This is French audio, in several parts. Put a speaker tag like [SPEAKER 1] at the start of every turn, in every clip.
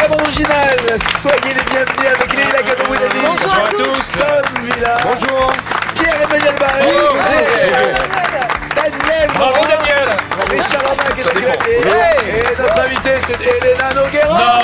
[SPEAKER 1] la bande originale. Soyez les bienvenus avec Leïla Kadroui-Dani.
[SPEAKER 2] Bonjour à tous.
[SPEAKER 1] Tom Villa.
[SPEAKER 2] Bonjour.
[SPEAKER 1] Pierre-Emmanuel Barré. Daniel.
[SPEAKER 2] Bravo Daniel.
[SPEAKER 1] Richard Lamac est avec et notre invité c'est Elena Noguera.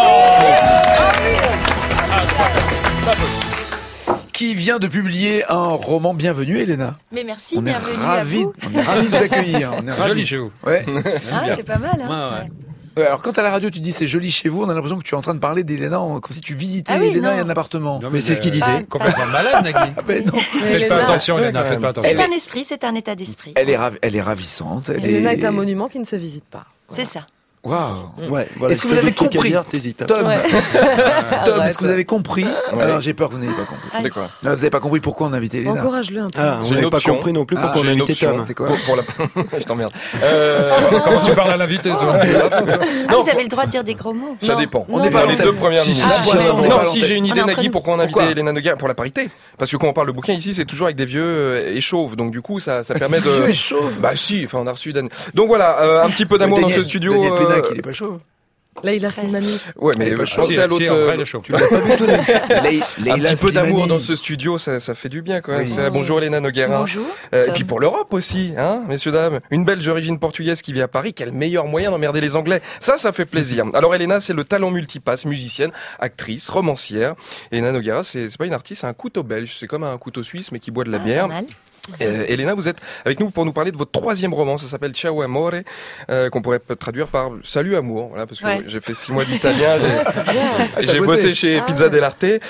[SPEAKER 1] Qui vient de publier un roman. Bienvenue Elena.
[SPEAKER 3] Mais merci,
[SPEAKER 1] On est
[SPEAKER 3] bienvenue
[SPEAKER 1] ravis,
[SPEAKER 3] à vous.
[SPEAKER 1] on est ravis de vous accueillir. On est ravis.
[SPEAKER 2] Joli chez vous.
[SPEAKER 1] Ouais.
[SPEAKER 3] Ah, c'est pas mal. Hein.
[SPEAKER 2] Ouais.
[SPEAKER 1] Alors quand à la radio tu dis c'est joli chez vous, on a l'impression que tu es en train de parler d'Elena comme si tu visitais
[SPEAKER 3] Ah oui,
[SPEAKER 1] Elena
[SPEAKER 3] non.
[SPEAKER 1] et un appartement.
[SPEAKER 2] Non,
[SPEAKER 4] Mais c'est ce qu'il disait.
[SPEAKER 2] Complètement malade, Nagui.
[SPEAKER 1] Ah ben non.
[SPEAKER 2] Faites pas attention, Elena, faites pas attention.
[SPEAKER 3] C'est un esprit, c'est un état d'esprit.
[SPEAKER 1] Elle est ravissante.
[SPEAKER 5] Elena est un monument qui ne se visite pas.
[SPEAKER 3] C'est ça.
[SPEAKER 1] Waouh.
[SPEAKER 4] Ouais, voilà,
[SPEAKER 1] Est-ce que vous avez compris,
[SPEAKER 4] t'hésites.
[SPEAKER 1] Tom,
[SPEAKER 5] Ouais.
[SPEAKER 1] Tom, est-ce que vous avez compris?
[SPEAKER 6] Ouais.
[SPEAKER 1] Alors j'ai peur que vous n'ayez pas compris.
[SPEAKER 3] Allez.
[SPEAKER 6] De quoi?
[SPEAKER 1] Non, vous n'avez pas compris pourquoi on a invité Elena.
[SPEAKER 5] Encourage-le un peu.
[SPEAKER 4] Ah, on
[SPEAKER 6] J'ai une
[SPEAKER 4] n'avait pas
[SPEAKER 6] option.
[SPEAKER 4] compris non plus pourquoi on
[SPEAKER 6] j'ai
[SPEAKER 4] a
[SPEAKER 6] une
[SPEAKER 4] invité
[SPEAKER 6] option.
[SPEAKER 4] Tom.
[SPEAKER 1] C'est quoi?
[SPEAKER 6] Pour la... Je t'emmerde.
[SPEAKER 2] Comment tu parles à l'invité toi
[SPEAKER 3] Ah,
[SPEAKER 6] Non,
[SPEAKER 3] vous avez le droit de dire des gros mots.
[SPEAKER 6] Ça
[SPEAKER 5] Non.
[SPEAKER 6] dépend.
[SPEAKER 5] On
[SPEAKER 1] est
[SPEAKER 6] Dans
[SPEAKER 1] pas
[SPEAKER 6] les
[SPEAKER 1] à
[SPEAKER 6] 2 premières
[SPEAKER 1] Si, si,
[SPEAKER 6] minutes.
[SPEAKER 1] si, si, on est pas
[SPEAKER 6] Non,
[SPEAKER 1] à
[SPEAKER 6] si
[SPEAKER 1] l'antenne.
[SPEAKER 6] j'ai une
[SPEAKER 3] On
[SPEAKER 6] idée,
[SPEAKER 3] est en train
[SPEAKER 6] Nagui,
[SPEAKER 3] de-
[SPEAKER 6] pourquoi on a invité
[SPEAKER 1] Pourquoi
[SPEAKER 6] Elena Noguera? Pour la parité. Parce que quand on parle de bouquin ici, c'est toujours avec des vieux et chauves. Donc du coup, ça permet
[SPEAKER 1] Vieux
[SPEAKER 6] de...
[SPEAKER 1] et chauve.
[SPEAKER 6] Bah si, enfin on a studio. Donc voilà, un petit peu d'amour dans ce studio.
[SPEAKER 1] Daniel Pénac, il est pas chauve.
[SPEAKER 5] Là, il a fait une mamie.
[SPEAKER 6] Ouais, mais
[SPEAKER 1] Elle est pas
[SPEAKER 6] je
[SPEAKER 1] chauve.
[SPEAKER 6] pensais à l'autre.
[SPEAKER 2] Si, en vrai, elle est chauve.
[SPEAKER 1] Tu l'as pas vu tout
[SPEAKER 6] Un petit peu d'amour dans ce studio, ça fait du bien quand même.
[SPEAKER 1] Oui.
[SPEAKER 6] C'est- Bonjour Elena Noguera.
[SPEAKER 3] Bonjour.
[SPEAKER 6] Et
[SPEAKER 3] Tom.
[SPEAKER 6] puis pour l'Europe aussi, hein, messieurs, dames. Une Belge d'origine portugaise qui vit à Paris, quel meilleur moyen d'emmerder les Anglais. Ça fait plaisir. Alors Elena, c'est le talent multipasse, musicienne, actrice, romancière. Elena Noguera, c'est pas une artiste, c'est un couteau belge. C'est comme un couteau suisse, mais qui boit de la
[SPEAKER 3] Ah,
[SPEAKER 6] bière.
[SPEAKER 3] pas mal.
[SPEAKER 6] Elena, vous êtes avec nous pour nous parler de votre 3e roman. Ça s'appelle Ciao Amore, qu'on pourrait traduire par Salut Amour. Voilà, parce que
[SPEAKER 3] Ouais.
[SPEAKER 6] j'ai fait 6 mois d'italien, j'ai
[SPEAKER 1] T'as
[SPEAKER 6] bossé
[SPEAKER 1] bossé.
[SPEAKER 6] chez Pizza dell'Arte. Et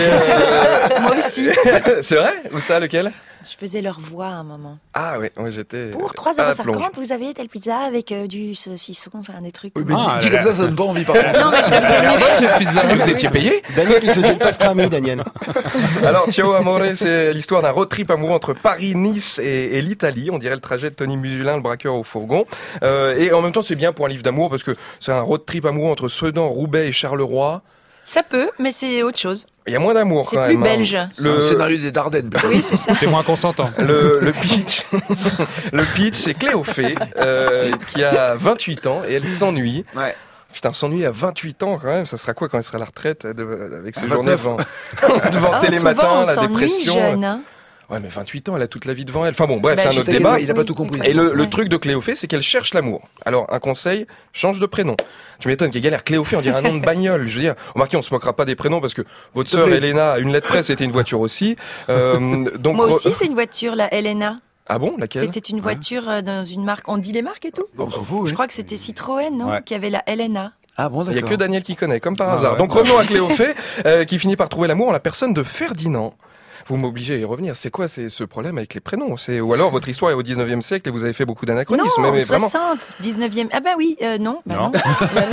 [SPEAKER 3] Moi aussi.
[SPEAKER 6] c'est vrai? Où ça, lequel?
[SPEAKER 3] Je faisais leur voix à un moment.
[SPEAKER 6] Ah ouais, moi j'étais.
[SPEAKER 3] Pour
[SPEAKER 6] à la plonge.
[SPEAKER 3] 3,50 €, vous avez telle pizza avec du saucisson, enfin des trucs.
[SPEAKER 1] Oui,
[SPEAKER 3] comme
[SPEAKER 1] mais
[SPEAKER 3] ça.
[SPEAKER 1] dit comme ça donne pas envie par contre.
[SPEAKER 3] Non, mais je le faisais mieux.
[SPEAKER 2] cette pizza.
[SPEAKER 6] Vous étiez payé?
[SPEAKER 4] Daniel, il faisait le pastrami, Daniel.
[SPEAKER 6] Alors, Ciao Amore, c'est l'histoire d'un road trip amoureux entre Paris, Nice et l'Italie. On dirait le trajet de Tony Musulin, le braqueur au fourgon. Et en même temps, c'est bien pour un livre d'amour parce que c'est un road trip amoureux entre Sedan, Roubaix et Charleroi.
[SPEAKER 3] Ça peut, mais c'est autre chose.
[SPEAKER 6] Il y a moins d'amour
[SPEAKER 3] C'est
[SPEAKER 6] quand
[SPEAKER 3] plus
[SPEAKER 6] même. hein.
[SPEAKER 3] belge.
[SPEAKER 1] C'est un scénario des Dardennes. peut-être.
[SPEAKER 3] Oui, c'est ça.
[SPEAKER 2] C'est moins consentant.
[SPEAKER 6] Le pitch, c'est Cléophée qui a 28 ans et elle s'ennuie.
[SPEAKER 1] Ouais.
[SPEAKER 6] Putain, s'ennuyer à 28 ans quand même, ça sera quoi quand elle sera à la retraite avec ses
[SPEAKER 1] À
[SPEAKER 6] journées
[SPEAKER 1] 29.
[SPEAKER 6] devant
[SPEAKER 3] Ah,
[SPEAKER 6] Télématin,
[SPEAKER 3] souvent, on
[SPEAKER 6] la
[SPEAKER 3] s'ennuie
[SPEAKER 6] dépression.
[SPEAKER 3] jeune. Hein.
[SPEAKER 6] Ouais, mais 28 ans, elle a toute la vie devant elle. Enfin bon, bref,
[SPEAKER 3] Bah,
[SPEAKER 6] c'est un
[SPEAKER 3] je
[SPEAKER 6] autre
[SPEAKER 3] sais,
[SPEAKER 6] débat.
[SPEAKER 1] Il a pas tout compris.
[SPEAKER 6] Et le
[SPEAKER 3] Ouais.
[SPEAKER 6] truc de Cléophée, c'est qu'elle cherche l'amour. Alors, un conseil, change de prénom. Tu m'étonnes qu'elle galère. Cléophée, on dirait un nom de bagnole. Je veux dire, remarquez, on se moquera pas des prénoms parce que votre
[SPEAKER 1] S'il te
[SPEAKER 6] sœur
[SPEAKER 1] plaît.
[SPEAKER 6] Elena a une lettre presse, c'était une voiture aussi. Donc,
[SPEAKER 3] Moi aussi, c'est une voiture, la Elena.
[SPEAKER 6] Ah bon, laquelle?
[SPEAKER 3] C'était une voiture dans une marque. On dit les marques et tout?
[SPEAKER 1] On s'en fout.
[SPEAKER 3] Je
[SPEAKER 1] oui.
[SPEAKER 3] crois que c'était Citroën, non?
[SPEAKER 2] Ouais.
[SPEAKER 3] Qui avait la Elena.
[SPEAKER 1] Ah bon,
[SPEAKER 6] Il y a
[SPEAKER 1] d'accord.
[SPEAKER 6] que Daniel qui connaît, comme par
[SPEAKER 2] Ah
[SPEAKER 6] hasard.
[SPEAKER 2] ouais.
[SPEAKER 6] Donc revenons à Cléophée, qui finit par trouver l'amour en la personne de Ferdinand. Vous m'obligez à y revenir. C'est quoi ce problème avec les prénoms? Ou alors votre histoire est au 19e siècle et vous avez fait beaucoup d'anachronismes.
[SPEAKER 3] Non,
[SPEAKER 6] mais vraiment.
[SPEAKER 3] 60, 19e. Ah bah oui, non. Bah
[SPEAKER 2] Non.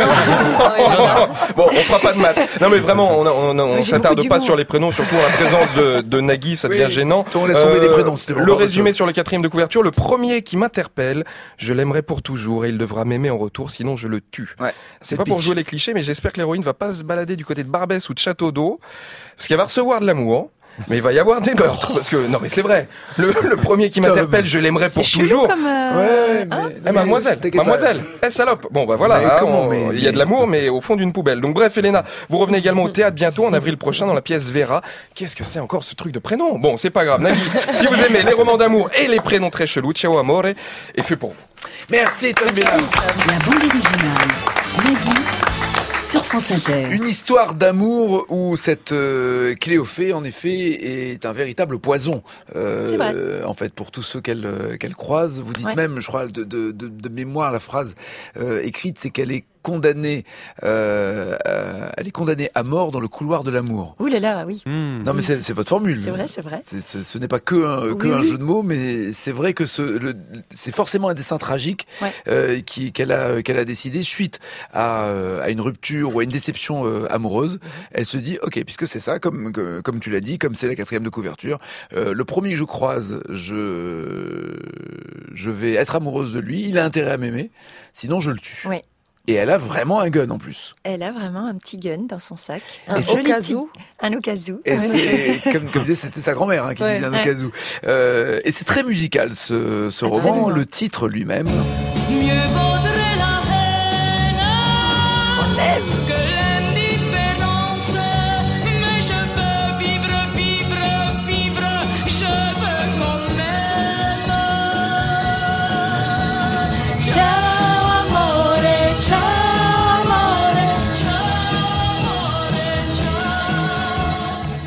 [SPEAKER 6] Bon, on fera pas de maths. Non mais vraiment, on
[SPEAKER 3] Mais j'ai
[SPEAKER 6] s'attarde
[SPEAKER 3] beaucoup
[SPEAKER 6] pas
[SPEAKER 3] d'humour.
[SPEAKER 6] sur les prénoms, surtout en la présence de Nagui, ça devient
[SPEAKER 1] Oui.
[SPEAKER 6] gênant.
[SPEAKER 1] On laisse tomber les prénoms, c'était
[SPEAKER 6] Le
[SPEAKER 1] vraiment
[SPEAKER 6] résumé
[SPEAKER 1] autre
[SPEAKER 6] sur le 4e de couverture, le premier qui m'interpelle, je l'aimerai pour toujours et il devra m'aimer en retour, sinon je le tue.
[SPEAKER 1] Ouais.
[SPEAKER 6] C'est pas pour jouer les clichés, mais j'espère que l'héroïne va pas se balader du côté de Barbès ou de Château d'Eau, parce qu'elle va recevoir de l'amour. Mais il va y avoir des meurtres, parce que, non mais c'est vrai, le premier qui m'interpelle, je l'aimerais
[SPEAKER 3] C'est
[SPEAKER 6] pour
[SPEAKER 3] chelou
[SPEAKER 6] toujours.
[SPEAKER 3] comme...
[SPEAKER 1] Ouais, mais.
[SPEAKER 6] Eh, mademoiselle,
[SPEAKER 1] T'inquiète pas.
[SPEAKER 6] mademoiselle, salope. Bon, bah voilà,
[SPEAKER 1] Mais
[SPEAKER 6] hein,
[SPEAKER 1] comment,
[SPEAKER 6] il y a de l'amour, mais au fond d'une poubelle. Donc bref, Elena, vous revenez également au théâtre bientôt, en avril prochain, dans la pièce Vera. Qu'est-ce que c'est encore ce truc de prénom? Bon, c'est pas grave. Nagui, si vous aimez les romans d'amour et les prénoms très chelous, Ciao Amore est fait pour vous.
[SPEAKER 1] Merci, Tom Bella.
[SPEAKER 7] La bande originale. Nagui sur France Inter.
[SPEAKER 1] Une histoire d'amour où cette Cléophée, en effet, est un véritable poison.
[SPEAKER 3] C'est vrai.
[SPEAKER 1] En fait, pour tous ceux qu'elle croise, vous dites
[SPEAKER 3] Ouais.
[SPEAKER 1] même, je crois, de mémoire, la phrase écrite, c'est qu'elle est condamnée, elle est condamnée à mort dans le couloir de l'amour.
[SPEAKER 3] Ouh là là, oui.
[SPEAKER 1] Non, mais c'est votre formule.
[SPEAKER 3] C'est vrai, c'est vrai.
[SPEAKER 1] Ce n'est pas que un
[SPEAKER 3] Oui.
[SPEAKER 1] jeu de mots, mais c'est vrai que c'est forcément un destin tragique
[SPEAKER 3] Ouais.
[SPEAKER 1] qu'elle a décidé suite à une rupture ou à une déception amoureuse. Elle se dit, ok, puisque c'est ça, comme tu l'as dit, comme c'est la 4e de couverture, le premier que je croise, je vais être amoureuse de lui. Il a intérêt à m'aimer, sinon je le tue.
[SPEAKER 3] Ouais.
[SPEAKER 1] Et elle a vraiment un gun en plus.
[SPEAKER 3] Elle a vraiment un petit gun dans son sac.
[SPEAKER 5] Un
[SPEAKER 3] joli
[SPEAKER 5] au cas
[SPEAKER 3] petit-
[SPEAKER 5] où.
[SPEAKER 3] Un au cas où.
[SPEAKER 1] Et c'est comme disait, c'était sa grand-mère qui
[SPEAKER 5] Ouais.
[SPEAKER 1] disait un
[SPEAKER 3] Ouais.
[SPEAKER 1] occasion. Et c'est très musical ce roman.
[SPEAKER 3] Absolument.
[SPEAKER 1] Le titre lui-même.
[SPEAKER 3] On aime.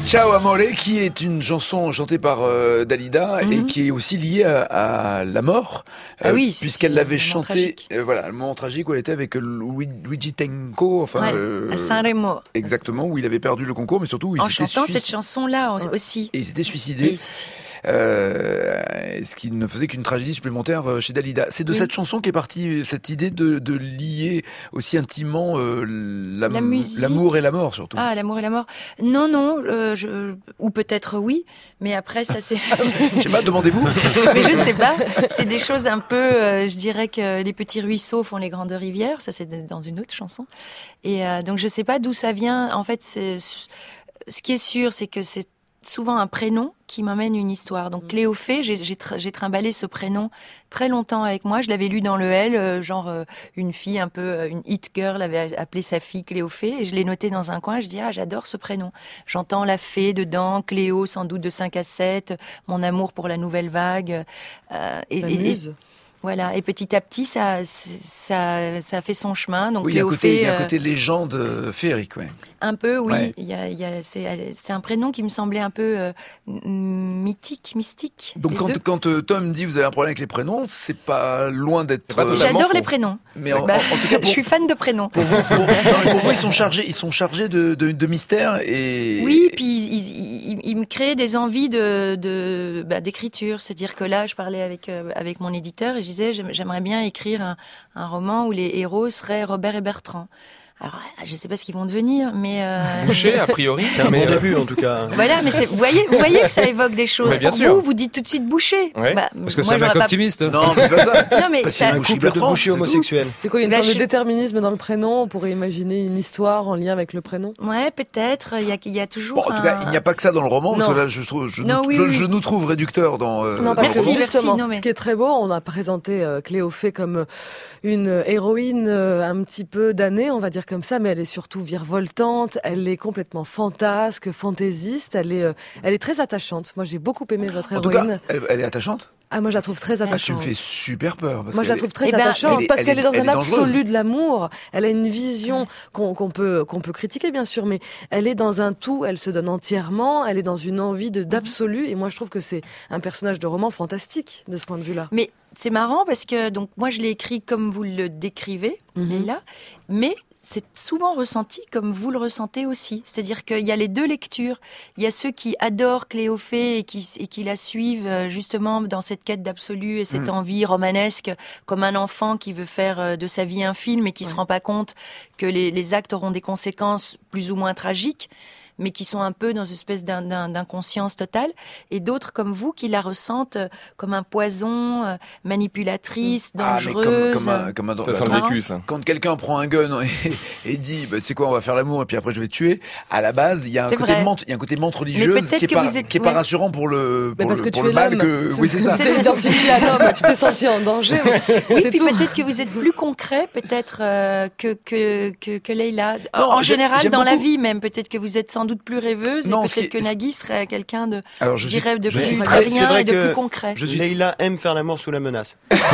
[SPEAKER 1] Ciao Amore, qui est une chanson chantée par Dalida et qui est aussi liée à la mort,
[SPEAKER 3] Ah oui,
[SPEAKER 1] puisqu'elle
[SPEAKER 3] c'est
[SPEAKER 1] l'avait
[SPEAKER 3] un moment
[SPEAKER 1] chantée,
[SPEAKER 3] tragique.
[SPEAKER 1] voilà, le moment tragique où elle était avec Luigi Tenco, enfin,
[SPEAKER 3] Ouais, à Sanremo.
[SPEAKER 1] exactement, où il avait perdu le concours, mais surtout où il
[SPEAKER 3] En
[SPEAKER 1] s'était
[SPEAKER 3] chantant cette chanson-là aussi.
[SPEAKER 1] et il s'était
[SPEAKER 3] Et
[SPEAKER 1] suicidé.
[SPEAKER 3] il s'est suicidé.
[SPEAKER 1] Ce qui ne faisait qu'une tragédie supplémentaire chez Dalida. C'est de
[SPEAKER 3] Oui.
[SPEAKER 1] cette chanson qu'est partie cette idée de lier aussi intimement
[SPEAKER 3] La musique.
[SPEAKER 1] l'amour et la mort surtout.
[SPEAKER 3] Ah, l'amour et la mort. Non, ou peut-être oui, mais après ça c'est.
[SPEAKER 1] Je sais pas, demandez-vous.
[SPEAKER 3] Mais je ne sais pas. C'est des choses un peu. Je dirais que les petits ruisseaux font les grandes rivières. Ça c'est dans une autre chanson. Et donc je sais pas d'où ça vient. En fait, ce qui est sûr, c'est que c'est souvent un prénom qui m'amène une histoire. Donc Cléophée, j'ai trimballé ce prénom très longtemps avec moi. Je l'avais lu dans le L, une fille un peu, une hit girl avait appelé sa fille Cléophée, et je l'ai noté dans un coin. Je dis j'adore ce prénom. J'entends la fée dedans, Cléo sans doute de 5 à 7, mon amour pour la nouvelle vague.
[SPEAKER 5] La muse.
[SPEAKER 3] Voilà, et petit à petit, ça fait son chemin. Donc
[SPEAKER 1] Oui, il y a
[SPEAKER 3] Cléophée,
[SPEAKER 1] un côté légende féerique, ouais.
[SPEAKER 3] un peu, oui.
[SPEAKER 1] Ouais.
[SPEAKER 3] C'est un prénom qui me semblait un peu mythique, mystique.
[SPEAKER 1] Donc
[SPEAKER 3] les deux.
[SPEAKER 1] quand Tom dit vous avez un problème avec les prénoms, c'est pas loin d'être.
[SPEAKER 6] C'est pas totalement
[SPEAKER 3] J'adore
[SPEAKER 6] faux.
[SPEAKER 3] les prénoms.
[SPEAKER 1] Mais en tout cas,
[SPEAKER 3] je suis fan de prénoms.
[SPEAKER 1] pour vous, ils sont chargés de mystère et.
[SPEAKER 3] Oui, puis il me crée des envies d'écriture. C'est-à-dire que là, je parlais avec mon éditeur et je disais, j'aimerais bien écrire un roman où les héros seraient Robert et Bertrand. Alors, je sais pas ce qu'ils vont devenir, mais
[SPEAKER 6] Boucher, a priori.
[SPEAKER 4] C'est un
[SPEAKER 6] mais,
[SPEAKER 4] bon début en tout cas.
[SPEAKER 3] voilà. Mais vous voyez que ça évoque des choses.
[SPEAKER 6] Mais bien
[SPEAKER 3] Pour
[SPEAKER 6] sûr.
[SPEAKER 3] vous dites tout de suite Boucher.
[SPEAKER 6] Ouais.
[SPEAKER 2] Parce que
[SPEAKER 3] moi,
[SPEAKER 2] c'est un mec
[SPEAKER 3] j'aurais pas-
[SPEAKER 2] optimiste.
[SPEAKER 1] Non, mais c'est pas ça.
[SPEAKER 3] Non, mais
[SPEAKER 1] Parce
[SPEAKER 3] ça-
[SPEAKER 1] que
[SPEAKER 4] Un
[SPEAKER 1] Boucher
[SPEAKER 4] couple de
[SPEAKER 1] Bertrand,
[SPEAKER 4] bouchers
[SPEAKER 1] c'est tout.
[SPEAKER 4] homosexuels.
[SPEAKER 5] C'est quoi, une
[SPEAKER 3] Bah,
[SPEAKER 5] forme de
[SPEAKER 3] je-
[SPEAKER 5] déterminisme dans le prénom? On pourrait imaginer une histoire en lien avec le prénom?
[SPEAKER 3] Ouais, peut-être. Il y a toujours.
[SPEAKER 1] Bon, en tout cas, il n'y a pas que ça dans le roman, parce
[SPEAKER 5] Non.
[SPEAKER 1] que là, je
[SPEAKER 3] Non, oui, oui.
[SPEAKER 1] nous trouve réducteur dans.
[SPEAKER 5] Non, parce
[SPEAKER 3] Merci,
[SPEAKER 5] que
[SPEAKER 3] merci,
[SPEAKER 5] justement,
[SPEAKER 3] non, mais-
[SPEAKER 5] ce qui est très beau, on a présenté Cléophée comme une héroïne un petit peu damnée, on va dire comme ça, mais elle est surtout virevoltante, elle est complètement fantasque, fantaisiste, elle est très attachante. Moi, j'ai beaucoup aimé votre
[SPEAKER 1] En tout
[SPEAKER 5] héroïne.
[SPEAKER 1] cas, elle est attachante.
[SPEAKER 5] Ah, moi, je la trouve très
[SPEAKER 1] Tu me
[SPEAKER 5] attachante.
[SPEAKER 1] fais super peur. Parce
[SPEAKER 5] Moi, je la
[SPEAKER 1] qu'elle
[SPEAKER 5] trouve très
[SPEAKER 3] Eh ben,
[SPEAKER 5] attachante
[SPEAKER 1] elle est-
[SPEAKER 5] parce
[SPEAKER 1] elle
[SPEAKER 5] qu'elle
[SPEAKER 1] est-
[SPEAKER 5] est dans
[SPEAKER 1] elle
[SPEAKER 5] un
[SPEAKER 1] est dangereuse.
[SPEAKER 5] absolu de l'amour. Elle a une vision qu'on peut critiquer, bien sûr, mais elle est dans un tout, elle se donne entièrement, elle est dans une envie d'absolu. Et moi, je trouve que c'est un personnage de roman fantastique de ce point de vue-là.
[SPEAKER 3] Mais c'est marrant parce que donc moi je l'ai écrit comme vous le décrivez, Leïla, mais c'est souvent ressenti comme vous le ressentez aussi. C'est-à-dire qu'il y a les deux lectures. Il y a ceux qui adorent Cléophée et qui la suivent justement dans cette quête d'absolu et cette envie romanesque, comme un enfant qui veut faire de sa vie un film et qui se rend pas compte que les actes auront des conséquences plus ou moins tragiques, mais qui sont un peu dans une espèce d'inconscience totale, et d'autres comme vous qui la ressentent comme un poison, manipulatrice,
[SPEAKER 1] Ah, mais
[SPEAKER 3] dangereuse.
[SPEAKER 1] comme un
[SPEAKER 6] Ça sent le
[SPEAKER 3] marrant.
[SPEAKER 6] vécu, ça.
[SPEAKER 1] quand quelqu'un prend un gun et dit bah, tu sais quoi, on va faire l'amour et puis après je vais te tuer, à la base il y a un
[SPEAKER 3] C'est
[SPEAKER 1] côté
[SPEAKER 3] vrai.
[SPEAKER 1] il y a un côté menthe religieuse
[SPEAKER 3] peut-être
[SPEAKER 1] qui est
[SPEAKER 3] que
[SPEAKER 1] pas
[SPEAKER 3] vous êtes-
[SPEAKER 1] qui est pas
[SPEAKER 3] ouais.
[SPEAKER 1] rassurant pour le
[SPEAKER 5] Mais parce que
[SPEAKER 1] pour
[SPEAKER 5] tu
[SPEAKER 1] le
[SPEAKER 5] es
[SPEAKER 1] mal
[SPEAKER 5] l'homme.
[SPEAKER 1] que oui c'est ça.
[SPEAKER 5] Tu t'es identifié à l'homme, tu t'es senti en danger.
[SPEAKER 3] Oui,
[SPEAKER 5] C'est
[SPEAKER 3] puis
[SPEAKER 5] tout.
[SPEAKER 3] peut-être que vous êtes plus concret, peut-être que Leïla.
[SPEAKER 1] Non,
[SPEAKER 3] En général,
[SPEAKER 1] j'aime
[SPEAKER 3] dans la
[SPEAKER 1] beaucoup.
[SPEAKER 3] vie même, peut-être que vous êtes sans doute plus rêveuse,
[SPEAKER 1] Non,
[SPEAKER 3] et
[SPEAKER 1] ce qui
[SPEAKER 3] peut-être
[SPEAKER 1] est-
[SPEAKER 3] que Nagui serait quelqu'un de,
[SPEAKER 1] Alors
[SPEAKER 3] je dirais, de
[SPEAKER 1] je
[SPEAKER 3] plus
[SPEAKER 1] suis
[SPEAKER 5] très-
[SPEAKER 1] très
[SPEAKER 4] c'est
[SPEAKER 3] terrien
[SPEAKER 4] vrai
[SPEAKER 3] et de
[SPEAKER 4] que
[SPEAKER 3] plus concret.
[SPEAKER 1] je suis
[SPEAKER 4] Leïla aime faire l'amour sous la menace.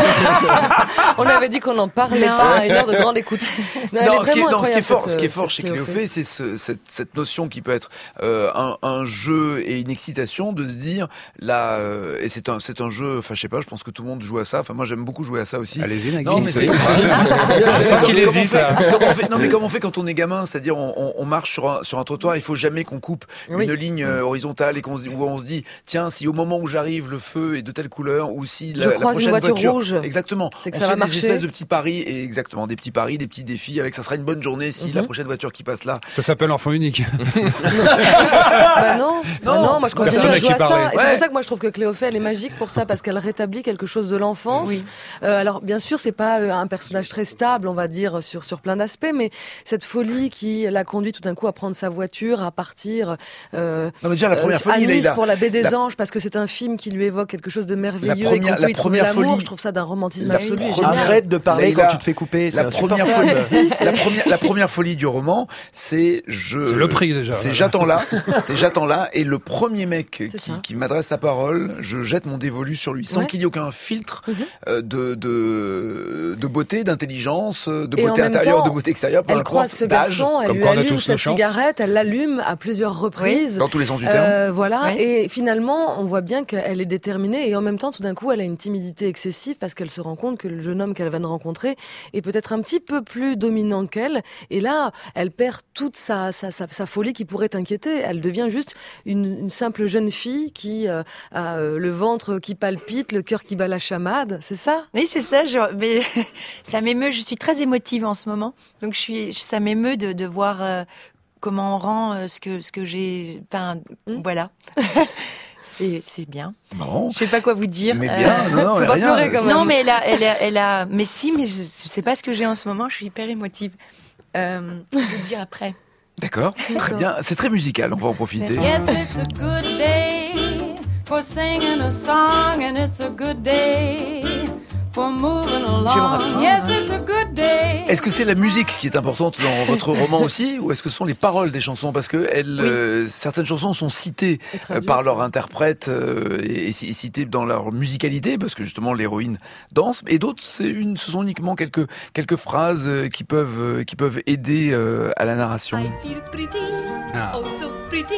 [SPEAKER 5] On avait dit qu'on n'en parlait
[SPEAKER 3] Non.
[SPEAKER 5] pas à une heure de grande écoute. Non, elle
[SPEAKER 1] Non, ce qui est
[SPEAKER 5] vraiment
[SPEAKER 1] fort,
[SPEAKER 5] incroyable,
[SPEAKER 1] ce qui est fort
[SPEAKER 5] cette
[SPEAKER 1] chez Cléophée, c'est cette notion qui peut être un jeu et une excitation de se dire là, et c'est un jeu. Enfin, je sais pas, je pense que tout le monde joue à ça. Enfin, moi, j'aime beaucoup jouer à ça aussi.
[SPEAKER 2] Allez-y, Nagui.
[SPEAKER 1] Non, mais c'est
[SPEAKER 2] Je sens qu'il hésite, là.
[SPEAKER 1] comme on fait quand on est gamin, c'est-à-dire on marche sur un trottoir, il faut jamais qu'on coupe
[SPEAKER 5] Oui.
[SPEAKER 1] une ligne horizontale et où on se dit tiens, si au moment où j'arrive le feu est de telle couleur ou si
[SPEAKER 5] Je
[SPEAKER 1] la
[SPEAKER 5] croise une
[SPEAKER 1] prochaine
[SPEAKER 5] voiture rouge.
[SPEAKER 1] exactement,
[SPEAKER 5] C'est que
[SPEAKER 1] on
[SPEAKER 5] ça
[SPEAKER 1] se
[SPEAKER 5] va
[SPEAKER 1] fait des
[SPEAKER 5] marcher.
[SPEAKER 1] espèces de petits paris et exactement des petits paris, des petits défis avec ça sera une bonne journée si la prochaine voiture qui passe là.
[SPEAKER 2] Ça s'appelle enfant unique.
[SPEAKER 5] Bah non, moi je continue
[SPEAKER 2] Personne
[SPEAKER 5] à
[SPEAKER 2] à
[SPEAKER 5] jouer
[SPEAKER 2] qui
[SPEAKER 5] à ça.
[SPEAKER 2] parler.
[SPEAKER 5] Et c'est
[SPEAKER 1] Ouais.
[SPEAKER 5] pour ça que moi je trouve que Cléophée elle est magique pour ça, parce qu'elle rétablit quelque chose de l'enfance.
[SPEAKER 3] Oui.
[SPEAKER 5] Alors bien sûr c'est pas un personnage très stable, on va dire sur plein d'aspects, mais cette folie qui l'a conduit tout d'un coup à prendre sa voiture, à partir
[SPEAKER 1] Non mais déjà la première
[SPEAKER 5] à
[SPEAKER 1] folie,
[SPEAKER 5] Nice
[SPEAKER 1] Leïla.
[SPEAKER 5] pour la baie des
[SPEAKER 1] La-
[SPEAKER 5] Anges, parce que c'est un film qui lui évoque quelque chose de merveilleux
[SPEAKER 1] La première-
[SPEAKER 5] et qu'on peut
[SPEAKER 1] la
[SPEAKER 5] y trouver
[SPEAKER 1] première
[SPEAKER 5] l'amour.
[SPEAKER 1] folie-
[SPEAKER 5] Je trouve ça d'un romantisme
[SPEAKER 1] la
[SPEAKER 5] absolu et
[SPEAKER 1] première-
[SPEAKER 5] génial.
[SPEAKER 4] Arrête de parler
[SPEAKER 1] Leïla,
[SPEAKER 4] quand tu te fais couper. c'est
[SPEAKER 1] La première
[SPEAKER 4] insupportable.
[SPEAKER 1] folie,
[SPEAKER 5] Si,
[SPEAKER 1] la première folie du roman, c'est
[SPEAKER 2] C'est le prix, déjà.
[SPEAKER 1] C'est j'attends là, et le premier mec
[SPEAKER 5] C'est ça.
[SPEAKER 1] qui m'adresse sa parole, je jette mon dévolu sur lui, sans
[SPEAKER 5] Ouais.
[SPEAKER 1] qu'il y ait aucun filtre
[SPEAKER 5] Mhm.
[SPEAKER 1] de beauté, d'intelligence, de
[SPEAKER 5] Et en
[SPEAKER 1] beauté
[SPEAKER 5] même
[SPEAKER 1] intérieure,
[SPEAKER 5] temps,
[SPEAKER 1] de beauté extérieure, peu
[SPEAKER 5] elle
[SPEAKER 1] importe,
[SPEAKER 5] croise ce
[SPEAKER 1] d'âge.
[SPEAKER 5] garçon, elle
[SPEAKER 2] Comme
[SPEAKER 5] lui
[SPEAKER 2] quoi on a
[SPEAKER 5] allume
[SPEAKER 2] tous
[SPEAKER 5] sa
[SPEAKER 2] nos chances.
[SPEAKER 5] cigarette, elle l'allume, l'abîme à plusieurs reprises.
[SPEAKER 1] Dans tous les sens du terme.
[SPEAKER 5] Voilà.
[SPEAKER 3] Ouais.
[SPEAKER 5] Et finalement, on voit bien qu'elle est déterminée et en même temps, tout d'un coup, elle a une timidité excessive parce qu'elle se rend compte que le jeune homme qu'elle va de rencontrer est peut-être un petit peu plus dominant qu'elle. Et là, elle perd toute sa folie qui pourrait inquiéter. Elle devient juste une simple jeune fille qui a le ventre qui palpite, le cœur qui bat la chamade. C'est ça?
[SPEAKER 3] Oui, c'est ça. Mais ça m'émeut. Je suis très émotive en ce moment, donc ça m'émeut de voir comment on rend ce que j'ai. Enfin, voilà. C'est bien.
[SPEAKER 1] Bon.
[SPEAKER 3] Je sais pas quoi vous dire.
[SPEAKER 1] Mais bien, non,
[SPEAKER 5] faut pas
[SPEAKER 1] rien.
[SPEAKER 5] pleurer quand même.
[SPEAKER 3] Non, mais elle a. Mais si, mais je sais pas ce que j'ai en ce moment. Je suis hyper émotive. Je vais le dire après.
[SPEAKER 1] D'accord, très bien. C'est très musical, on va en profiter.
[SPEAKER 3] Merci.
[SPEAKER 8] Yes, it's a good day for singing a song, and it's a good day for moving along. Yes, it's a good day.
[SPEAKER 1] Est-ce que c'est la musique qui est importante dans votre roman aussi, ou est-ce que ce sont les paroles des chansons? Parce que certaines chansons sont citées par leur interprète et citées dans leur musicalité, parce que justement l'héroïne danse, et d'autres ce sont uniquement quelques phrases qui peuvent aider à la narration.
[SPEAKER 8] I feel pretty,
[SPEAKER 2] Ah.
[SPEAKER 8] oh so pretty.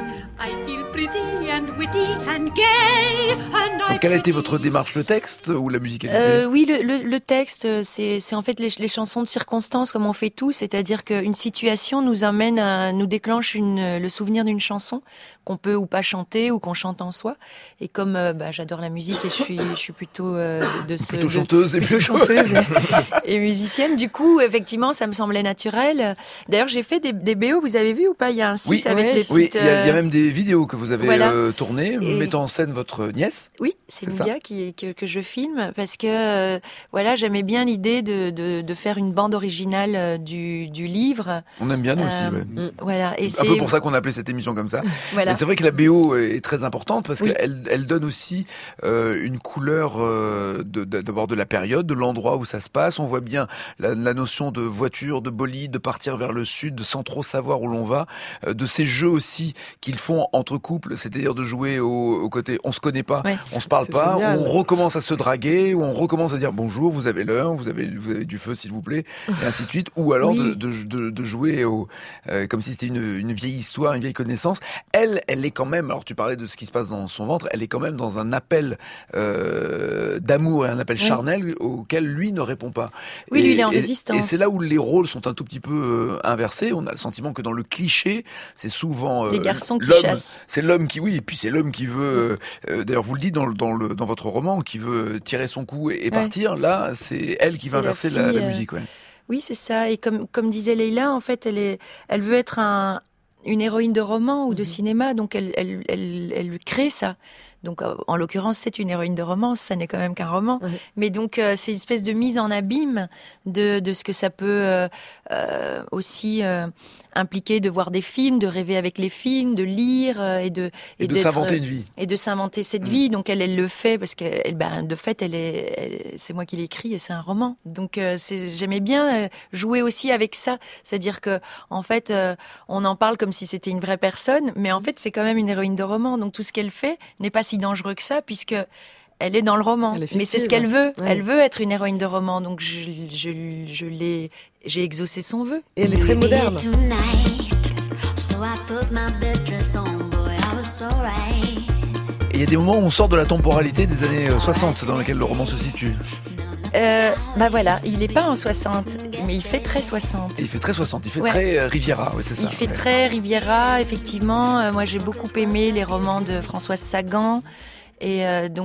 [SPEAKER 8] I feel pretty and witty and gay and
[SPEAKER 1] Donc, quelle a été votre démarche, le texte ou la musicalité?
[SPEAKER 3] Oui, le texte, c'est en fait les chansons de circonstance, comme on fait tout, c'est-à-dire qu'une situation nous déclenche le souvenir d'une chanson qu'on peut ou pas chanter ou qu'on chante en soi. Et comme j'adore la musique et je suis plutôt
[SPEAKER 1] Plutôt chanteuse et
[SPEAKER 3] plutôt
[SPEAKER 1] plutôt
[SPEAKER 3] chanteuse et musicienne. Du coup, effectivement, ça me semblait naturel. D'ailleurs, j'ai fait des BO. Vous avez vu ou pas? Il y a un site
[SPEAKER 1] Oui,
[SPEAKER 3] avec les petites.
[SPEAKER 1] oui, il y a même des vidéos que vous avez
[SPEAKER 3] voilà.
[SPEAKER 1] tournées,
[SPEAKER 3] Et-
[SPEAKER 1] mettant en scène votre nièce.
[SPEAKER 3] Oui, c'est
[SPEAKER 1] C'est ça.
[SPEAKER 3] Noulia que je filme parce que voilà, j'aimais bien l'idée de faire une bande originale du livre.
[SPEAKER 1] On aime bien nous aussi. Ouais.
[SPEAKER 3] Voilà, et
[SPEAKER 1] Un
[SPEAKER 3] c'est
[SPEAKER 1] peu pour ça qu'on a appelé cette émission comme ça.
[SPEAKER 3] voilà.
[SPEAKER 1] Mais c'est vrai que la BO est très importante parce
[SPEAKER 3] Oui.
[SPEAKER 1] qu'elle donne aussi une couleur d'abord de la période, de l'endroit où ça se passe. On voit bien la notion de voiture, de bolide, de partir vers le sud sans trop savoir où l'on va, de ces jeux aussi qu'ils font entre couples, c'est-à-dire de jouer au côté on se connaît pas,
[SPEAKER 3] Ouais.
[SPEAKER 1] on se parle
[SPEAKER 5] C'est
[SPEAKER 1] pas,
[SPEAKER 5] génial.
[SPEAKER 1] on recommence à se draguer, ou on recommence à dire bonjour, vous avez l'heure, vous avez du feu s'il vous plaît, et ainsi de suite, ou alors
[SPEAKER 3] Oui.
[SPEAKER 1] de jouer comme si c'était une vieille histoire, une vieille connaissance. Elle est quand même, alors tu parlais de ce qui se passe dans son ventre, elle est quand même dans un appel d'amour et un appel
[SPEAKER 3] Oui.
[SPEAKER 1] charnel auquel lui ne répond pas.
[SPEAKER 3] Oui, lui,
[SPEAKER 1] Et-
[SPEAKER 3] il est en
[SPEAKER 1] et-
[SPEAKER 3] résistance.
[SPEAKER 1] Et c'est là où les rôles sont un tout petit peu inversés. On a le sentiment que dans le cliché, c'est souvent
[SPEAKER 3] Les garçons qui
[SPEAKER 1] l'homme.
[SPEAKER 3] chassent.
[SPEAKER 1] C'est l'homme qui, oui, et puis c'est l'homme qui veut. D'ailleurs, vous le dites dans votre roman, qui veut tirer son coup et
[SPEAKER 3] Ouais.
[SPEAKER 1] partir. Là, c'est elle qui va
[SPEAKER 3] C'est la
[SPEAKER 1] inverser la
[SPEAKER 3] fille,
[SPEAKER 1] musique. Ouais.
[SPEAKER 3] Oui, c'est ça. Et comme disait Leïla, en fait, elle veut être une héroïne de roman ou de cinéma, donc elle crée ça. Donc, en l'occurrence, c'est une héroïne de romance, ça n'est quand même qu'un roman.
[SPEAKER 5] Oui.
[SPEAKER 3] Mais donc, c'est une espèce de mise en abîme de ce que ça peut aussi impliquer de voir des films, de rêver avec les films, de lire et de
[SPEAKER 1] de s'inventer une vie.
[SPEAKER 3] et de s'inventer cette vie. Donc elle le fait parce que de fait c'est moi qui l'écris et c'est un roman. Donc j'aimais bien jouer aussi avec ça, c'est-à-dire que en fait on en parle comme si c'était une vraie personne, mais en fait c'est quand même une héroïne de roman. Donc tout ce qu'elle fait n'est pas si dangereux que ça puisque elle est dans le roman,
[SPEAKER 5] Elle est
[SPEAKER 3] mais c'est ce
[SPEAKER 5] fictive.
[SPEAKER 3] qu'elle veut.
[SPEAKER 5] Ouais.
[SPEAKER 3] Elle veut être une héroïne de roman, donc j'ai exaucé son vœu.
[SPEAKER 5] Et elle est très moderne.
[SPEAKER 9] So I put my best dress on, boy, I was so right.
[SPEAKER 1] Et il y a des moments où on sort de la temporalité des années 60 dans laquelle le roman se situe.
[SPEAKER 3] Voilà, il n'est pas en 60, mais il fait très 60.
[SPEAKER 1] Et il fait très 60, il fait
[SPEAKER 3] Ouais.
[SPEAKER 1] très Riviera, ouais, c'est ça.
[SPEAKER 3] Il fait
[SPEAKER 1] ouais.
[SPEAKER 3] très Riviera, effectivement. Moi, j'ai beaucoup aimé les romans de Françoise Sagan. Et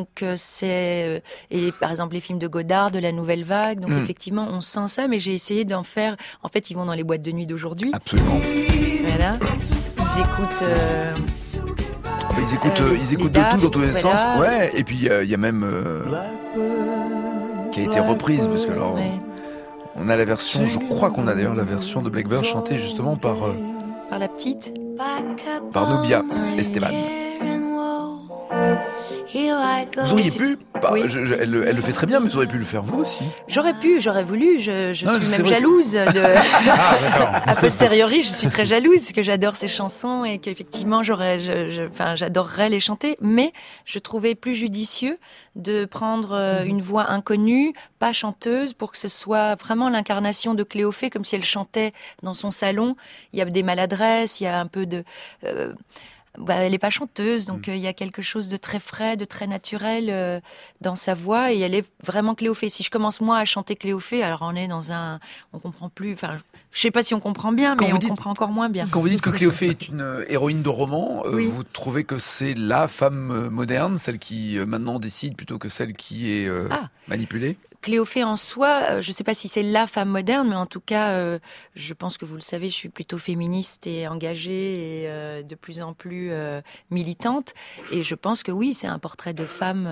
[SPEAKER 3] et par exemple les films de Godard, de la Nouvelle Vague. Donc effectivement, on sent ça, mais j'ai essayé d'en faire. En fait, ils vont dans les boîtes de nuit d'aujourd'hui.
[SPEAKER 1] Absolument.
[SPEAKER 3] Voilà. Ils écoutent.
[SPEAKER 1] Ils écoutent
[SPEAKER 3] les
[SPEAKER 1] de tout
[SPEAKER 3] Daft,
[SPEAKER 1] dans tous les
[SPEAKER 3] voilà.
[SPEAKER 1] sens. Ouais. Et puis il y a même qui a été reprise parce que alors
[SPEAKER 3] Ouais.
[SPEAKER 1] on a la version, je crois qu'on a d'ailleurs la version de Blackbird chantée justement par
[SPEAKER 3] Par la petite.
[SPEAKER 1] Nubia Esteban.
[SPEAKER 9] Here I go.
[SPEAKER 1] Vous auriez pu,
[SPEAKER 3] Oui.
[SPEAKER 1] elle le fait très bien, mais vous auriez pu le faire vous aussi.
[SPEAKER 3] J'aurais voulu, je suis
[SPEAKER 1] Non,
[SPEAKER 3] même
[SPEAKER 1] c'est vrai.
[SPEAKER 3] jalouse.
[SPEAKER 2] Ah, d'accord.
[SPEAKER 3] A posteriori, je suis très jalouse parce que j'adore ces chansons et qu'effectivement, j'adorerais les chanter. Mais je trouvais plus judicieux de prendre une voix inconnue, pas chanteuse, pour que ce soit vraiment l'incarnation de Cléophée, comme si elle chantait dans son salon. Il y a des maladresses, il y a un peu de... elle n'est pas chanteuse, donc il y a quelque chose de très frais, de très naturel dans sa voix, et elle est vraiment Cléophée. Si je commence moi à chanter Cléophée, alors on comprend plus. Enfin, je sais pas si on comprend bien, mais on comprend encore moins bien.
[SPEAKER 1] Quand vous dites que Cléophée est une héroïne de roman,
[SPEAKER 3] Oui.
[SPEAKER 1] vous trouvez que c'est la femme moderne, celle qui maintenant décide plutôt que celle qui est manipulée?
[SPEAKER 3] Cléophée en soi, je ne sais pas si c'est la femme moderne, mais en tout cas, je pense que vous le savez, je suis plutôt féministe et engagée et de plus en plus militante. Et je pense que oui, c'est un portrait de femme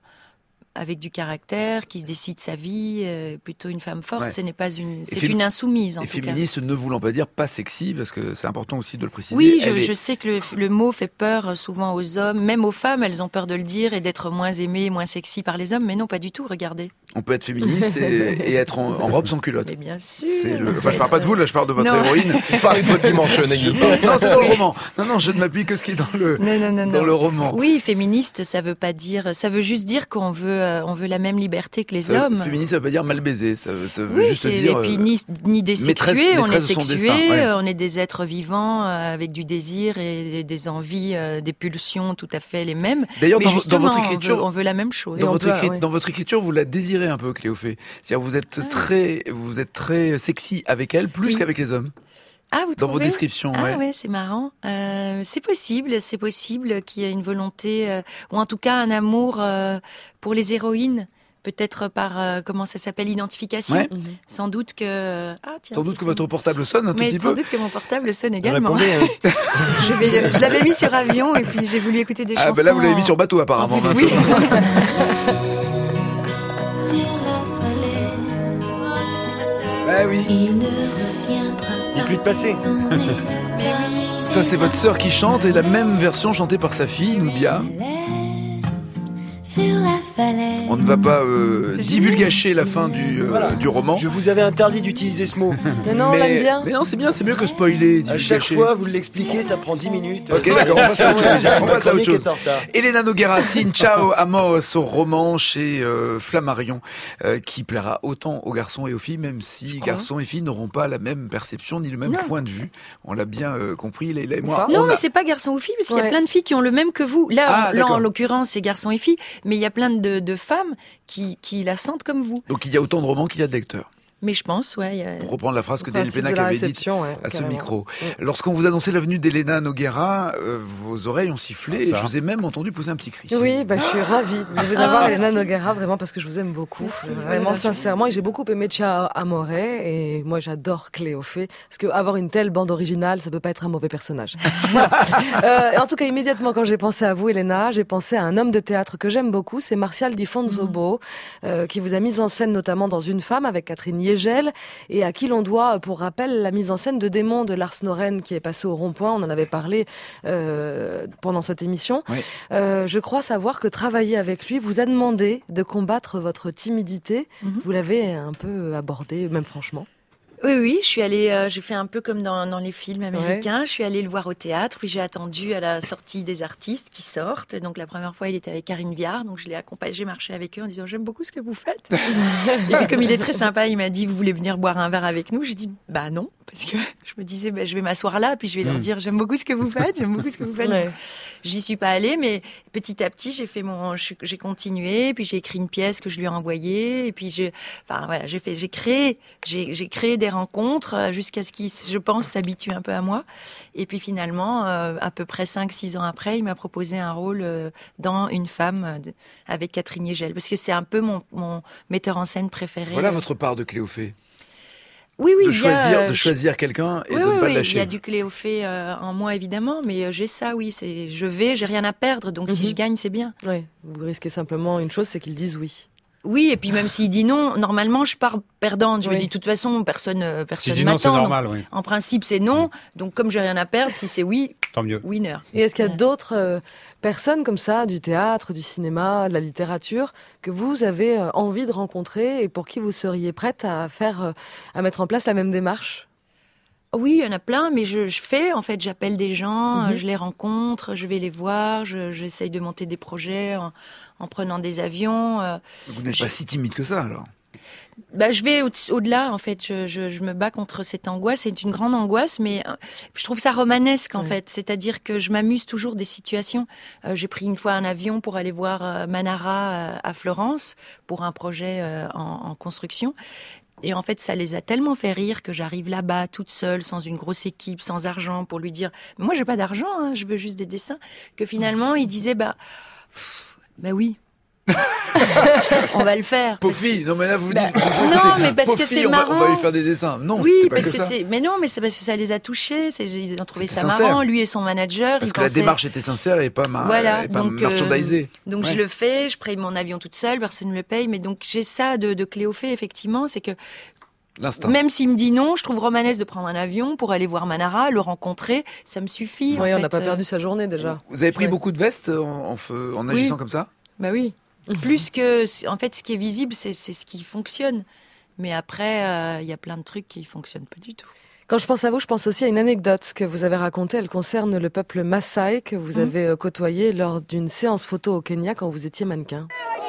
[SPEAKER 3] avec du caractère, qui décide sa vie, plutôt une femme forte.
[SPEAKER 1] Ouais.
[SPEAKER 3] Ce n'est pas c'est une insoumise en
[SPEAKER 1] Et
[SPEAKER 3] tout cas.
[SPEAKER 1] féministe ne voulant pas dire pas sexy, parce que c'est important aussi de le préciser.
[SPEAKER 3] Oui,
[SPEAKER 1] Elle est-
[SPEAKER 3] je sais que le mot fait peur souvent aux hommes, même aux femmes, elles ont peur de le dire et d'être moins aimées, moins sexy par les hommes, mais non, pas du tout, regardez.
[SPEAKER 1] On peut être féministe et être en robe sans culotte.
[SPEAKER 3] Mais bien sûr.
[SPEAKER 1] Enfin, je parle pas de vous, là, je parle de votre
[SPEAKER 3] Non.
[SPEAKER 1] héroïne.
[SPEAKER 6] Parlez de votre dimanche, Nagui.
[SPEAKER 1] Non, c'est dans le roman. Non, je ne m'appuie que ce qui est dans le
[SPEAKER 3] Non.
[SPEAKER 1] le roman.
[SPEAKER 3] Oui, féministe, ça veut juste dire qu'on veut la même liberté que les hommes.
[SPEAKER 1] Féministe, ça veut pas dire mal baiser. Ça veut
[SPEAKER 3] Oui,
[SPEAKER 1] juste dire.
[SPEAKER 3] et puis ni des sexués, on est
[SPEAKER 1] maîtresse de son
[SPEAKER 3] sexués,
[SPEAKER 1] destin, ouais.
[SPEAKER 3] on est des êtres vivants avec du désir et des envies, des pulsions tout à fait les mêmes.
[SPEAKER 1] D'ailleurs,
[SPEAKER 3] Mais
[SPEAKER 1] dans
[SPEAKER 3] justement,
[SPEAKER 1] votre écriture,
[SPEAKER 3] on veut la même chose.
[SPEAKER 1] dans votre écriture, vous la désirez un peu, Cléophée. C'est-à-dire, vous êtes très sexy avec elle, plus
[SPEAKER 3] Oui.
[SPEAKER 1] qu'avec les hommes.
[SPEAKER 3] Ah, vous
[SPEAKER 1] Dans vos
[SPEAKER 3] trouvez
[SPEAKER 1] descriptions,
[SPEAKER 3] Ah
[SPEAKER 1] ouais.
[SPEAKER 3] ouais, c'est marrant. C'est possible qu'il y ait une volonté, ou en tout cas un amour pour les héroïnes. Peut-être par, comment ça s'appelle, identification.
[SPEAKER 1] Ouais.
[SPEAKER 3] Sans doute que...
[SPEAKER 1] Sans doute que votre portable sonne un tout
[SPEAKER 3] Mais
[SPEAKER 1] petit
[SPEAKER 3] sans
[SPEAKER 1] peu.
[SPEAKER 3] doute que mon portable sonne également.
[SPEAKER 4] Répondez, hein.
[SPEAKER 3] Je l'avais mis sur avion et puis j'ai voulu écouter des chansons.
[SPEAKER 1] Ah, ben là, vous l'avez mis sur bateau, apparemment.
[SPEAKER 3] En plus,
[SPEAKER 1] maintenant.
[SPEAKER 3] oui.
[SPEAKER 1] Ah oui.
[SPEAKER 4] Dites-lui de passer.
[SPEAKER 1] Ça, c'est votre sœur qui chante et la même version chantée par sa fille, Nubia.
[SPEAKER 9] Sur la falaise.
[SPEAKER 1] On ne va pas divulgacher la fin du roman.
[SPEAKER 4] Je vous avais interdit d'utiliser ce mot.
[SPEAKER 5] Mais non, on l'aime bien.
[SPEAKER 1] Mais non, c'est bien, c'est mieux que spoiler.
[SPEAKER 4] À chaque
[SPEAKER 1] divulgacher.
[SPEAKER 4] fois, vous l'expliquez, ça prend 10 minutes.
[SPEAKER 1] Ok, d'accord, on passe à autre chose. On
[SPEAKER 4] Ma
[SPEAKER 1] passe à autre
[SPEAKER 4] chronique
[SPEAKER 1] chose.
[SPEAKER 4] est en retard.
[SPEAKER 1] Elena Noguera signe Ciao Amor, son roman chez Flammarion, qui plaira autant aux garçons et aux filles, même si garçons et filles n'auront pas la même perception ni le même point de vue. On l'a bien compris, Leïla et moi.
[SPEAKER 3] Non,
[SPEAKER 1] on
[SPEAKER 3] mais
[SPEAKER 1] a-
[SPEAKER 3] c'est pas garçon ou fille, parce qu'il y a
[SPEAKER 5] Ouais.
[SPEAKER 3] plein de filles qui ont le même que vous. Là,
[SPEAKER 1] Ah,
[SPEAKER 3] là
[SPEAKER 1] d'accord.
[SPEAKER 3] en l'occurrence, c'est garçons et filles, mais il y a plein de femmes qui la sentent comme vous.
[SPEAKER 1] Donc il y a autant de romans qu'il y a de lecteurs.
[SPEAKER 3] Mais je pense, ouais. il y a-
[SPEAKER 1] Pour reprendre la phrase que
[SPEAKER 5] Le
[SPEAKER 1] Daniel
[SPEAKER 5] principe
[SPEAKER 1] Pénac
[SPEAKER 5] de la
[SPEAKER 1] avait dite
[SPEAKER 5] réception, ouais,
[SPEAKER 1] à ce
[SPEAKER 5] carrément.
[SPEAKER 1] micro. Lorsqu'on vous annonçait la venue d'Elena Noguera, vos oreilles ont sifflé
[SPEAKER 2] Ça.
[SPEAKER 1] et je vous ai même entendu pousser un petit cri.
[SPEAKER 5] Oui, je suis ravie de vous avoir, Elena
[SPEAKER 3] merci.
[SPEAKER 5] Noguera, vraiment parce que je vous aime beaucoup, vraiment
[SPEAKER 3] Voilà,
[SPEAKER 5] sincèrement, et j'ai beaucoup aimé Ciao Amore, et moi j'adore Cléophée, parce que avoir une telle bande originale, ça peut pas être un mauvais personnage. Voilà. En tout cas, immédiatement quand j'ai pensé à vous, Elena, j'ai pensé à un homme de théâtre que j'aime beaucoup, c'est Martial Di Fonzobo, qui vous a mis en scène notamment dans Une femme avec Catherine Yegel, et à qui l'on doit, pour rappel, la mise en scène de Démon de Lars Noren qui est passé au Rond-Point. On en avait parlé pendant cette émission.
[SPEAKER 1] Oui.
[SPEAKER 5] Je crois savoir que travailler avec lui vous a demandé de combattre votre timidité. Vous l'avez un peu abordé, même franchement.
[SPEAKER 3] Oui, je suis allée, j'ai fait un peu comme dans les films américains. Je suis allée le voir au théâtre, puis j'ai attendu à la sortie des artistes qui sortent. Donc la première fois, il était avec Karine Viard, donc je l'ai accompagné, j'ai marché avec eux en disant j'aime beaucoup ce que vous faites. Et puis comme il est très sympa, il m'a dit vous voulez venir boire un verre avec nous. J'ai dit bah non, parce que je me disais je vais m'asseoir là, puis je vais leur dire j'aime beaucoup ce que vous faites, j'aime beaucoup ce que vous faites.
[SPEAKER 5] Ouais.
[SPEAKER 3] Donc, j'y suis pas allée, mais petit à petit j'ai continué, puis j'ai écrit une pièce que je lui ai envoyée, et puis j'ai créé des rencontres jusqu'à ce qu'il, je pense, s'habitue un peu à moi. Et puis finalement, à peu près 5-6 ans après, il m'a proposé un rôle dans Une femme avec Catherine Yegel, parce que c'est un peu mon metteur en scène préféré.
[SPEAKER 1] Voilà votre part de Cléophée.
[SPEAKER 3] Oui,
[SPEAKER 1] De
[SPEAKER 3] il y a,
[SPEAKER 1] choisir quelqu'un et
[SPEAKER 3] oui,
[SPEAKER 1] de ne pas le
[SPEAKER 3] il y
[SPEAKER 1] lâcher.
[SPEAKER 3] a du Cléophée en moi évidemment, mais j'ai ça, oui, j'ai rien à perdre, donc si je gagne, c'est bien.
[SPEAKER 5] Oui, vous risquez simplement une chose, c'est qu'ils disent oui.
[SPEAKER 3] Oui, et puis même s'il dit non, normalement je pars perdante. Je me
[SPEAKER 5] Oui.
[SPEAKER 3] dis de toute façon personne
[SPEAKER 2] Si dit non, c'est
[SPEAKER 3] m'attend.
[SPEAKER 2] normal, oui.
[SPEAKER 3] En principe c'est non, donc comme j'ai rien à perdre, si c'est oui,
[SPEAKER 2] Tant mieux.
[SPEAKER 3] Winner.
[SPEAKER 5] Et est-ce qu'il y a d'autres personnes comme ça, du théâtre, du cinéma, de la littérature, que vous avez envie de rencontrer et pour qui vous seriez prête à mettre en place la même démarche ?
[SPEAKER 3] Oui, il y en a plein, mais j'appelle des gens, je les rencontre, je vais les voir, j'essaye de monter des projets en prenant des avions.
[SPEAKER 1] Vous n'êtes pas si timide que ça, alors?
[SPEAKER 3] Je vais au-delà, en fait. Je me bats contre cette angoisse. C'est une grande angoisse, mais je trouve ça romanesque, en fait. C'est-à-dire que je m'amuse toujours des situations. J'ai pris une fois un avion pour aller voir Manara à Florence pour un projet en construction. Et en fait, ça les a tellement fait rire que j'arrive là-bas toute seule, sans une grosse équipe, sans argent, pour lui dire « Moi, j'ai pas d'argent, hein, je veux juste des dessins. » Que finalement, il disait oui. On va le faire.
[SPEAKER 1] Pauvre fille, non mais là vous dites.
[SPEAKER 3] Non, mais parce que c'est marrant.
[SPEAKER 1] On va lui faire des dessins. Non,
[SPEAKER 3] oui,
[SPEAKER 1] c'était pas
[SPEAKER 3] parce
[SPEAKER 1] que ça.
[SPEAKER 3] mais non, mais c'est parce que ça les a touchés. Ils ont trouvé
[SPEAKER 1] c'était
[SPEAKER 3] ça
[SPEAKER 1] sincère.
[SPEAKER 3] marrant. Lui et son manager.
[SPEAKER 1] Parce que la démarche était sincère et pas marchandisée.
[SPEAKER 3] Donc je le fais. Je paye mon avion toute seule. Personne ne me paye. Mais donc j'ai ça de Cléophée effectivement, c'est que
[SPEAKER 1] l'instinct.
[SPEAKER 3] Même s'il me dit non, je trouve romanesque de prendre un avion pour aller voir Manara, le rencontrer, ça me suffit.
[SPEAKER 5] Oui, on n'a pas perdu sa journée déjà.
[SPEAKER 1] Vous avez pris beaucoup de vestes en agissant comme ça?
[SPEAKER 3] Bah oui. Plus que, en fait, ce qui est visible, c'est ce qui fonctionne. Mais après, il y a plein de trucs qui fonctionnent pas du tout.
[SPEAKER 5] Quand je pense à vous, je pense aussi à une anecdote que vous avez racontée. Elle concerne le peuple Maasai que vous avez côtoyé lors d'une séance photo au Kenya quand vous étiez mannequin.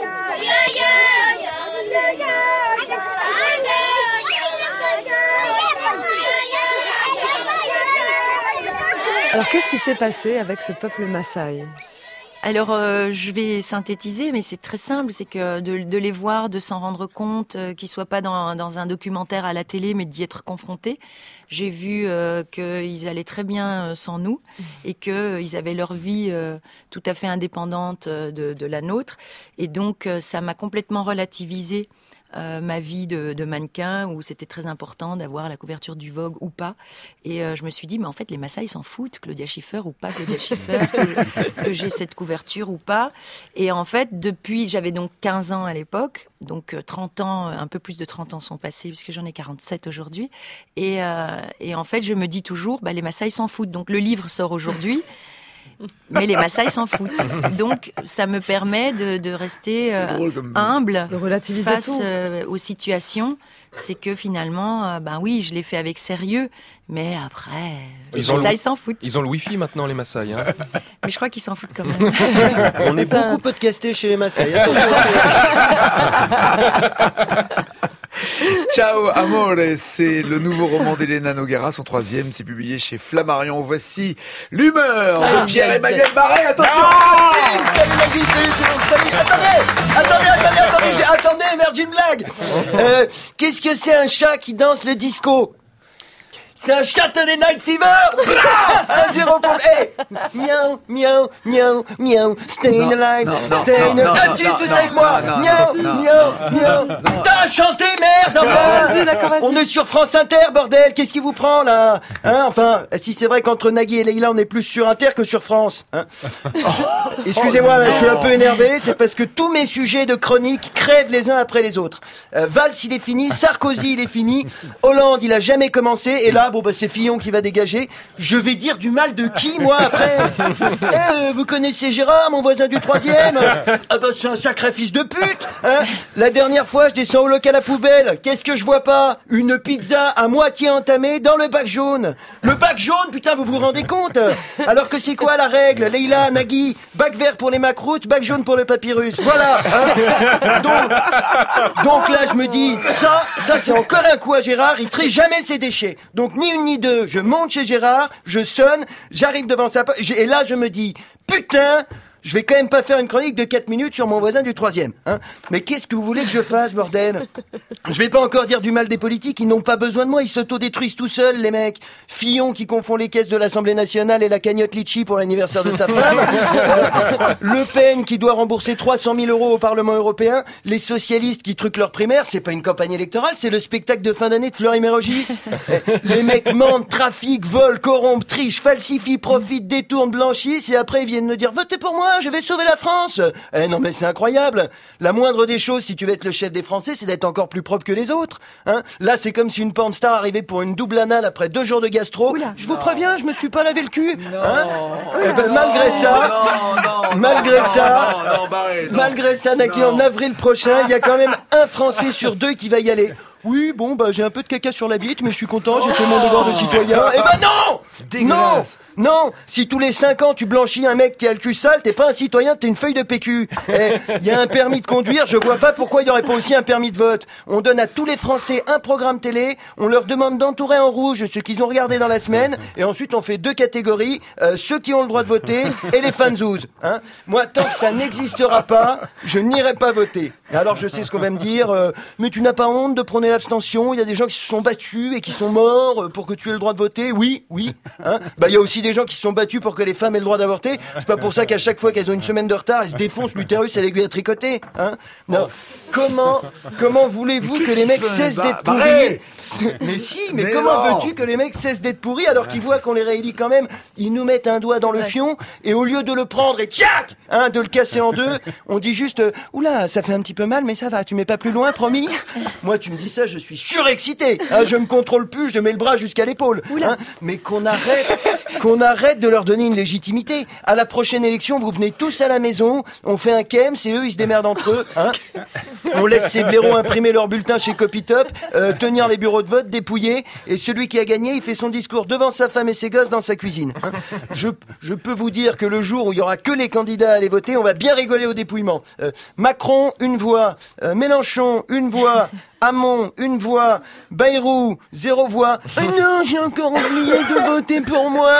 [SPEAKER 5] Alors, qu'est-ce qui s'est passé avec ce peuple Maasai ?
[SPEAKER 3] Alors, je vais synthétiser, mais c'est très simple, c'est que de les voir, de s'en rendre compte, qu'ils soient pas dans un documentaire à la télé, mais d'y être confrontés. J'ai vu qu'ils allaient très bien sans nous et qu'ils avaient leur vie tout à fait indépendante de la nôtre. Et donc, ça m'a complètement relativisé ma vie de mannequin, où c'était très important d'avoir la couverture du Vogue ou pas. Et je me suis dit, mais en fait, les Maasai s'en foutent, Claudia Schiffer ou pas Claudia Schiffer, que j'ai cette couverture ou pas. Et en fait, j'avais donc 15 ans à l'époque, donc 30 ans, un peu plus de 30 ans sont passés, puisque j'en ai 47 aujourd'hui. Et en fait, je me dis toujours, les Maasai s'en foutent. Donc le livre sort aujourd'hui. Mais les Maasai s'en foutent. Donc, ça me permet de rester humble face aux situations. C'est que finalement, oui, je l'ai fait avec sérieux, mais après, les Maasai s'en foutent.
[SPEAKER 6] Ils ont le Wi-Fi maintenant, les Maasai. Hein.
[SPEAKER 3] Mais je crois qu'ils s'en foutent quand même.
[SPEAKER 4] On est beaucoup podcastés chez les Maasai.
[SPEAKER 1] Ciao Amore, c'est le nouveau roman d'Elena Nogara, son 3e, c'est publié chez Flammarion. Voici l'humeur de Pierre-Emmanuel Barré, attention.
[SPEAKER 4] Salut la vie, salut, attendez, merde, j'ai une blague. Qu'est-ce que c'est un chat qui danse le disco? C'est un Saturday Night Fever. 1-0 pour... Miaou, miaou, miaou, miaou. Staying alive, staying alive. Ah si, tous avec moi. Miaou, miaou, miaou. T'as chanté, merde, enfin. On est sur France Inter, bordel. Qu'est-ce qui vous prend, là? Enfin, si c'est vrai qu'entre Nagui et Leïla, on est plus sur Inter que sur France. Excusez-moi, je suis un peu énervé. C'est parce que tous mes sujets de chronique crèvent les uns après les autres. Valls, il est fini. Sarkozy, il est fini. Hollande, il a jamais commencé. Et là, c'est Fillon qui va dégager. Je vais dire du mal de qui, moi, après? Vous connaissez Gérard, mon voisin du 3e? C'est un sacré fils de pute, hein. La dernière fois, je descends au local à poubelle. Qu'est-ce que je vois pas? Une pizza à moitié entamée dans le bac jaune. Le bac jaune, putain, vous vous rendez compte? Alors que c'est quoi la règle? Leïla, Nagui, bac vert pour les macroutes, bac jaune pour le papyrus. Voilà, hein. Donc là, je me dis, ça c'est encore un coup à Gérard, il trie jamais ses déchets. Donc ni une ni deux, je monte chez Gérard, je sonne, j'arrive devant sa porte, et là je me dis, putain, je vais quand même pas faire une chronique de 4 minutes sur mon voisin du 3e, hein. Mais qu'est-ce que vous voulez que je fasse, bordel? Je vais pas encore dire du mal des politiques, ils n'ont pas besoin de moi, ils s'autodétruisent tout seuls, les mecs. Fillon qui confond les caisses de l'Assemblée nationale et la cagnotte Litchi pour l'anniversaire de sa femme. Le Pen qui doit rembourser 300 000 € au Parlement européen. Les socialistes qui truquent leur primaire, c'est pas une campagne électorale, c'est le spectacle de fin d'année de Fleury-Mérogis. Les mecs mentent, trafiquent, volent, corrompent, trichent, falsifient, profitent, détournent, blanchissent et après ils viennent me dire, votez pour moi. je vais sauver la France. Non mais c'est incroyable. La moindre des choses, si tu veux être le chef des Français, c'est d'être encore plus propre que les autres. Hein, là, c'est comme si une porn star arrivait pour une double anale après 2 jours de gastro.
[SPEAKER 3] Oula.
[SPEAKER 4] Je vous préviens, je me suis pas lavé le cul.
[SPEAKER 1] Non.
[SPEAKER 4] Hein. Malgré ça, Nagui, en avril prochain, il y a quand même un Français sur 2 qui va y aller. Oui, bon, bah j'ai un peu de caca sur la bite, mais je suis content, j'ai fait mon devoir de citoyen. Eh ben non!
[SPEAKER 1] Dégueulasse.
[SPEAKER 4] Non! Si tous les 5 ans tu blanchis un mec qui a le cul sale, t'es pas un citoyen, t'es une feuille de PQ. Il y a un permis de conduire, je vois pas pourquoi il y aurait pas aussi un permis de vote. On donne à tous les Français un programme télé, on leur demande d'entourer en rouge ce qu'ils ont regardé dans la semaine, et ensuite on fait 2 catégories, ceux qui ont le droit de voter et les fanzouzes. Hein. Moi, tant que ça n'existera pas, je n'irai pas voter. Alors je sais ce qu'on va me dire, mais tu n'as pas honte de prôner l'abstention, il y a des gens qui se sont battus et qui sont morts pour que tu aies le droit de voter. Oui. Hein. Bah il y a aussi des gens qui se sont battus pour que les femmes aient le droit d'avorter. C'est pas pour ça qu'à chaque fois qu'elles ont une semaine de retard, elles se défoncent l'utérus à l'aiguille à tricoter. Hein. Non. Comment voulez-vous que les mecs cessent d'être pourris? Mais si, mais comment veux-tu que les mecs cessent d'être pourris alors qu'ils voient qu'on les réélit quand même? Ils nous mettent un doigt dans le fion et au lieu de le prendre et tchac, hein, de le casser en deux, on dit juste oula, ça fait un petit peu mal, mais ça va, tu mets pas plus loin, promis? Moi, tu me dis ça, je suis surexcité. Hein, je me contrôle plus, je mets le bras jusqu'à l'épaule. Hein, mais qu'on arrête de leur donner une légitimité. À la prochaine élection, vous venez tous à la maison, on fait un KEM, c'est eux, ils se démerdent entre eux. Hein. On laisse ces blaireaux imprimer leur bulletin chez Copytop, tenir les bureaux de vote, dépouiller, et celui qui a gagné, il fait son discours devant sa femme et ses gosses dans sa cuisine. Hein. Je peux vous dire que le jour où il y aura que les candidats à aller voter, on va bien rigoler au dépouillement. Macron, une voix. Mélenchon, une voix. Hamon, une voix. Bayrou, 0 voix. Non, j'ai encore oublié de voter pour moi.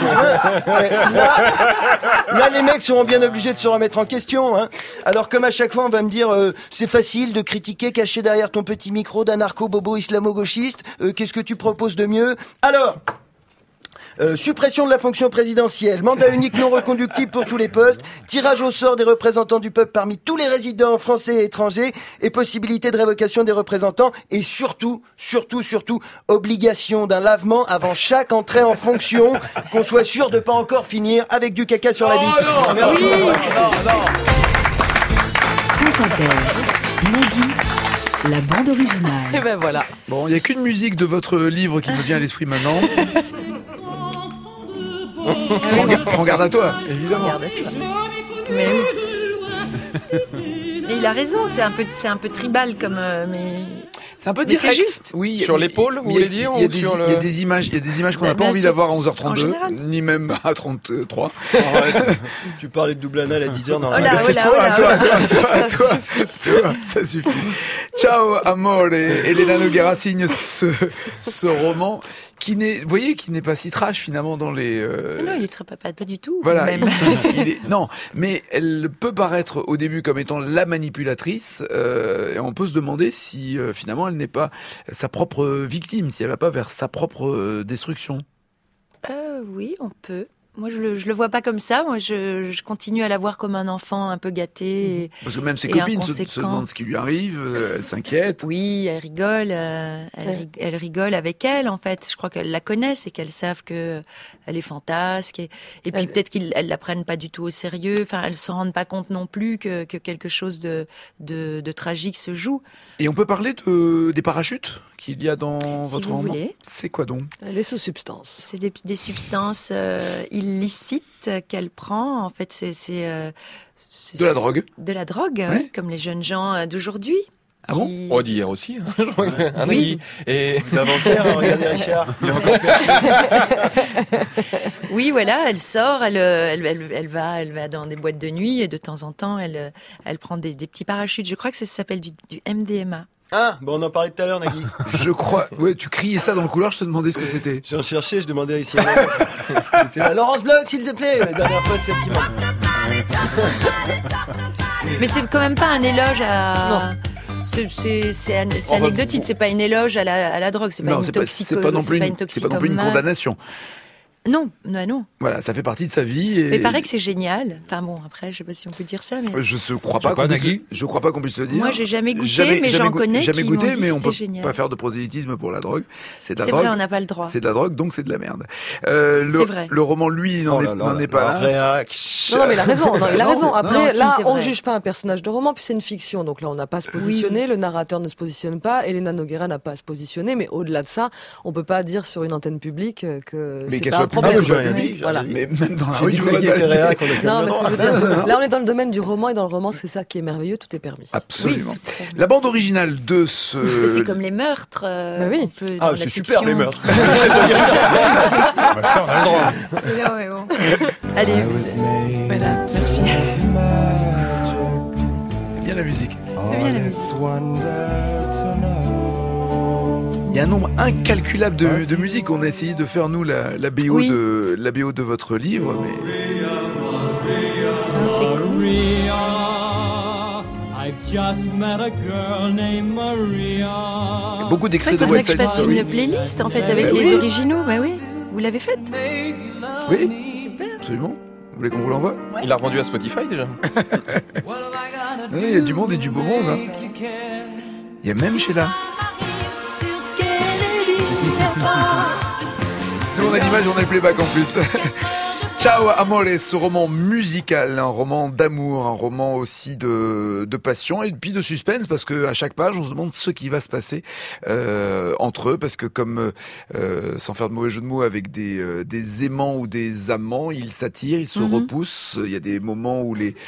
[SPEAKER 4] Là, les mecs seront bien obligés de se remettre en question. Hein. Alors, comme à chaque fois, on va me dire, c'est facile de critiquer caché derrière ton petit micro d'anarcho-bobo islamo-gauchiste. Qu'est-ce que tu proposes de mieux? Alors... suppression de la fonction présidentielle, mandat unique non reconductible pour tous les postes, tirage au sort des représentants du peuple parmi tous les résidents français et étrangers, et possibilité de révocation des représentants, et surtout, obligation d'un lavement avant chaque entrée en fonction, qu'on soit sûr de pas encore finir avec du caca sur la bite.
[SPEAKER 1] Non,
[SPEAKER 4] merci.
[SPEAKER 1] Non.
[SPEAKER 7] France Inter. Nagui, la bande originale.
[SPEAKER 5] Et ben voilà.
[SPEAKER 1] Bon, il n'y a qu'une musique de votre livre qui me vient à l'esprit maintenant. Prends garde à toi, évidemment.
[SPEAKER 3] Garde à toi. Mais il a raison, c'est un peu tribal comme mais
[SPEAKER 1] c'est un peu
[SPEAKER 3] direct. C'est juste.
[SPEAKER 1] Oui,
[SPEAKER 6] sur l'épaule, vous voulez dire?
[SPEAKER 1] Il y a des images qu'on n'a pas envie d'avoir à 11h32, ni même à 33.
[SPEAKER 4] Tu parlais de double anal à 10h, non?
[SPEAKER 1] C'est toi, ça suffit. Ciao, amore. Elena Noguera signe ce roman qui n'est pas si trash finalement dans les.
[SPEAKER 3] Non, il est très pas du tout.
[SPEAKER 1] Voilà.
[SPEAKER 3] Même.
[SPEAKER 1] Non, mais elle peut paraître au début comme étant la manipulatrice, et on peut se demander si finalement elle n'est pas sa propre victime, si elle va pas vers sa propre destruction.
[SPEAKER 3] Oui, on peut. Moi, je le vois pas comme ça. Moi, je continue à la voir comme un enfant un peu gâté.
[SPEAKER 1] Parce que même ses copines se demandent ce qui lui arrive, elles s'inquiètent.
[SPEAKER 3] Oui, elles rigolent. Elles rigolent avec elle, en fait. Je crois qu'elles la connaissent et qu'elles savent que elle est fantasque. Et puis peut-être qu'elles la prennent pas du tout au sérieux. Enfin, elles se rendent pas compte non plus que quelque chose de tragique se joue.
[SPEAKER 1] Et on peut parler des parachutes qu'il y a dans votre roman. C'est quoi donc?
[SPEAKER 5] Les sous-substances.
[SPEAKER 3] C'est des substances illicites qu'elle prend. En fait, c'est
[SPEAKER 1] de la drogue.
[SPEAKER 3] De la drogue,
[SPEAKER 1] ouais.
[SPEAKER 3] Oui, comme les jeunes gens d'aujourd'hui.
[SPEAKER 1] Ah bon?
[SPEAKER 6] Oh, d'hier aussi. Hein.
[SPEAKER 3] Oui.
[SPEAKER 6] Et
[SPEAKER 4] d'avant-hier, regardez Richard. Il est encore
[SPEAKER 3] Oui, voilà, elle sort, elle va dans des boîtes de nuit et de temps en temps, elle prend des petits parachutes. Je crois que ça s'appelle du MDMA.
[SPEAKER 4] Ah, bon, on en parlait tout à l'heure, Nagui.
[SPEAKER 1] Je crois. Ouais, tu criais ça dans le couloir, je te demandais ce que c'était.
[SPEAKER 4] J'en cherchais, je demandais ici. C'était la Laurence Bloch, s'il te plaît. La dernière fois, c'est elle qui m'a.
[SPEAKER 3] Mais c'est quand même pas un éloge à. Non. C'est anecdotique, c'est pas une éloge à la drogue, c'est pas une toxicomanie.
[SPEAKER 1] C'est pas non plus une condamnation.
[SPEAKER 3] Non, non.
[SPEAKER 1] Voilà, ça fait partie de sa vie. Et...
[SPEAKER 3] Mais il paraît que c'est génial. Enfin bon, après, je sais pas si on peut dire ça, mais...
[SPEAKER 1] Je crois pas qu'on puisse le dire.
[SPEAKER 3] Moi, j'ai jamais goûté, mais j'en connais
[SPEAKER 1] jamais
[SPEAKER 3] qui
[SPEAKER 1] goûté,
[SPEAKER 3] m'ont dit
[SPEAKER 1] mais on peut
[SPEAKER 3] génial.
[SPEAKER 1] pas faire de prosélytisme pour la drogue. C'est de la
[SPEAKER 3] c'est
[SPEAKER 1] drogue.
[SPEAKER 3] vrai, on n'a pas le droit.
[SPEAKER 1] C'est de la drogue, donc c'est de la merde.
[SPEAKER 3] C'est vrai.
[SPEAKER 1] Le roman, lui, n'en est pas là.
[SPEAKER 5] Non, mais il a raison. Il a raison. Après, là,
[SPEAKER 3] c'est
[SPEAKER 5] on
[SPEAKER 3] vrai.
[SPEAKER 5] juge pas un personnage de roman, puis c'est une fiction. Donc là, on n'a pas à se positionner. Le narrateur ne se positionne pas. Elena Noguera n'a pas à se positionner. Mais au-delà de ça, on peut pas dire sur une antenne publique que
[SPEAKER 1] mais
[SPEAKER 5] c'est
[SPEAKER 1] qu'elle
[SPEAKER 5] pas
[SPEAKER 1] soit
[SPEAKER 5] un problème.
[SPEAKER 1] publique,
[SPEAKER 5] Voilà.
[SPEAKER 1] Voilà. Mais même dans la
[SPEAKER 4] J'ai
[SPEAKER 1] rue,
[SPEAKER 4] dit
[SPEAKER 1] tu
[SPEAKER 4] Maggie
[SPEAKER 1] vois,
[SPEAKER 4] Terrea qu'on a
[SPEAKER 5] Non, mais ce que je veux dire, là, on est dans le domaine du roman, et dans le roman, c'est ça qui est merveilleux, tout est permis.
[SPEAKER 1] Absolument. La bande originale de ce...
[SPEAKER 3] C'est comme les meurtres.
[SPEAKER 5] Bah oui.
[SPEAKER 4] Ah, c'est super les meurtres.
[SPEAKER 2] Ça, on a le droit.
[SPEAKER 3] Allez, voilà, merci.
[SPEAKER 1] C'est bien la musique.
[SPEAKER 3] C'est bien la musique.
[SPEAKER 1] Il y a un nombre incalculable de musiques. On a essayé de faire, nous, la BO,
[SPEAKER 3] Oui.
[SPEAKER 1] la BO de votre livre, mais...
[SPEAKER 3] Non, c'est cool.
[SPEAKER 1] Il y a beaucoup
[SPEAKER 3] Il
[SPEAKER 1] d'extraits de
[SPEAKER 3] faudrait
[SPEAKER 1] West
[SPEAKER 3] que je
[SPEAKER 1] Side
[SPEAKER 3] fasse
[SPEAKER 1] Story.
[SPEAKER 3] une playlist, en fait, avec
[SPEAKER 1] Bah
[SPEAKER 3] les
[SPEAKER 1] oui.
[SPEAKER 3] originaux. Bah oui, vous l'avez faite.
[SPEAKER 1] Oui,
[SPEAKER 3] Super.
[SPEAKER 1] absolument. Vous voulez qu'on vous l'envoie?
[SPEAKER 6] Il l'a revendu à Spotify déjà.
[SPEAKER 1] Oui, il y a du monde et du beau monde. Hein. Il y a même Sheila. Nous, on a l'image, on a le playback en plus. Ciao Amore, ce roman musical, un roman d'amour, un roman aussi de passion et puis de suspense, parce que à chaque page on se demande ce qui va se passer entre eux, parce que comme sans faire de mauvais jeu de mots, avec des aimants ou des amants, ils s'attirent, ils se repoussent. Il y a des moments où les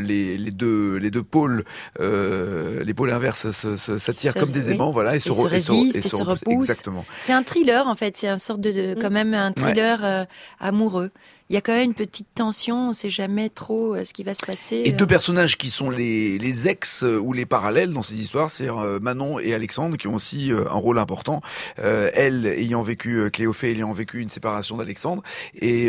[SPEAKER 1] deux pôles, les pôles inverses s'attirent comme des aimants, voilà, et se
[SPEAKER 3] résistent et se repoussent.
[SPEAKER 1] Exactement.
[SPEAKER 3] C'est un thriller en fait, c'est une sorte de quand même un thriller amoureux. Il y a quand même une petite tension, on ne sait jamais trop ce qui va se passer.
[SPEAKER 1] Et deux personnages qui sont les ex ou les parallèles dans ces histoires, c'est Manon et Alexandre, qui ont aussi un rôle important. Elle ayant vécu, Cléophée ayant vécu une séparation d'Alexandre, et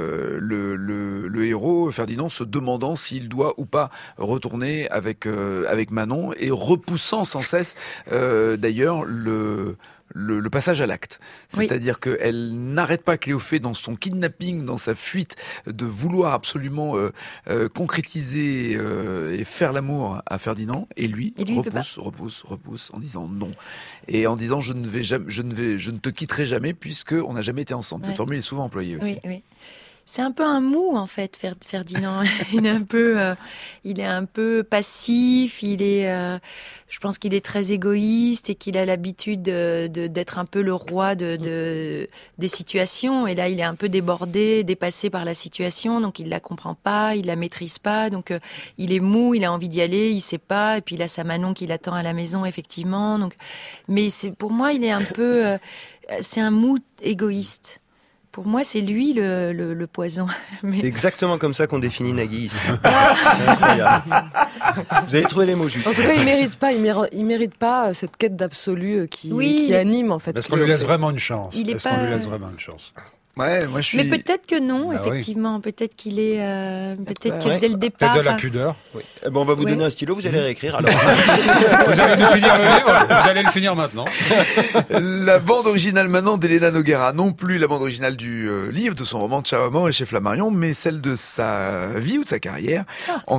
[SPEAKER 1] le héros, Ferdinand, se demandant s'il doit ou pas retourner avec Manon, et repoussant sans cesse d'ailleurs le passage à l'acte. C'est-à-dire qu'elle n'arrête pas Cléophée dans son kidnapping, dans sa fuite, de vouloir absolument concrétiser et faire l'amour à Ferdinand, et lui repousse en disant non. Et en disant je ne te quitterai jamais puisque on n'a jamais été ensemble. Cette formule est souvent employée aussi.
[SPEAKER 3] Oui. C'est un peu un mou en fait, Ferdinand. Il est un peu passif. Je pense qu'il est très égoïste et qu'il a l'habitude d'être un peu le roi des situations. Et là, il est un peu débordé, dépassé par la situation. Donc, il la comprend pas, il la maîtrise pas. Donc, il est mou, il a envie d'y aller, il sait pas. Et puis, il a sa Manon qui l'attend à la maison, effectivement. Donc, mais pour moi, il est un peu, c'est un mou égoïste. Pour moi, c'est lui le poison. Mais...
[SPEAKER 4] C'est exactement comme ça qu'on définit Nagui ici. C'est incroyable. Vous avez trouvé les mots justes.
[SPEAKER 5] En tout cas, il mérite pas cette quête d'absolu qui anime en fait.
[SPEAKER 2] Est-ce qu'on lui laisse vraiment une chance?
[SPEAKER 3] Qu'on
[SPEAKER 2] lui laisse vraiment une chance?
[SPEAKER 1] Ouais, moi je suis.
[SPEAKER 3] Mais peut-être que non, effectivement. Oui. Peut-être qu'il est. Peut-être que dès le départ.
[SPEAKER 2] Peut-être de la pudeur.
[SPEAKER 4] Oui. On va vous donner un stylo, vous allez réécrire alors.
[SPEAKER 2] Vous allez nous finir le livre, vous allez le finir maintenant.
[SPEAKER 1] La bande originale maintenant d'Elena Noguera, non plus la bande originale du livre, de son roman Ciao Amore chez Flammarion, mais celle de sa vie ou de sa carrière. En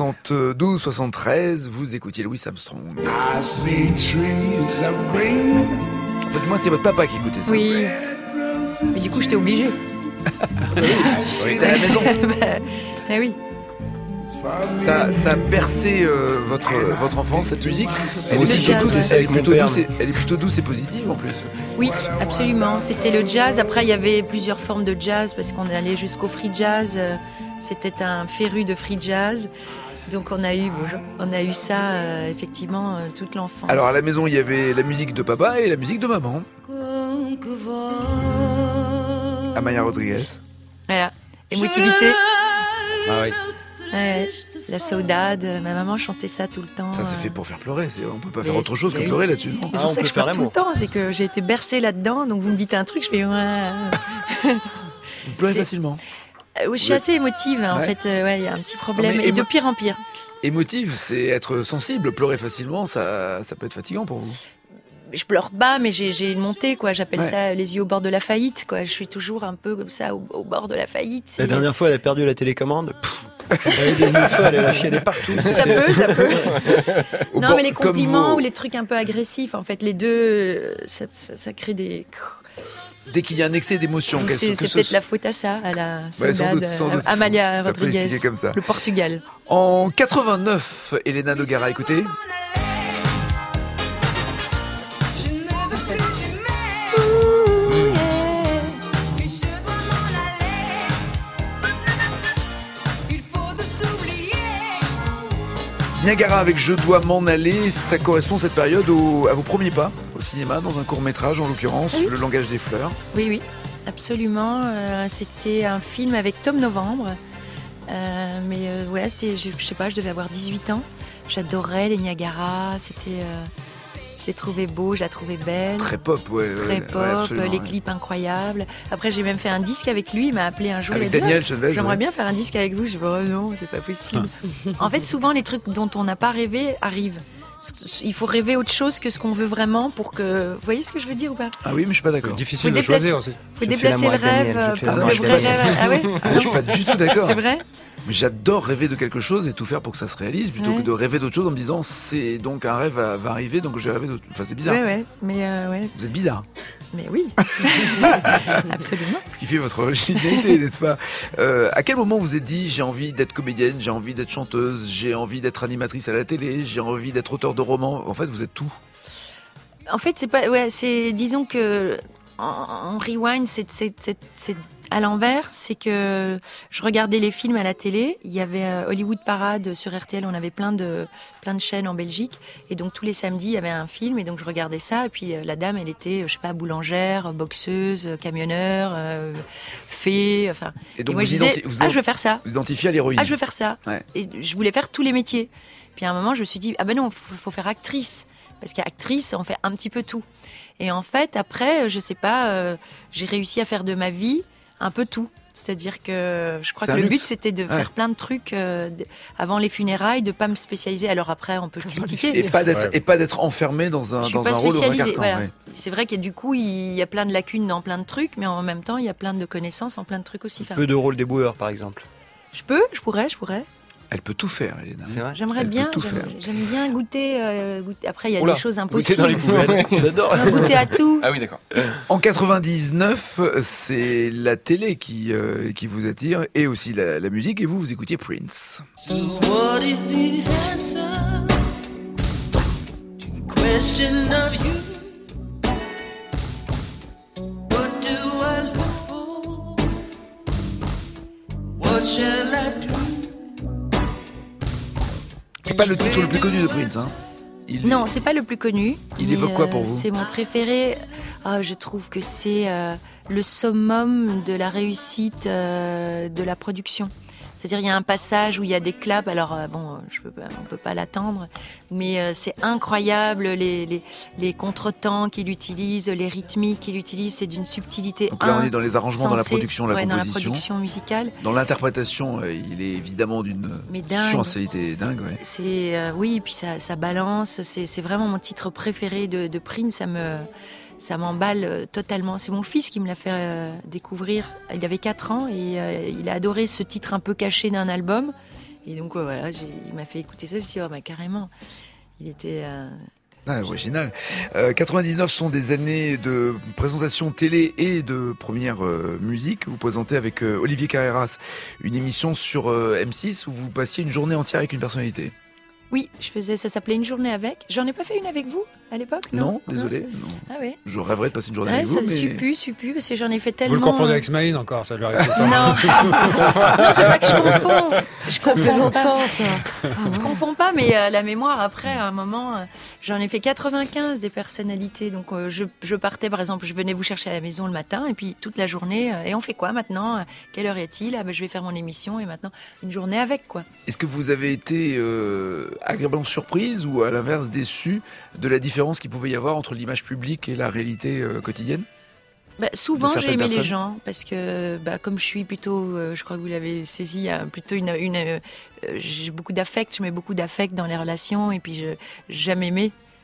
[SPEAKER 1] 72-73, vous écoutiez Louis Armstrong. I see trees of green. En fait, moi, c'est votre papa qui écoutait ça.
[SPEAKER 3] Oui. Mais du coup, j'étais obligée.
[SPEAKER 1] Oui, t'es à la maison.
[SPEAKER 3] Ah oui.
[SPEAKER 1] Ça a bercé votre enfance, cette musique. Elle est plutôt douce et positive en plus.
[SPEAKER 3] Oui, absolument. C'était le jazz. Après, il y avait plusieurs formes de jazz parce qu'on est allé jusqu'au free jazz. C'était un féru de free jazz. Donc on a eu ça effectivement toute l'enfance.
[SPEAKER 1] Alors à la maison, il y avait la musique de papa et la musique de maman. Amaya Rodriguez.
[SPEAKER 3] Voilà, émotivité.
[SPEAKER 2] Ah oui.
[SPEAKER 3] Ouais, la saudade, ma maman chantait ça tout le temps.
[SPEAKER 1] Ça c'est fait pour faire pleurer, on peut pas faire autre chose que pleurer là-dessus. Non,
[SPEAKER 3] c'est pour ça que je pleure tout le temps, c'est que j'ai été bercée là-dedans, donc vous me dites un truc, je fais ouais.
[SPEAKER 1] Vous pleurez facilement.
[SPEAKER 3] Je suis assez émotive, en fait, il y a un petit problème, et de pire en pire.
[SPEAKER 1] Émotive, c'est être sensible, pleurer facilement, ça peut être fatigant pour vous.
[SPEAKER 3] je pleure pas, mais j'ai une montée, quoi. J'appelle
[SPEAKER 1] Ouais.
[SPEAKER 3] ça les yeux au bord de la faillite, quoi. Je suis toujours un peu comme ça, au bord de la faillite.
[SPEAKER 10] La dernière fois, elle a perdu la télécommande. Elle avait des mouffes, elle a lâché des partout.
[SPEAKER 3] Ça peut.
[SPEAKER 1] Au
[SPEAKER 3] Non,
[SPEAKER 1] bord-
[SPEAKER 3] mais les
[SPEAKER 1] comme
[SPEAKER 3] compliments
[SPEAKER 1] vos-
[SPEAKER 3] ou les trucs un peu agressifs, en fait, les deux, ça crée des...
[SPEAKER 1] Dès qu'il y a un excès d'émotion,
[SPEAKER 3] Donc
[SPEAKER 1] qu'elle
[SPEAKER 3] c'est
[SPEAKER 1] que ce-
[SPEAKER 3] peut-être la faute à ça, à la
[SPEAKER 1] Ouais,
[SPEAKER 3] soldade
[SPEAKER 1] sans doute.
[SPEAKER 3] Amalia
[SPEAKER 1] Ça peut
[SPEAKER 3] Rodriguez,
[SPEAKER 1] expliquer comme ça.
[SPEAKER 3] le Portugal.
[SPEAKER 1] En 89, Elena Nogara, écoutez. Niagara avec Je dois m'en aller, ça correspond cette période à vos premiers pas au cinéma, dans un court-métrage en l'occurrence,
[SPEAKER 3] Oui.
[SPEAKER 1] Le langage des fleurs.
[SPEAKER 3] Oui, absolument. C'était un film avec Tom Novembre. Ouais, c'était, je sais pas, je devais avoir 18 ans. J'adorais les Niagara, je les trouvais beaux, je la trouvais belle.
[SPEAKER 1] Très pop, ouais.
[SPEAKER 3] Très
[SPEAKER 1] ouais,
[SPEAKER 3] pop,
[SPEAKER 1] absolument,
[SPEAKER 3] les
[SPEAKER 1] ouais.
[SPEAKER 3] clips incroyables. Après, j'ai même fait un disque avec lui, il m'a appelé un jour.
[SPEAKER 1] Avec
[SPEAKER 3] il a dit,
[SPEAKER 1] Daniel Chenvez.
[SPEAKER 3] j'aimerais
[SPEAKER 1] ouais.
[SPEAKER 3] bien faire un disque avec vous. Je dis, oh non, c'est pas possible. En fait, souvent, les trucs dont on n'a pas rêvé arrivent. Il faut rêver autre chose que ce qu'on veut vraiment pour que... Vous voyez ce que je veux dire ou pas?
[SPEAKER 1] Ah oui, mais je suis pas d'accord.
[SPEAKER 2] Difficile
[SPEAKER 3] Faut
[SPEAKER 2] de
[SPEAKER 3] déplacer-
[SPEAKER 2] choisir aussi.
[SPEAKER 3] Faut
[SPEAKER 10] Je fais
[SPEAKER 3] déplacer
[SPEAKER 10] l'amour
[SPEAKER 3] le
[SPEAKER 10] avec Daniel,
[SPEAKER 3] rêve
[SPEAKER 10] je fais
[SPEAKER 3] pour
[SPEAKER 10] l'amour
[SPEAKER 3] le
[SPEAKER 10] avec
[SPEAKER 3] vrai
[SPEAKER 10] Daniel.
[SPEAKER 3] rêve. Ah ouais?
[SPEAKER 1] Ah, je suis pas du tout d'accord.
[SPEAKER 3] C'est vrai?
[SPEAKER 1] Mais j'adore rêver de quelque chose et tout faire pour que ça se réalise plutôt
[SPEAKER 3] Ouais.
[SPEAKER 1] que de rêver d'autre chose en me disant c'est donc un rêve va arriver donc je vais rêver d'autre. Enfin c'est bizarre.
[SPEAKER 3] Ouais, mais ouais.
[SPEAKER 1] Vous êtes bizarre.
[SPEAKER 3] Mais oui. Absolument.
[SPEAKER 1] Ce qui fait votre originalité, n'est-ce pas? À quel moment vous êtes dit j'ai envie d'être comédienne, j'ai envie d'être chanteuse, j'ai envie d'être animatrice à la télé, j'ai envie d'être auteur de romans? En fait, vous êtes tout.
[SPEAKER 3] En fait, c'est pas. Ouais, c'est. Disons que en rewind, c'est à l'envers. C'est que je regardais les films à la télé. Il y avait Hollywood Parade sur RTL. On avait plein de chaînes en Belgique. Et donc tous les samedis, il y avait un film. Et donc je regardais ça. Et puis la dame, elle était, je sais pas, boulangère, boxeuse, camionneur, fée. Enfin.
[SPEAKER 1] Et donc
[SPEAKER 3] Et moi,
[SPEAKER 1] vous,
[SPEAKER 3] je disais,
[SPEAKER 1] je
[SPEAKER 3] veux faire ça.
[SPEAKER 1] vous identifiez à l'héroïne.
[SPEAKER 3] Ah, je veux faire ça.
[SPEAKER 1] Ouais.
[SPEAKER 3] Et je voulais faire tous les métiers. Puis à un moment, je me suis dit, ah ben non, faut faire actrice. Parce qu'actrice, on fait un petit peu tout. Et en fait, après, je sais pas, j'ai réussi à faire de ma vie un peu tout. C'est-à-dire que je crois
[SPEAKER 1] C'est
[SPEAKER 3] que
[SPEAKER 1] un
[SPEAKER 3] le but,
[SPEAKER 1] luxe.
[SPEAKER 3] c'était de faire plein de trucs avant les funérailles, de pas me spécialiser. Alors après, on peut critiquer.
[SPEAKER 1] Et pas d'être enfermé dans un
[SPEAKER 3] Je suis pas
[SPEAKER 1] rôle au vrai
[SPEAKER 3] spécialisée.
[SPEAKER 1] carcan.
[SPEAKER 3] Voilà.
[SPEAKER 1] Ouais.
[SPEAKER 3] C'est vrai que du coup, il y a plein de lacunes dans plein de trucs, mais en même temps, il y a plein de connaissances en plein de trucs aussi. Enfin,
[SPEAKER 10] Peu de rôle déboueur, par exemple.
[SPEAKER 3] je pourrais.
[SPEAKER 1] Elle peut tout faire, Elena.
[SPEAKER 10] C'est vrai.
[SPEAKER 3] J'aimerais
[SPEAKER 1] Elle peut
[SPEAKER 3] bien.
[SPEAKER 1] tout faire.
[SPEAKER 3] J'aime bien goûter. Après, il y a
[SPEAKER 6] Oula,
[SPEAKER 3] des choses
[SPEAKER 10] Goûter dans les
[SPEAKER 3] impossibles.
[SPEAKER 10] poubelles. J'adore.
[SPEAKER 3] Goûter à tout.
[SPEAKER 6] Ah oui, d'accord.
[SPEAKER 1] En 99, c'est la télé qui vous attire et aussi la musique. Et vous écoutiez Prince.
[SPEAKER 11] So what is the answer to the question of you? What do I look for? What shall I do?
[SPEAKER 1] C'est pas le titre le plus connu de Prince, hein.
[SPEAKER 3] Non, c'est pas le plus connu.
[SPEAKER 1] Il
[SPEAKER 3] mais,
[SPEAKER 1] évoque quoi pour vous?
[SPEAKER 3] C'est mon préféré. Ah, je trouve que c'est le summum de la réussite de la production. C'est-à-dire, il y a un passage où il y a des claps. Alors, on peut pas l'attendre, mais c'est incroyable les contretemps qu'il utilise, les rythmiques qu'il utilise. C'est d'une subtilité.
[SPEAKER 1] Donc là, on est dans les arrangements, dans la production, la
[SPEAKER 3] dans la
[SPEAKER 1] composition.
[SPEAKER 3] production musicale.
[SPEAKER 1] Dans l'interprétation, il est évidemment d'une
[SPEAKER 3] Mais dingue.
[SPEAKER 1] sensualité dingue. Ouais.
[SPEAKER 3] C'est oui, puis ça balance. C'est vraiment mon titre préféré de Prince. Ça m'emballe totalement. C'est mon fils qui me l'a fait découvrir. Il avait 4 ans et il a adoré ce titre un peu caché d'un album. Et donc voilà, il m'a fait écouter ça. Je me suis dit, oh, bah, carrément. Il était...
[SPEAKER 1] Ah, original. 99 sont des années de présentation télé et de première musique. Vous présentez avec Olivier Carreras une émission sur M6 où vous passiez une journée entière avec une personnalité.
[SPEAKER 3] Oui, ça s'appelait Une journée avec. J'en ai pas fait une avec vous à l'époque,
[SPEAKER 1] Non, désolé. Non.
[SPEAKER 3] Ah oui.
[SPEAKER 1] Je rêverais de passer une journée
[SPEAKER 3] Ouais,
[SPEAKER 1] avec vous.
[SPEAKER 3] ça
[SPEAKER 1] Mais...
[SPEAKER 3] suppu, parce que j'en ai fait tellement.
[SPEAKER 2] Vous le confondez avec Smaïn encore, ça lui arrive tout le temps.
[SPEAKER 3] Non, c'est pas que je confonds.
[SPEAKER 5] Ça fait longtemps, ça.
[SPEAKER 3] Je confonds pas, mais la mémoire, après, à un moment, j'en ai fait 95 des personnalités. Donc, je partais, par exemple, je venais vous chercher à la maison le matin, et puis toute la journée, et on fait quoi maintenant? Quelle heure est-il? Ah, ben, je vais faire mon émission, et maintenant, une journée avec, quoi.
[SPEAKER 1] Est-ce que vous avez été agréablement surprise ou à l'inverse déçue de la différence qu'il pouvait y avoir entre l'image publique et la réalité quotidienne?
[SPEAKER 3] Souvent,
[SPEAKER 1] de
[SPEAKER 3] j'ai
[SPEAKER 1] certaines
[SPEAKER 3] aimé les
[SPEAKER 1] personnes?
[SPEAKER 3] gens parce que, comme je suis plutôt, je crois que vous l'avez saisi, plutôt j'ai beaucoup d'affect, je mets beaucoup d'affect dans les relations et puis j'aime aimer.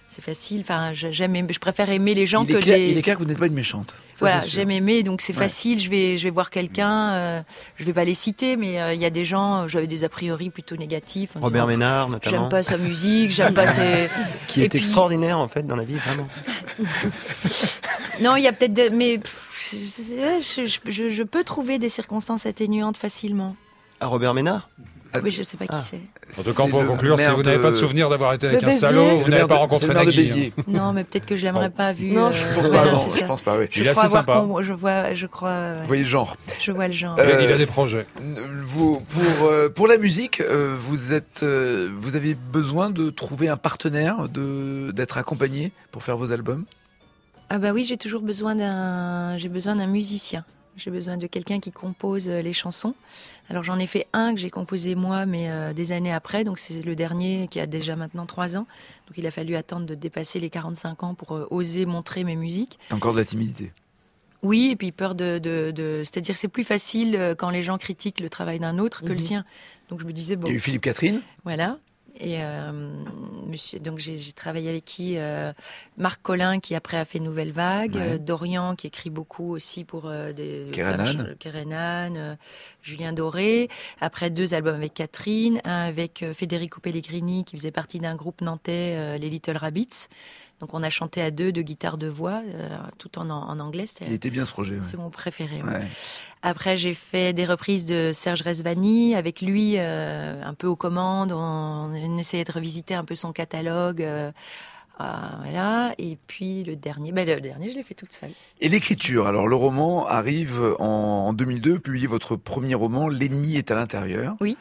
[SPEAKER 3] C'est facile. Enfin, je préfère aimer les gens
[SPEAKER 1] Il est clair que vous n'êtes pas une méchante. Ça,
[SPEAKER 3] voilà,
[SPEAKER 1] c'est sûr.
[SPEAKER 3] j'aime aimer, donc c'est facile. Je vais voir quelqu'un. Je vais pas les citer, mais il y a des gens. J'avais des a priori plutôt négatifs. en
[SPEAKER 10] Robert
[SPEAKER 3] disant,
[SPEAKER 10] Ménard, notamment.
[SPEAKER 3] J'aime pas sa musique, j'aime pas ses.
[SPEAKER 10] Qui
[SPEAKER 3] Et
[SPEAKER 10] est
[SPEAKER 3] puis-
[SPEAKER 10] extraordinaire, en fait, dans la vie, vraiment.
[SPEAKER 3] Non, il y a peut-être mais je peux trouver des circonstances atténuantes facilement.
[SPEAKER 10] Ah, Robert Ménard?
[SPEAKER 3] Mais je sais pas qui c'est.
[SPEAKER 2] En tout cas, pour conclure, si vous n'avez pas de souvenir d'avoir été avec
[SPEAKER 5] de
[SPEAKER 2] un salaud,
[SPEAKER 5] Béziers.
[SPEAKER 2] vous
[SPEAKER 1] C'est
[SPEAKER 2] n'avez
[SPEAKER 1] le
[SPEAKER 2] pas
[SPEAKER 1] maire
[SPEAKER 2] rencontré
[SPEAKER 1] de
[SPEAKER 2] Nagui.
[SPEAKER 1] Béziers.
[SPEAKER 3] Non, mais peut-être que je l'aimerais pas vu.
[SPEAKER 5] Non,
[SPEAKER 1] Je pense pas,
[SPEAKER 3] voilà,
[SPEAKER 1] non,
[SPEAKER 3] c'est ça.
[SPEAKER 1] je pense pas, oui.
[SPEAKER 2] Il est
[SPEAKER 3] crois
[SPEAKER 2] assez
[SPEAKER 3] avoir
[SPEAKER 2] sympa.
[SPEAKER 3] je crois.
[SPEAKER 1] Vous voyez le genre.
[SPEAKER 3] Je vois le genre.
[SPEAKER 2] Il a des projets.
[SPEAKER 1] Vous, pour la musique, vous avez besoin de trouver un partenaire, d'être accompagné pour faire vos albums.
[SPEAKER 3] Ah bah oui, j'ai besoin d'un musicien. J'ai besoin de quelqu'un qui compose les chansons. Alors j'en ai fait un que j'ai composé moi, mais des années après. Donc c'est le dernier qui a déjà maintenant 3 ans. Donc il a fallu attendre de dépasser les 45 ans pour oser montrer mes musiques.
[SPEAKER 1] C'est encore de la timidité.
[SPEAKER 3] Oui, et puis peur c'est-à-dire que c'est plus facile quand les gens critiquent le travail d'un autre que le sien. Donc je me disais bon.
[SPEAKER 1] Il y a eu Philippe Catherine.
[SPEAKER 3] Voilà. Et donc j'ai travaillé avec qui Marc Collin qui après a fait Nouvelle Vague,
[SPEAKER 1] Ouais.
[SPEAKER 3] Dorian qui écrit beaucoup aussi pour
[SPEAKER 1] Kerenan.
[SPEAKER 3] Kerenan, Julien Doré. Après 2 albums avec Catherine, un avec Federico Pellegrini qui faisait partie d'un groupe nantais, les Little Rabbits. Donc on a chanté à 2 de guitare de voix, tout en anglais.
[SPEAKER 1] Il était bien ce projet. Ouais.
[SPEAKER 3] C'est mon préféré. Ouais.
[SPEAKER 1] Ouais.
[SPEAKER 3] Après, j'ai fait des reprises de Serge Rezvani. Avec lui, un peu aux commandes, on essayait de revisiter un peu son catalogue. Voilà. Et puis le dernier, je l'ai fait toute seule.
[SPEAKER 1] Et l'écriture. Alors le roman arrive en 2002, publiez votre premier roman, L'ennemi est à l'intérieur.
[SPEAKER 3] Oui.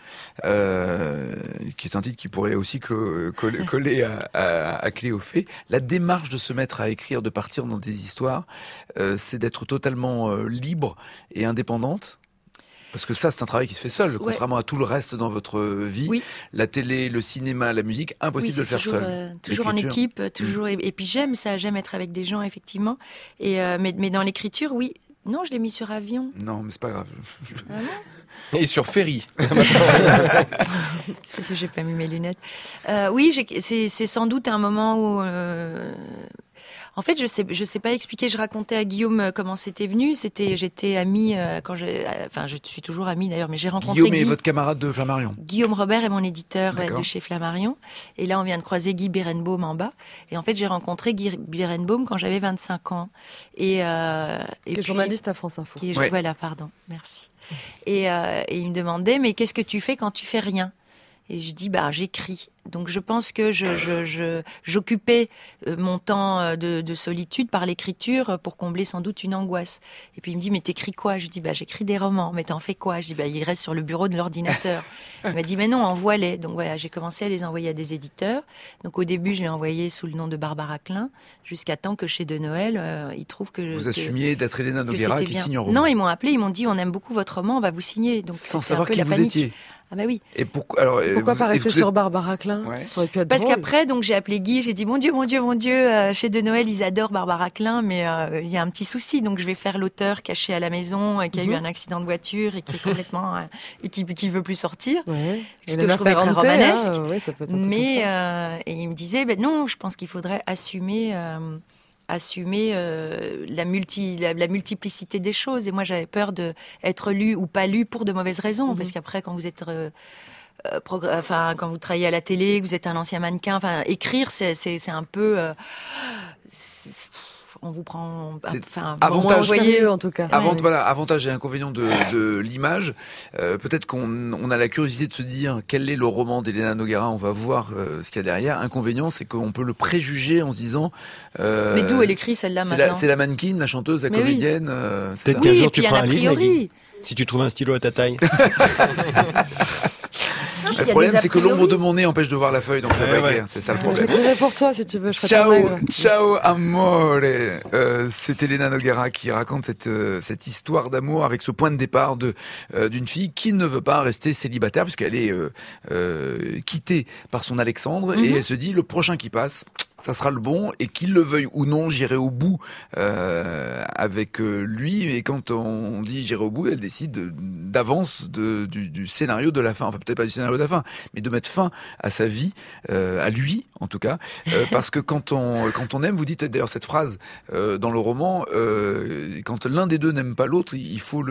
[SPEAKER 1] Qui est un titre qui pourrait aussi coller à Cléophée. La démarche de se mettre à écrire, de partir dans des histoires, c'est d'être totalement libre et indépendante. Parce que ça, c'est un travail qui se fait seul,
[SPEAKER 3] Ouais.
[SPEAKER 1] contrairement à tout le reste dans votre vie.
[SPEAKER 3] Oui.
[SPEAKER 1] La télé, le cinéma, la musique, impossible de le faire
[SPEAKER 3] toujours,
[SPEAKER 1] seul.
[SPEAKER 3] toujours en
[SPEAKER 1] L'écriture.
[SPEAKER 3] équipe, toujours. Et puis j'aime ça, j'aime être avec des gens, effectivement. Et mais dans l'écriture, oui. Non, je l'ai mis sur avion.
[SPEAKER 1] Non, mais c'est pas grave.
[SPEAKER 3] Ah bon
[SPEAKER 6] Et sur Ferry.
[SPEAKER 3] C'est parce que j'ai pas mis mes lunettes. Oui, c'est sans doute un moment où. En fait, je sais pas expliquer. Je racontais à Guillaume comment c'était venu. J'étais amie je suis toujours amie d'ailleurs, mais j'ai rencontré
[SPEAKER 1] Guillaume est votre camarade de Flammarion.
[SPEAKER 3] Guillaume Robert est mon éditeur
[SPEAKER 1] D'accord.
[SPEAKER 3] de chez Flammarion. Et là, on vient de croiser Guy Berenbaum en bas. Et en fait, j'ai rencontré Guy Berenbaum quand j'avais 25 ans.
[SPEAKER 5] Qui est journaliste à France Info.
[SPEAKER 1] Ouais.
[SPEAKER 3] Voilà, pardon, merci. Et il me demandait, mais qu'est-ce que tu fais quand tu fais rien ? Et je dis, j'écris. Donc je pense que j'occupais mon temps de solitude par l'écriture pour combler sans doute une angoisse. Et puis il me dit, mais t'écris quoi ? Je lui dis, j'écris des romans. Mais t'en fais quoi ? Je dis, il reste sur le bureau de l'ordinateur. Il m'a dit, mais non, envoie-les. Donc voilà, j'ai commencé à les envoyer à des éditeurs. Donc au début, je l'ai envoyé sous le nom de Barbara Klein, jusqu'à temps que chez De Noël, ils trouvent que...
[SPEAKER 1] Vous assumiez d'être Elena
[SPEAKER 3] que
[SPEAKER 1] Noguera
[SPEAKER 3] c'était
[SPEAKER 1] qui
[SPEAKER 3] bien.
[SPEAKER 1] signe un roman.
[SPEAKER 3] Non, ils m'ont appelé, ils m'ont dit, on aime beaucoup votre roman, on va vous signer. Donc
[SPEAKER 1] Sans
[SPEAKER 3] c'était un
[SPEAKER 1] savoir
[SPEAKER 3] peu
[SPEAKER 1] qui
[SPEAKER 3] la
[SPEAKER 1] vous
[SPEAKER 3] panique.
[SPEAKER 1] étiez.
[SPEAKER 3] Ah bah oui.
[SPEAKER 1] Et pourquoi
[SPEAKER 5] Pourquoi pas rester
[SPEAKER 1] et vous
[SPEAKER 5] sur Barbara Klein?
[SPEAKER 1] Ouais.
[SPEAKER 5] Ça aurait pu être
[SPEAKER 3] Parce
[SPEAKER 5] drôle.
[SPEAKER 3] qu'après, donc j'ai appelé Guy, j'ai dit mon Dieu, chez De Noël, ils adorent Barbara Klein, mais il y a un petit souci, donc je vais faire l'auteur caché à la maison, qui a eu un accident de voiture et qui est complètement et qui veut plus sortir.
[SPEAKER 5] Ouais.
[SPEAKER 3] Ce
[SPEAKER 5] Et
[SPEAKER 3] que
[SPEAKER 5] Elena
[SPEAKER 3] je trouvais très
[SPEAKER 5] Ferrante,
[SPEAKER 3] romanesque.
[SPEAKER 5] hein, ouais, ça peut être un truc
[SPEAKER 3] Mais
[SPEAKER 5] comme ça.
[SPEAKER 3] et il me disait, non, je pense qu'il faudrait assumer la multiplicité des choses. Et moi, j'avais peur d'être lu ou pas lu pour de mauvaises raisons, parce qu'après, quand vous êtes quand vous travaillez à la télé, que vous êtes un ancien mannequin, écrire, c'est un peu... on vous prend...
[SPEAKER 1] avantage,
[SPEAKER 5] moins au sérieux, en tout cas.
[SPEAKER 1] Voilà, avantage et inconvénient de l'image. Peut-être qu'on a la curiosité de se dire quel est le roman d'Elena Noguera, on va voir ce qu'il y a derrière. Inconvénient, c'est qu'on peut le préjuger en se disant...
[SPEAKER 3] mais d'où elle écrit celle-là maintenant?
[SPEAKER 1] C'est la mannequin, la chanteuse, la
[SPEAKER 3] mais
[SPEAKER 1] comédienne.
[SPEAKER 10] Peut-être qu'un jour tu feras un livre, Nagui, si tu trouves un stylo à ta taille.
[SPEAKER 1] Le problème, c'est que l'ombre de mon nez empêche de voir la feuille, donc je peux pas écrire. C'est ça le
[SPEAKER 5] Je
[SPEAKER 1] problème.
[SPEAKER 5] l'écrirai pour toi, si tu veux. Je ferai ton
[SPEAKER 1] Ciao,
[SPEAKER 5] nègre.
[SPEAKER 1] ciao amore. C'est Elena Noguera qui raconte cette histoire d'amour avec ce point de départ d'une fille qui ne veut pas rester célibataire puisqu'elle est quittée par son Alexandre et elle se dit le prochain qui passe, ça sera le bon, et qu'il le veuille ou non, j'irai au bout avec lui. Et quand on dit j'irai au bout, elle décide d'avance du scénario de la fin. Enfin, peut-être pas du scénario de la fin, mais de mettre fin à sa vie, à lui en tout cas, parce que quand on aime, vous dites d'ailleurs cette phrase dans le roman, quand l'un des deux n'aime pas l'autre, il faut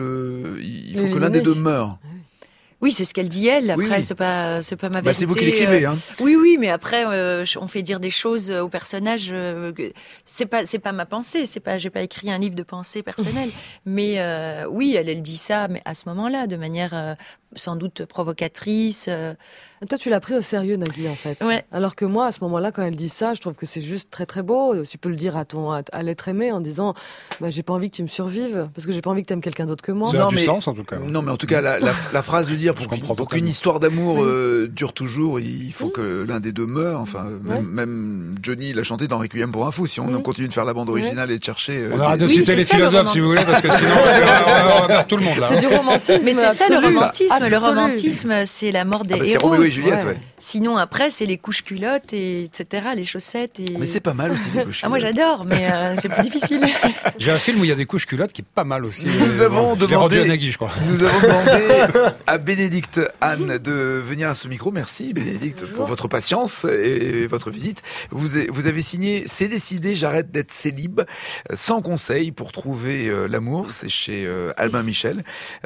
[SPEAKER 1] que l'un des deux meure.
[SPEAKER 3] Oui, c'est ce qu'elle dit elle. Après,
[SPEAKER 1] oui.
[SPEAKER 3] c'est pas ma vérité.
[SPEAKER 1] Bah, c'est vous qui l'écrivez, hein.
[SPEAKER 3] Oui, mais après, on fait dire des choses au personnage. C'est pas ma pensée. J'ai pas écrit un livre de pensée personnelle. Mais oui, elle dit ça, mais à ce moment-là, de manière sans doute provocatrice.
[SPEAKER 5] Toi, tu l'as pris au sérieux, Nagui, en fait.
[SPEAKER 3] Ouais.
[SPEAKER 5] Alors que moi, à ce moment-là, quand elle dit ça, je trouve que c'est juste très très beau. Tu peux le dire à l'être aimé en disant, j'ai pas envie que tu me survives parce que j'ai pas envie que t'aimes quelqu'un d'autre que moi.
[SPEAKER 2] Ça a du sens, en tout cas.
[SPEAKER 1] Non, mais en tout cas, la phrase de dire pour qu'une histoire d'amour dure toujours, il faut que l'un des deux meure. Enfin, même Johnny l'a chanté dans Requiem pour un fou. Si on continue de faire la bande originale et de chercher.
[SPEAKER 2] On arrête de citer les philosophes, si vous voulez, parce que sinon, on va perdre tout le monde là.
[SPEAKER 5] C'est du romantisme.
[SPEAKER 3] Mais c'est ça le romantisme.
[SPEAKER 5] Absolu.
[SPEAKER 3] Le romantisme, c'est la mort des héros.
[SPEAKER 1] C'est Roméo et Juliette, ouais.
[SPEAKER 3] Sinon, après, c'est les couches culottes, etc., les chaussettes.
[SPEAKER 1] Mais c'est pas mal aussi, les couches culottes.
[SPEAKER 3] Moi, j'adore, mais c'est plus difficile.
[SPEAKER 2] J'ai un film où il y a des couches culottes qui est pas mal aussi.
[SPEAKER 1] Nous avons
[SPEAKER 2] je l'ai rendu
[SPEAKER 1] demandé
[SPEAKER 2] à Nagui, je crois.
[SPEAKER 1] Nous avons demandé à Bénédicte Anne de venir à ce micro. Merci, Bénédicte, pour votre patience et votre visite. Vous avez signé « C'est décidé, j'arrête d'être célib », sans conseil pour trouver l'amour. C'est chez Albin Michel.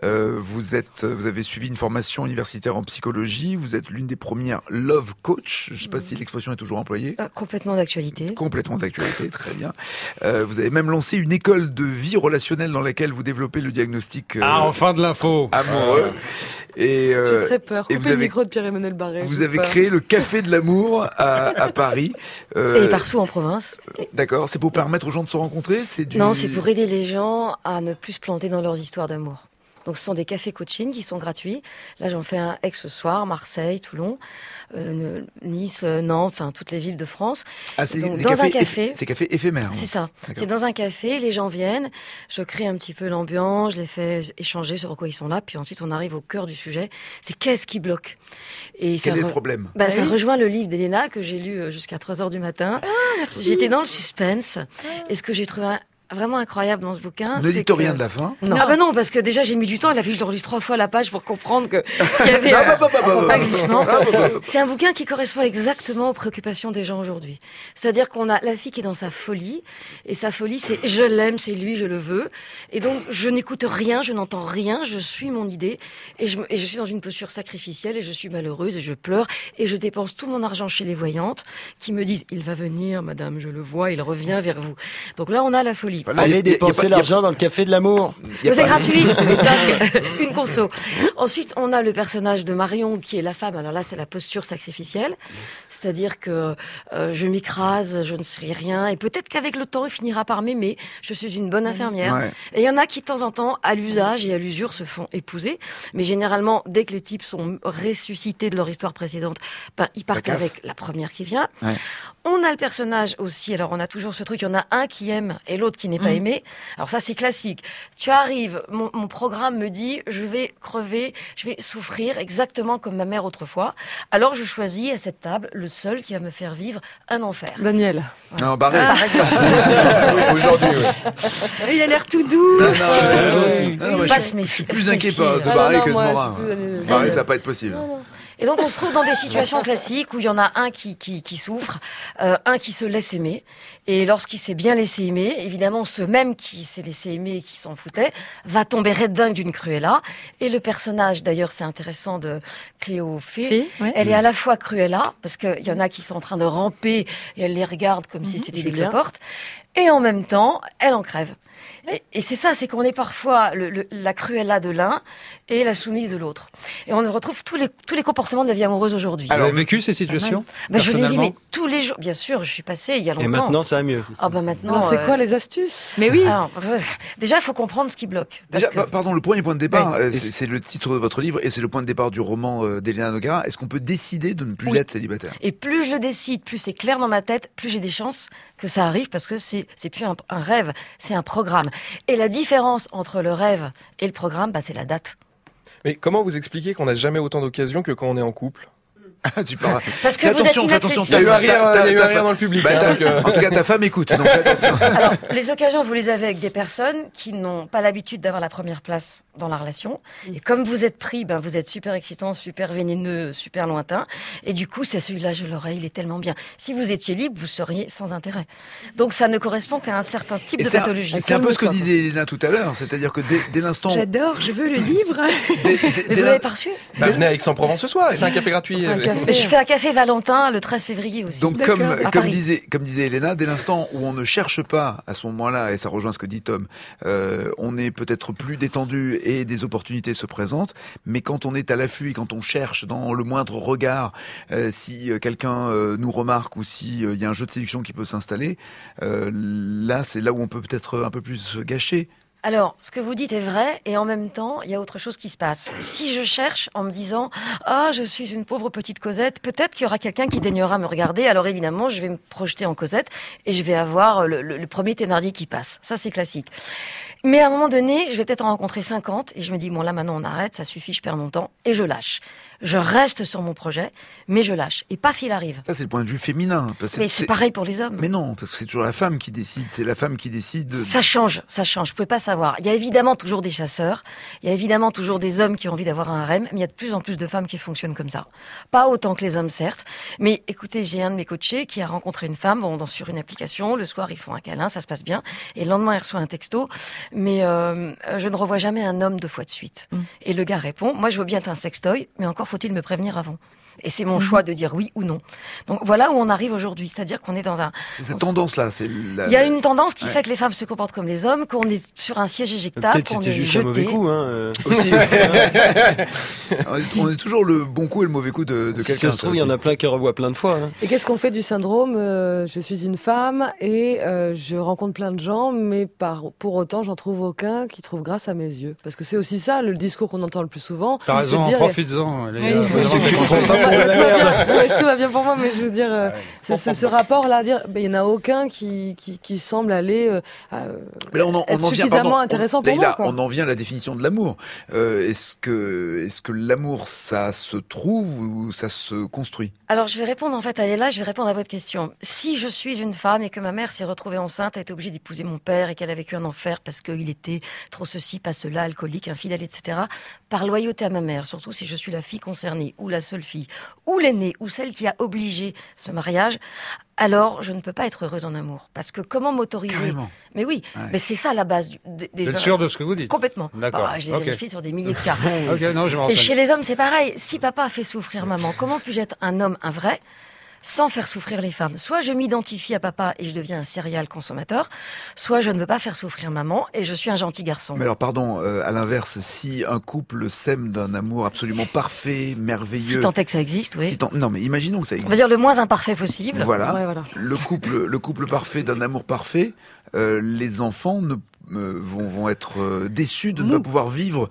[SPEAKER 1] Vous avez suivi une formation universitaire en psychologie. Vous êtes l'une des premières love coach. Je ne sais pas si l'expression est toujours employée.
[SPEAKER 12] Complètement d'actualité.
[SPEAKER 1] Complètement d'actualité, très bien. Vous avez même lancé une école de vie relationnelle dans laquelle vous développez le diagnostic
[SPEAKER 2] enfin de l'info
[SPEAKER 1] amoureux. Et
[SPEAKER 5] j'ai très peur.
[SPEAKER 1] Et
[SPEAKER 5] Coupez le micro de Pierre-Emmanuel Barré.
[SPEAKER 1] Vous avez créé le Café de l'amour à Paris.
[SPEAKER 12] Et partout en province.
[SPEAKER 1] D'accord, c'est pour permettre aux gens de se rencontrer.
[SPEAKER 12] Non, c'est pour aider les gens à ne plus se planter dans leurs histoires d'amour. Donc ce sont des cafés coaching qui sont gratuits. Là, j'en fais un ce soir, Marseille, Toulon, Nice, Nantes, enfin toutes les villes de France.
[SPEAKER 1] Ah, c'est
[SPEAKER 12] donc, dans un café.
[SPEAKER 1] C'est café éphémère.
[SPEAKER 12] C'est ça. C'est dans un café, les gens viennent, je crée un petit peu l'ambiance, je les fais échanger sur quoi ils sont là, puis ensuite on arrive au cœur du sujet. C'est qu'est-ce qui bloque. Et
[SPEAKER 1] quel est le problème?
[SPEAKER 12] Ça rejoint le livre d'Elena que j'ai lu jusqu'à 3h du matin.
[SPEAKER 3] Ah, merci.
[SPEAKER 12] J'étais dans le suspense. Et ce que j'ai trouvé vraiment incroyable dans ce bouquin.
[SPEAKER 1] Ne dites rien de la fin.
[SPEAKER 12] Non. Ah non, parce que déjà j'ai mis du temps. Il a fallu que je le relise 3 fois la page pour comprendre qu'il y avait un glissement. C'est un bouquin qui correspond exactement aux préoccupations des gens aujourd'hui. C'est-à-dire qu'on a la fille qui est dans sa folie, et sa folie c'est je l'aime, c'est lui, je le veux, et donc je n'écoute rien, je n'entends rien, je suis mon idée, et je suis dans une posture sacrificielle, et je suis malheureuse, et je pleure, et je dépense tout mon argent chez les voyantes qui me disent il va venir, madame, je le vois, il revient vers vous. Donc là on a la folie.
[SPEAKER 10] Allez dépenser l'argent dans le café de l'amour.
[SPEAKER 12] C'est gratuit. Une conso. Ensuite, on a le personnage de Marion qui est la femme. Alors là, c'est la posture sacrificielle. C'est-à-dire que je m'écrase, je ne suis rien. Et peut-être qu'avec le temps, il finira par m'aimer. Je suis une bonne infirmière. Ouais. Et il y en a qui, de temps en temps, à l'usage et à l'usure, se font épouser. Mais généralement, dès que les types sont ressuscités de leur histoire précédente, ils partent avec la première qui vient. Ouais. On a le personnage aussi. Alors, on a toujours ce truc. Il y en a un qui aime et l'autre qui n'est pas aimé. Alors ça, c'est classique. Tu arrives, mon programme me dit, je vais crever, je vais souffrir exactement comme ma mère autrefois. Alors je choisis à cette table le seul qui va me faire vivre un enfer.
[SPEAKER 5] Daniel.
[SPEAKER 1] Voilà. Non, Barré.
[SPEAKER 6] Aujourd'hui,
[SPEAKER 3] Il a l'air tout doux.
[SPEAKER 1] Je suis plus inquiet de Barré que de Morin. Barré, ça va pas être possible.
[SPEAKER 12] Et donc on se trouve dans des situations classiques où il y en a un qui souffre, un qui se laisse aimer. Et lorsqu'il s'est bien laissé aimer, évidemment ce même qui s'est laissé aimer et qui s'en foutait va tomber raide dingue d'une Cruella. Et le personnage, d'ailleurs c'est intéressant, de Cléo Fée, elle est à la fois Cruella, parce qu'il y en a qui sont en train de ramper et elle les regarde comme si c'était des cloportes, et en même temps elle en crève. Et c'est ça, c'est qu'on est parfois la Cruella de l'un et la soumise de l'autre. Et on retrouve tous les comportements de la vie amoureuse aujourd'hui.
[SPEAKER 2] Alors, vous avez vécu ces situations
[SPEAKER 12] je l'ai vu, mais tous les jours. Bien sûr, je suis passée il y a longtemps.
[SPEAKER 10] Et maintenant, ça va mieux.
[SPEAKER 12] Ah maintenant.
[SPEAKER 5] Alors, c'est quoi les astuces?
[SPEAKER 3] Mais oui.
[SPEAKER 12] Alors, déjà, il faut comprendre ce qui bloque.
[SPEAKER 1] Déjà, pardon, le premier point de départ, c'est le titre de votre livre et c'est le point de départ du roman d'Elena Nogara. Est-ce qu'on peut décider de ne plus être célibataire?
[SPEAKER 12] Et plus je le décide, plus c'est clair dans ma tête, plus j'ai des chances que ça arrive, parce que c'est plus un rêve, c'est un programme. Et la différence entre le rêve et le programme, c'est la date.
[SPEAKER 6] Mais comment vous expliquez qu'on n'a jamais autant d'occasions que quand on est en couple?
[SPEAKER 1] Tu parles.
[SPEAKER 12] Parce que
[SPEAKER 1] Fais
[SPEAKER 12] vous êtes
[SPEAKER 1] attention, fais attention.
[SPEAKER 12] inaccessible.
[SPEAKER 6] Il y a eu un rire
[SPEAKER 1] ta-
[SPEAKER 6] dans le public.
[SPEAKER 1] Bah,
[SPEAKER 6] hein,
[SPEAKER 1] en tout cas, ta femme écoute, donc fais attention.
[SPEAKER 12] Alors, les occasions, vous les avez avec des personnes qui n'ont pas l'habitude d'avoir la première place dans la relation. Et comme vous êtes pris, vous êtes super excitant, super vénéneux, super lointain. Et du coup, c'est celui-là, je l'aurais, il est tellement bien. Si vous étiez libre, vous seriez sans intérêt. Donc, ça ne correspond qu'à un certain type
[SPEAKER 1] Et
[SPEAKER 12] de pathologie.
[SPEAKER 1] c'est un peu ce que disait Elena tout à l'heure, c'est-à-dire que dès l'instant...
[SPEAKER 3] J'adore, je veux le livre.
[SPEAKER 12] Mais vous l'avez pas reçu?
[SPEAKER 6] Bah, venez à Aix-en-Provence ce soir et faites un café gratuit.
[SPEAKER 12] Je fais un café Valentin le 13 février aussi.
[SPEAKER 1] Donc
[SPEAKER 12] À
[SPEAKER 1] comme
[SPEAKER 12] Paris.
[SPEAKER 1] disait Elena, dès l'instant où on ne cherche pas à ce moment-là, et ça rejoint ce que dit Tom, on est peut-être plus détendu et des opportunités se présentent, mais quand on est à l'affût et quand on cherche dans le moindre regard si quelqu'un nous remarque ou s'il y a un jeu de séduction qui peut s'installer, là c'est là où on peut peut-être un peu plus se gâcher.
[SPEAKER 12] Alors, ce que vous dites est vrai, et en même temps, il y a autre chose qui se passe. Si je cherche en me disant « Ah, je suis une pauvre petite Cosette », peut-être qu'il y aura quelqu'un qui daignera me regarder, alors évidemment, je vais me projeter en Cosette, et je vais avoir le premier Thénardier qui passe. Ça, c'est classique. Mais à un moment donné, je vais peut-être en rencontrer 50, et je me dis « Bon, là, maintenant, on arrête, ça suffit, je perds mon temps », et je lâche. Je reste sur mon projet, mais je lâche. Et paf, il arrive.
[SPEAKER 1] Ça, c'est le point de vue féminin. Parce que
[SPEAKER 12] Mais c'est pareil pour les hommes.
[SPEAKER 1] Mais non, parce que c'est toujours la femme qui décide. C'est la femme qui décide.
[SPEAKER 12] Ça change. Je pouvais pas savoir. Il y a évidemment toujours des chasseurs. Il y a évidemment toujours des hommes qui ont envie d'avoir un harem. Mais il y a de plus en plus de femmes qui fonctionnent comme ça. Pas autant que les hommes, certes. Mais écoutez, j'ai un de mes coachés qui a rencontré une femme sur une application. Le soir, ils font un câlin, ça se passe bien. Et le lendemain, il reçoit un texto. Mais je ne revois jamais un homme 2 fois de suite. Et le gars répond, moi, je veux bien être un sextoy, mais encore faut-il me prévenir avant. Et c'est mon choix de dire oui ou non. Donc voilà où on arrive aujourd'hui. C'est-à-dire qu'on est dans un...
[SPEAKER 1] C'est cette tendance-là.
[SPEAKER 12] Il y a une tendance qui fait que les femmes se comportent comme les hommes, qu'on est sur un siège éjectable,
[SPEAKER 10] Peut-être
[SPEAKER 12] qu'on
[SPEAKER 10] c'était
[SPEAKER 12] est
[SPEAKER 10] juste
[SPEAKER 12] jeté.
[SPEAKER 10] un mauvais coup.
[SPEAKER 1] Aussi. On est toujours le bon coup et le mauvais coup de
[SPEAKER 10] Si
[SPEAKER 1] quelqu'un.
[SPEAKER 10] ça se trouve, il y en a plein qui revoient plein de fois.
[SPEAKER 5] Et qu'est-ce qu'on fait du syndrome je suis une femme et je rencontre plein de gens, mais pour autant, j'en trouve aucun qui trouve grâce à mes yeux. Parce que c'est aussi ça, le discours qu'on entend le plus souvent.
[SPEAKER 2] T'as raison,
[SPEAKER 5] C'est de dire,
[SPEAKER 2] profites-en.
[SPEAKER 5] Tout va bien pour moi, mais je veux dire, ce rapport-là, il y en a aucun qui semble aller
[SPEAKER 1] Mais là, on en
[SPEAKER 5] être
[SPEAKER 1] vient,
[SPEAKER 5] suffisamment
[SPEAKER 1] pardon,
[SPEAKER 5] intéressant pour moi. Quoi.
[SPEAKER 1] On en vient à la définition de l'amour. Est-ce que l'amour, ça se trouve ou ça se construit?
[SPEAKER 12] Alors, je vais répondre, en fait, elle est là, je vais répondre à votre question. Si je suis une femme et que ma mère s'est retrouvée enceinte, a été obligée d'épouser mon père et qu'elle a vécu un enfer parce qu'il était trop ceci, pas cela, alcoolique, infidèle, etc., par loyauté à ma mère, surtout si je suis la fille concernée, ou la seule fille, ou l'aînée, ou celle qui a obligé ce mariage, alors je ne peux pas être heureuse en amour. Parce que comment m'autoriser?
[SPEAKER 1] Carrément.
[SPEAKER 12] Mais oui, mais c'est ça la base des...
[SPEAKER 2] Vous êtes sûr de ce que vous dites?
[SPEAKER 12] Complètement.
[SPEAKER 2] D'accord.
[SPEAKER 12] Je l'ai vérifié sur des milliers de cas.
[SPEAKER 2] Ok, non, je me
[SPEAKER 12] Et
[SPEAKER 2] renseigne.
[SPEAKER 12] chez les hommes, c'est pareil. Si papa a fait souffrir maman, comment puis-je être un homme, un vrai, sans faire souffrir les femmes? Soit je m'identifie à papa et je deviens un serial consommateur, soit je ne veux pas faire souffrir maman et je suis un gentil garçon.
[SPEAKER 1] Mais alors, pardon, à l'inverse, si un couple s'aime d'un amour absolument parfait, merveilleux...
[SPEAKER 12] Si tant est que ça existe, oui.
[SPEAKER 1] Non, mais imaginons que ça
[SPEAKER 12] On
[SPEAKER 1] existe.
[SPEAKER 12] va dire le moins imparfait possible.
[SPEAKER 1] Voilà.
[SPEAKER 5] Ouais, voilà.
[SPEAKER 1] Le couple parfait d'un amour parfait, les enfants vont être déçus de ne pas pouvoir vivre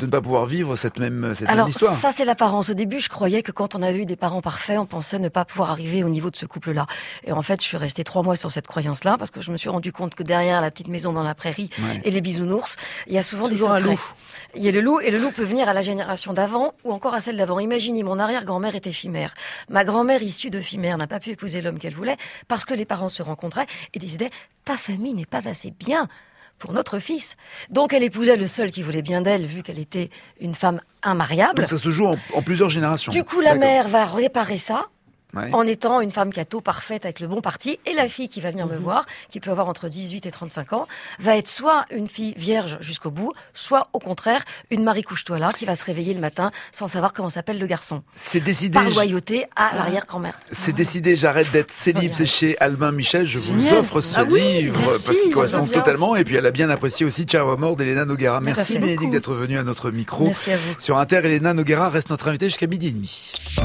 [SPEAKER 1] cette même
[SPEAKER 12] Alors,
[SPEAKER 1] histoire.
[SPEAKER 12] ça, c'est l'apparence. Au début, je croyais que quand on avait eu des parents parfaits, on pensait ne pas pouvoir arriver au niveau de ce couple-là. Et en fait, je suis restée 3 mois sur cette croyance-là parce que je me suis rendu compte que derrière la petite maison dans la prairie et les bisounours, il y a souvent
[SPEAKER 5] Toujours
[SPEAKER 12] des
[SPEAKER 5] un
[SPEAKER 12] secrets.
[SPEAKER 5] loup.
[SPEAKER 12] Il y a le loup, et le loup peut venir à la génération d'avant ou encore à celle d'avant. Imaginez, mon arrière-grand-mère était fimère. Ma grand-mère, issue de fimère, n'a pas pu épouser l'homme qu'elle voulait parce que les parents se rencontraient et décidaient « ta famille n'est pas assez bien pour notre fils ». Donc elle épousait le seul qui voulait bien d'elle, vu qu'elle était une femme immariable.
[SPEAKER 1] Donc ça se joue en plusieurs générations.
[SPEAKER 12] Du coup, la
[SPEAKER 1] D'accord.
[SPEAKER 12] mère va réparer ça.
[SPEAKER 1] Ouais.
[SPEAKER 12] En étant une femme catho parfaite avec le bon parti, et la fille qui va venir me voir, qui peut avoir entre 18 et 35 ans, va être soit une fille vierge jusqu'au bout, soit au contraire une Marie couche-toi là qui va se réveiller le matin sans savoir comment s'appelle le garçon.
[SPEAKER 1] C'est décidé.
[SPEAKER 12] Par loyauté à l'arrière-grand-mère.
[SPEAKER 1] C'est décidé, j'arrête d'être célib, c'est chez Albin Michel, je vous
[SPEAKER 12] Génial.
[SPEAKER 1] offre ce
[SPEAKER 12] Ah oui,
[SPEAKER 1] livre
[SPEAKER 12] merci,
[SPEAKER 1] parce qu'il correspond
[SPEAKER 12] l'ambiance.
[SPEAKER 1] totalement et puis elle a bien apprécié aussi Ciao Amor d'Elena Noguera.
[SPEAKER 12] Tout à
[SPEAKER 1] Merci
[SPEAKER 12] fait.
[SPEAKER 1] Bénédicte
[SPEAKER 12] Beaucoup.
[SPEAKER 1] d'être venue à notre micro.
[SPEAKER 12] Merci à vous.
[SPEAKER 1] Sur Inter, Elena Noguera reste notre invitée jusqu'à 12h30.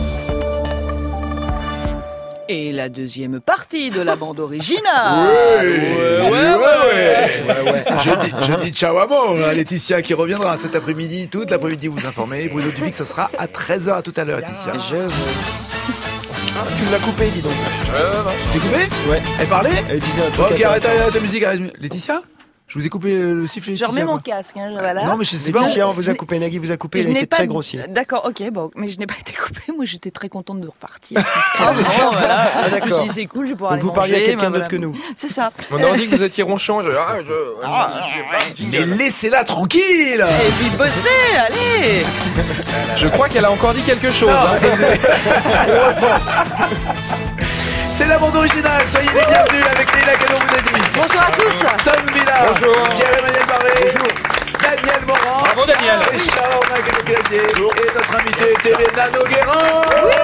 [SPEAKER 13] Et la deuxième partie de la bande originale.
[SPEAKER 1] Je dis ciao amor à Laetitia qui reviendra cet après-midi, toute l'après-midi vous informer. Bruno Duvic, ça sera à 13h. À tout à l'heure, Laetitia.
[SPEAKER 10] Tu l'as coupé, dis donc.
[SPEAKER 1] T'es coupé?
[SPEAKER 10] Ouais.
[SPEAKER 1] Elle parlait?
[SPEAKER 10] Elle disait un truc
[SPEAKER 1] Ok, arrête
[SPEAKER 10] intéressant.
[SPEAKER 1] ta musique. Laetitia? Je vous ai coupé le sifflet.
[SPEAKER 13] Je remets
[SPEAKER 1] Laetitia,
[SPEAKER 13] mon
[SPEAKER 1] quoi.
[SPEAKER 13] casque, hein, voilà.
[SPEAKER 1] Non, mais je sais pas.
[SPEAKER 10] Laetitia, on vous a coupé, Nagui vous a coupé, il a été très grossier.
[SPEAKER 13] D'accord, ok, bon, mais je n'ai pas été coupée. Moi, j'étais très contente de repartir. Voilà.
[SPEAKER 10] Ah, d'accord.
[SPEAKER 13] Je me suis dit, c'est cool, je vais pouvoir aller
[SPEAKER 10] Vous
[SPEAKER 13] manger.
[SPEAKER 10] parliez à quelqu'un
[SPEAKER 13] voilà.
[SPEAKER 10] d'autre que nous.
[SPEAKER 13] C'est ça.
[SPEAKER 6] On aurait dit que vous étiez ronchon.
[SPEAKER 1] Mais laissez-la tranquille.
[SPEAKER 13] Et puis bosser, allez.
[SPEAKER 6] Je crois qu'elle a encore dit quelque chose.
[SPEAKER 1] C'est la bande originale, soyez les bienvenus avec Leïla Kano-Boudadi.
[SPEAKER 5] Bonjour à tous.
[SPEAKER 1] Tom Villa,
[SPEAKER 6] Bonjour.
[SPEAKER 1] Pierre-Emmanuel Barré, Daniel Morand,
[SPEAKER 2] Bravo, Daniel.
[SPEAKER 1] et Charles-Mac au clavier, et notre invité Télé Noguerin.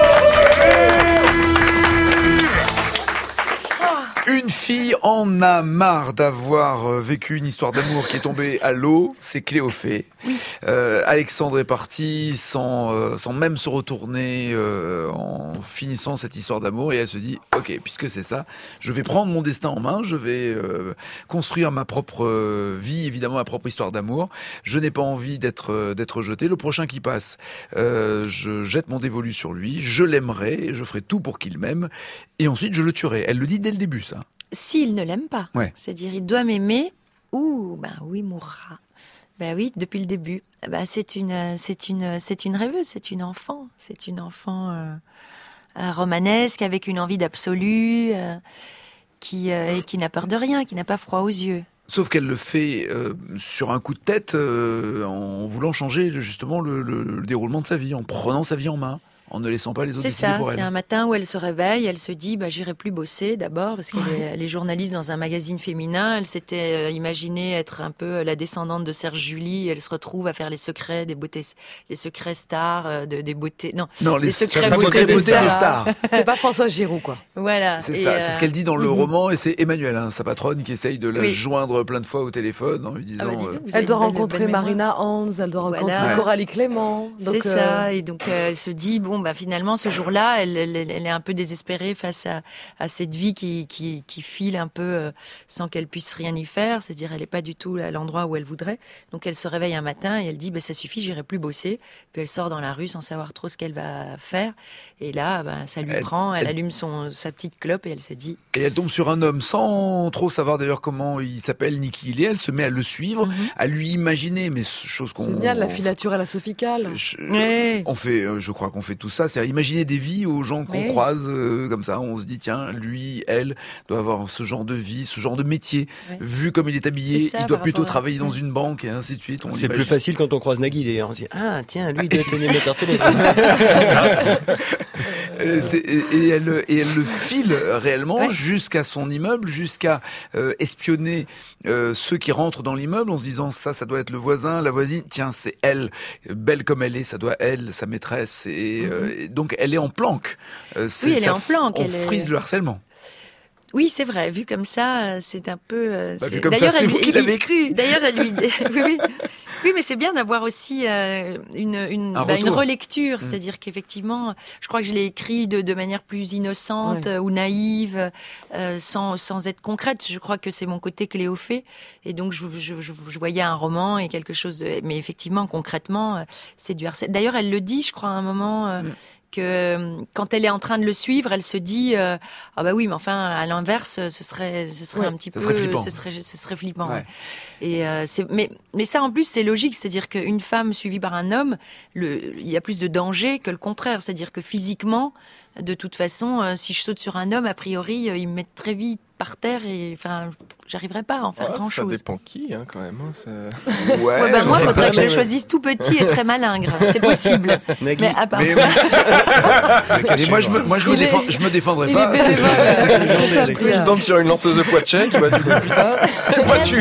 [SPEAKER 1] Une fille en a marre d'avoir vécu une histoire d'amour qui est tombée à l'eau, c'est Cléophée. Oui. Alexandre est parti sans même se retourner en finissant cette histoire d'amour et elle se dit ok, puisque c'est ça, je vais prendre mon destin en main, je vais construire ma propre vie, évidemment ma propre histoire d'amour. Je n'ai pas envie d'être jeté. Le prochain qui passe, je jette mon dévolu sur lui, je l'aimerai, je ferai tout pour qu'il m'aime et ensuite je le tuerai. Elle le dit dès le début, ça.
[SPEAKER 3] S'il ne l'aime pas.
[SPEAKER 1] Ouais.
[SPEAKER 3] C'est-à-dire, il doit m'aimer ou, oui, il mourra. Ben oui, depuis le début. C'est une rêveuse, c'est une enfant romanesque avec une envie d'absolu, qui n'a peur de rien, qui n'a pas froid aux yeux.
[SPEAKER 1] Sauf qu'elle le fait sur un coup de tête en voulant changer justement le déroulement de sa vie, en prenant sa vie en main. En ne laissant pas les autres décider pour elle.
[SPEAKER 3] C'est un matin où elle se réveille, elle se dit j'irai plus bosser d'abord parce qu'elle est journaliste dans un magazine féminin. Elle s'était imaginée être un peu la descendante de Serge Julie. Elle se retrouve à faire les secrets des beautés, les secrets stars des beautés. Non, les secrets beautés des stars.
[SPEAKER 5] C'est pas François Giroud, quoi.
[SPEAKER 3] Voilà.
[SPEAKER 1] C'est ça, c'est ce qu'elle dit dans le roman et c'est Emmanuel, sa patronne, qui essaye de la joindre plein de fois au téléphone en lui disant.
[SPEAKER 5] Elle doit rencontrer Marina Hans, elle doit rencontrer Coralie Clément.
[SPEAKER 3] C'est ça, et donc elle se dit finalement, ce jour-là, elle est un peu désespérée face à cette vie qui file un peu sans qu'elle puisse rien y faire. C'est-à-dire, elle n'est pas du tout à l'endroit où elle voudrait. Donc, elle se réveille un matin et elle dit, ça suffit, j'irai plus bosser. Puis elle sort dans la rue sans savoir trop ce qu'elle va faire. Et là, ça lui prend. Elle allume sa petite clope et elle se dit.
[SPEAKER 1] Et elle tombe sur un homme sans trop savoir d'ailleurs comment il s'appelle ni qui il est. Elle se met à le suivre, à lui imaginer, mais chose qu'on.
[SPEAKER 5] Génial, la filature à la Sophie Calle.
[SPEAKER 1] On fait, je crois qu'on fait tout ça. C'est imaginer des vies aux gens qu'on croise comme ça. On se dit tiens, lui, elle doit avoir ce genre de vie, ce genre de métier. Vu comme il est habillé, il doit plutôt travailler dans une banque et ainsi de suite.
[SPEAKER 10] C'est plus facile quand on croise Nagui d'ailleurs. On se dit ah tiens, lui il doit être animateur télé.
[SPEAKER 1] Et elle le file réellement jusqu'à son immeuble, jusqu'à espionner ceux qui rentrent dans l'immeuble en se disant ça doit être le voisin, la voisine. Tiens, c'est elle, belle comme elle est, ça doit être sa maîtresse. Et donc elle est en planque.
[SPEAKER 3] Elle est en planque.
[SPEAKER 1] On frise le harcèlement.
[SPEAKER 3] Oui, c'est vrai. Vu comme ça, c'est un peu.
[SPEAKER 1] Vu comme ça, c'est vous qui l'avez écrit.
[SPEAKER 3] D'ailleurs, elle lui. Oui, mais c'est bien d'avoir aussi une relecture. C'est-à-dire qu'effectivement, je crois que je l'ai écrit de manière plus innocente ou naïve, sans être concrète. Je crois que c'est mon côté Cléophée. Et donc, je voyais un roman et quelque chose de. Mais effectivement, concrètement, c'est du harcèlement. D'ailleurs, elle le dit, je crois, à un moment. Que quand elle est en train de le suivre, elle se dit oui, mais enfin à l'inverse, ce serait un petit peu
[SPEAKER 1] flippant.
[SPEAKER 3] ce serait flippant. Ouais. Et mais ça en plus c'est logique, c'est-à-dire qu'une femme suivie par un homme, il y a plus de danger que le contraire, c'est-à-dire que physiquement, de toute façon, si je saute sur un homme, a priori, il me met très vite par terre et enfin, j'arriverai pas à en faire grand-chose.
[SPEAKER 6] Ça dépend qui, quand même.
[SPEAKER 3] Moi, il faudrait que je le choisisse tout petit et très malingre. C'est possible. Mais à part ça.
[SPEAKER 1] Et moi, je me défendrai pas.
[SPEAKER 6] C'est ça. Il tombe sur une lanceuse de Poitiers qui va dire putain, vois-tu.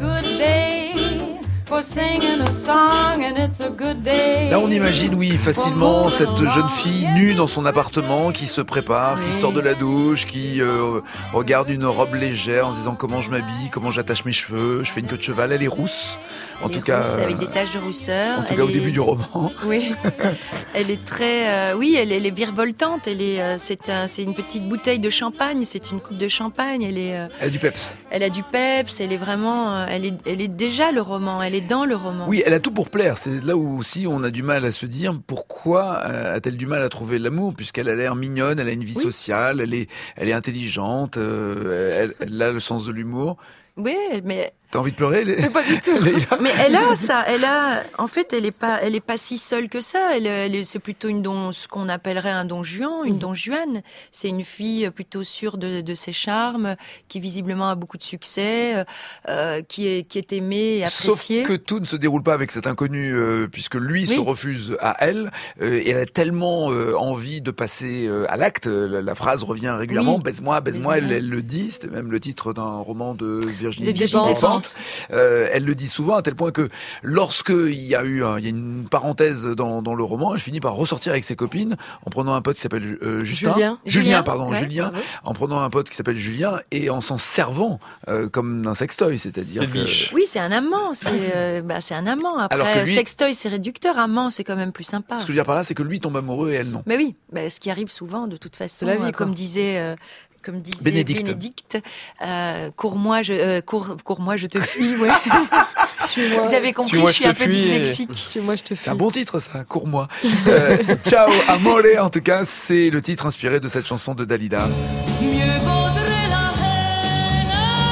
[SPEAKER 1] Là, on imagine, facilement cette jeune fille nue dans son appartement qui se prépare, qui sort de la douche, qui regarde une robe légère en se disant comment je m'habille, comment j'attache mes cheveux, je fais une queue de cheval, elle est rousse. En tout cas,
[SPEAKER 3] avec des taches de rousseur.
[SPEAKER 1] En tout cas, au début du roman.
[SPEAKER 3] Oui, elle est très, elle est virevoltante. C'est une petite bouteille de champagne, c'est une coupe de champagne. Elle
[SPEAKER 1] a du peps.
[SPEAKER 3] Elle a du peps. Elle est vraiment, elle est déjà le roman. Elle est dans le roman.
[SPEAKER 1] Oui, elle a tout pour plaire. C'est là où aussi on a du mal à se dire pourquoi a-t-elle du mal à trouver l'amour, puisqu'elle a l'air mignonne, elle a une vie sociale, elle est intelligente, elle a le sens de l'humour.
[SPEAKER 3] Oui, mais
[SPEAKER 1] T'as envie de pleurer,
[SPEAKER 5] Pas du tout.
[SPEAKER 3] Mais elle a ça, en fait, elle est pas si seule que ça. C'est plutôt ce qu'on appellerait un don Juan, une don Juan. C'est une fille plutôt sûre de ses charmes, qui visiblement a beaucoup de succès, qui est aimée et appréciée.
[SPEAKER 1] Sauf que tout ne se déroule pas avec cet inconnu, puisque lui se refuse à elle, et elle a tellement envie de passer à l'acte. La phrase revient régulièrement, baise-moi. Elle le dit, c'était même le titre d'un roman de Virginie Despentes. Elle le dit souvent à tel point que lorsque il y a une parenthèse dans le roman, elle finit par ressortir avec ses copines en prenant un pote qui s'appelle Julien, en prenant un pote qui s'appelle Julien et en s'en servant comme d'un sextoy, c'est-à-dire que...
[SPEAKER 3] Oui, c'est un amant, c'est un amant. Après, sextoy c'est réducteur, amant c'est quand même plus sympa.
[SPEAKER 1] Ce que je veux dire par là, c'est que lui tombe amoureux et elle non.
[SPEAKER 3] Mais oui, ce qui arrive souvent de toute façon, comme disait Bénédicte, cours-moi, je te fuis. Ouais. Vous avez compris, je suis un peu dyslexique.
[SPEAKER 5] Suis-moi, je te fuis.
[SPEAKER 1] C'est un bon titre, ça. Cours-moi. Ciao Amore, en tout cas, c'est le titre inspiré de cette chanson de Dalida.
[SPEAKER 11] Mieux vaudrait la haine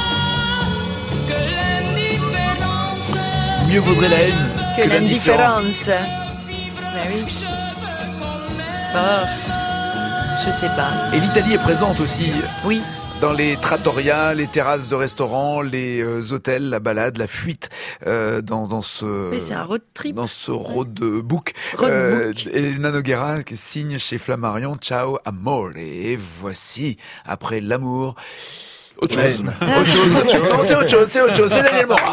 [SPEAKER 11] que l'indifférence.
[SPEAKER 1] Mieux vaudrait la haine
[SPEAKER 3] que l'indifférence. Ben oui. Je sais pas.
[SPEAKER 1] Et l'Italie est présente aussi.
[SPEAKER 3] Oui.
[SPEAKER 1] Dans les trattoria, les terrasses de restaurants, les hôtels, la balade, la fuite dans ce...
[SPEAKER 3] Oui, c'est un road trip.
[SPEAKER 1] Dans ce roadbook. Elena Noguera qui signe chez Flammarion Ciao Amore. Et voici, après l'amour... Autre chose. Non, c'est autre chose. C'est Daniel Morin.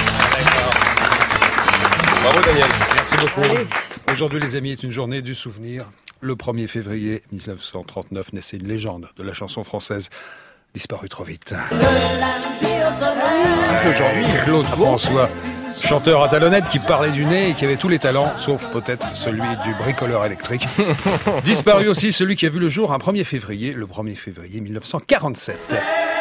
[SPEAKER 6] Bravo Daniel.
[SPEAKER 2] Merci beaucoup. Aujourd'hui, les amis, est une journée du souvenir. Le 1er février 1939 naissait une légende de la chanson française disparue trop vite.
[SPEAKER 1] C'est aujourd'hui.
[SPEAKER 2] Claude François, chanteur à talonnettes qui parlait du nez et qui avait tous les talents, sauf peut-être celui du bricoleur électrique. Disparu aussi celui qui a vu le jour le 1er février 1947.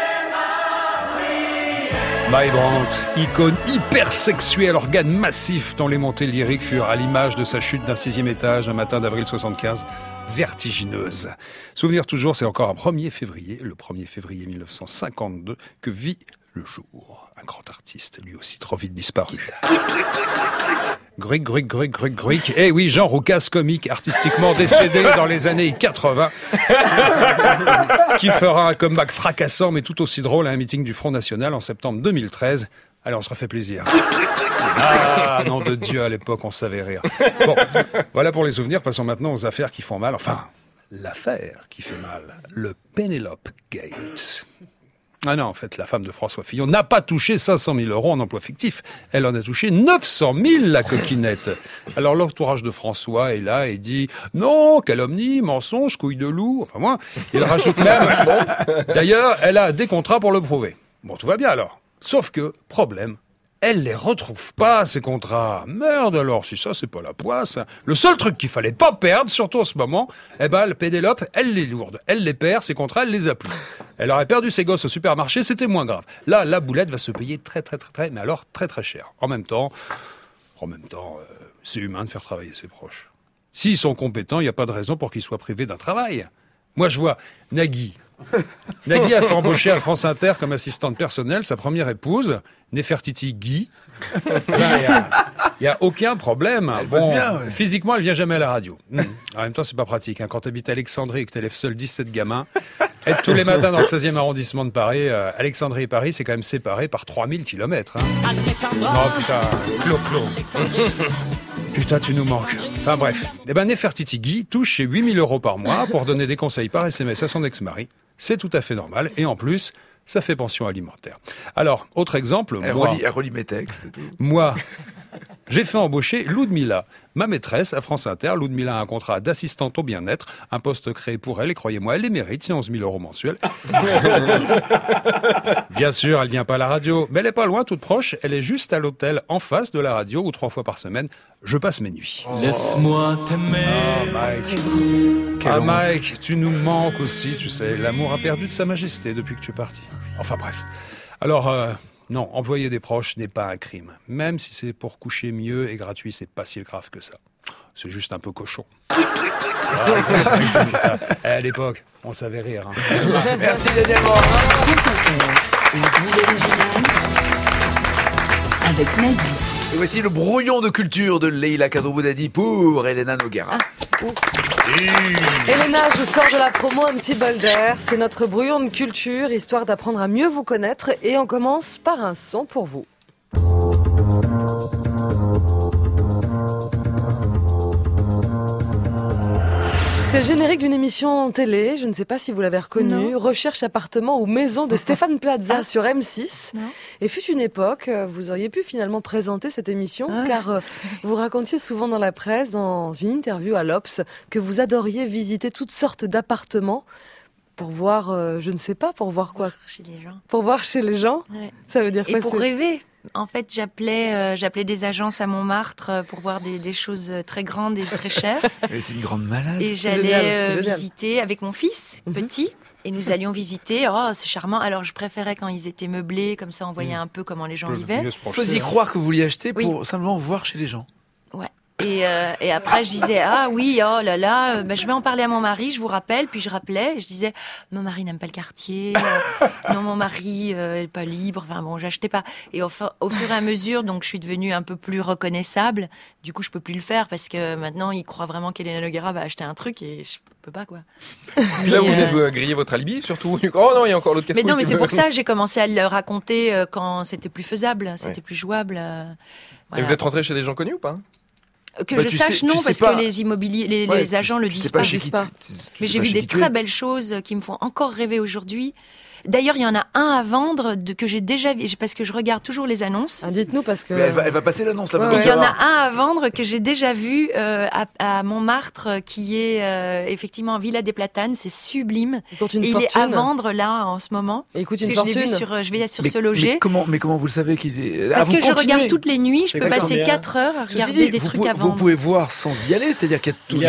[SPEAKER 2] My Brandt, icône hypersexuelle, organe massif dont les montées lyriques furent à l'image de sa chute d'un 6e étage un matin d'avril 75, vertigineuse. Souvenir toujours, c'est encore un 1er février, le 1er février 1952, que vit le jour. Un grand artiste, lui aussi trop vite disparu. Gruic. Eh oui, Jean Roucas, comique, artistiquement décédé dans les années 80, qui fera un comeback fracassant mais tout aussi drôle à un meeting du Front National en septembre 2013. Allez, on se refait plaisir. Ah, nom de Dieu, à l'époque, on savait rire. Bon, voilà pour les souvenirs. Passons maintenant aux affaires qui font mal. Enfin, l'affaire qui fait mal. Le Penelope Gate. Ah non, en fait, la femme de François Fillon n'a pas touché 500 000 euros en emploi fictif. Elle en a touché 900 000, la coquinette. Alors, l'entourage de François est là et dit « Non, calomnie, mensonge, couille de loup. » Enfin, moi, il rajoute même « Bon, d'ailleurs, elle a des contrats pour le prouver. » Bon, tout va bien alors. Sauf que, problème, elle les retrouve pas, ces contrats. Merde alors, si ça, c'est pas la poisse. Le seul truc qu'il fallait pas perdre, surtout en ce moment, la Pénélope, elle les lourde. Elle les perd, ses contrats, elle les a plus. Elle aurait perdu ses gosses au supermarché, c'était moins grave. Là, la boulette va se payer très, mais alors très cher. En même temps, c'est humain de faire travailler ses proches. S'ils sont compétents, il n'y a pas de raison pour qu'ils soient privés d'un travail. Moi, je vois Nagui. Nagui a fait embaucher à France Inter comme assistante personnelle sa première épouse, Nefertiti Guy. Il y a aucun problème.
[SPEAKER 1] Bien, ouais.
[SPEAKER 2] Physiquement, elle vient jamais à la radio. En même temps, c'est pas pratique. Quand tu habites à Alexandrie et que tu élèves seul 17 gamins, être tous les matins dans le 16e arrondissement de Paris, Alexandrie et Paris, c'est quand même séparé par 3000 kilomètres. Oh putain, Claude. Putain, tu nous manques. Enfin bref. Nefertiti Guy touche ses 8 000 € par mois pour donner des conseils par SMS à son ex-mari. C'est tout à fait normal. Et en plus, ça fait pension alimentaire. Alors, autre exemple.
[SPEAKER 1] Elle relit mes textes et tout.
[SPEAKER 2] Moi, j'ai fait embaucher Ludmilla, ma maîtresse à France Inter. Ludmilla a un contrat d'assistante au bien-être, un poste créé pour elle, et croyez-moi, elle les mérite, c'est 11 000 € mensuels. Bien sûr, elle vient pas à la radio, mais elle est pas loin, toute proche. Elle est juste à l'hôtel en face de la radio où 3 fois par semaine, je passe mes nuits.
[SPEAKER 11] Laisse-moi t'aimer.
[SPEAKER 2] Mike, tu nous manques aussi, tu sais. L'amour a perdu de sa majesté depuis que tu es parti. Enfin bref. Alors, non, employer des proches n'est pas un crime. Même si c'est pour coucher mieux et gratuit, c'est pas si grave que ça. C'est juste un peu cochon. À l'époque, on savait rire.
[SPEAKER 1] Merci Daniel Morin.
[SPEAKER 7] France Inter, la bulle originale. avec Nagui.
[SPEAKER 1] Et voici le brouillon de culture de Leïla Kadroboudadi pour Elena Noguera.
[SPEAKER 5] Elena, je sors de la promo un petit bol d'air. C'est notre brouillon de culture, histoire d'apprendre à mieux vous connaître. Et on commence par un son pour vous. C'est le générique d'une émission télé, je ne sais pas si vous l'avez reconnu, Recherche appartement ou maison de Stéphane Plaza sur M6. Non. Et fut une époque, vous auriez pu finalement présenter cette émission, car vous racontiez souvent dans la presse, dans une interview à l'Obs, que vous adoriez visiter toutes sortes d'appartements pour voir, je ne sais pas, pour voir quoi ?
[SPEAKER 3] Chez les gens.
[SPEAKER 5] Pour voir chez les gens ?
[SPEAKER 3] Ouais.
[SPEAKER 5] Ça veut dire quoi ?
[SPEAKER 3] Et pour rêver. En fait, j'appelais des agences à Montmartre pour voir des choses très grandes et très chères.
[SPEAKER 1] Mais c'est une grande malade.
[SPEAKER 3] Et j'allais visiter avec mon fils, petit. Et nous allions visiter. Oh, c'est charmant. Alors, je préférais quand ils étaient meublés, comme ça, on voyait un peu comment les gens vivaient.
[SPEAKER 1] Vous faisiez croire que vous vouliez acheter pour simplement voir chez les gens.
[SPEAKER 3] Ouais. Et après, je disais, ah oui, oh là là, je vais en parler à mon mari, je vous rappelle. Puis je rappelais, et je disais, mon mari n'aime pas le quartier, non, mon mari est pas libre, enfin bon, j'achetais pas. Et au fur et à mesure, donc je suis devenue un peu plus reconnaissable. Du coup, je peux plus le faire parce que maintenant, il croit vraiment qu'Elena Noguera va acheter un truc et je peux pas, quoi.
[SPEAKER 6] Puis là, vous venez de griller votre alibi, surtout. Oh non, il y a encore l'autre question.
[SPEAKER 3] Mais non, mais c'est pour ça que j'ai commencé à le raconter quand c'était plus faisable, c'était plus jouable. Voilà.
[SPEAKER 6] Et vous êtes rentré chez des gens connus ou pas ?
[SPEAKER 3] Que je sache, non, parce que les immobiliers, les agents le disent pas. Mais j'ai vu des très belles choses qui me font encore rêver aujourd'hui. D'ailleurs, il y en a un à vendre que j'ai déjà vu, parce que je regarde toujours les annonces.
[SPEAKER 5] Ah, dites-nous, parce que...
[SPEAKER 1] Mais elle va passer l'annonce là.
[SPEAKER 3] Il y en a un à vendre que j'ai déjà vu à Montmartre, qui est effectivement en Villa des Platanes. C'est sublime.
[SPEAKER 5] Il
[SPEAKER 3] est à vendre là en ce moment.
[SPEAKER 5] Et il coûte une fortune.
[SPEAKER 3] Je vais sur Ce Loger.
[SPEAKER 1] Mais comment vous le savez qu'il est...
[SPEAKER 3] Parce que je regarde toutes les nuits. Je peux passer 4 heures à regarder des trucs à vendre.
[SPEAKER 1] Vous pouvez voir sans y aller, c'est-à-dire qu'il y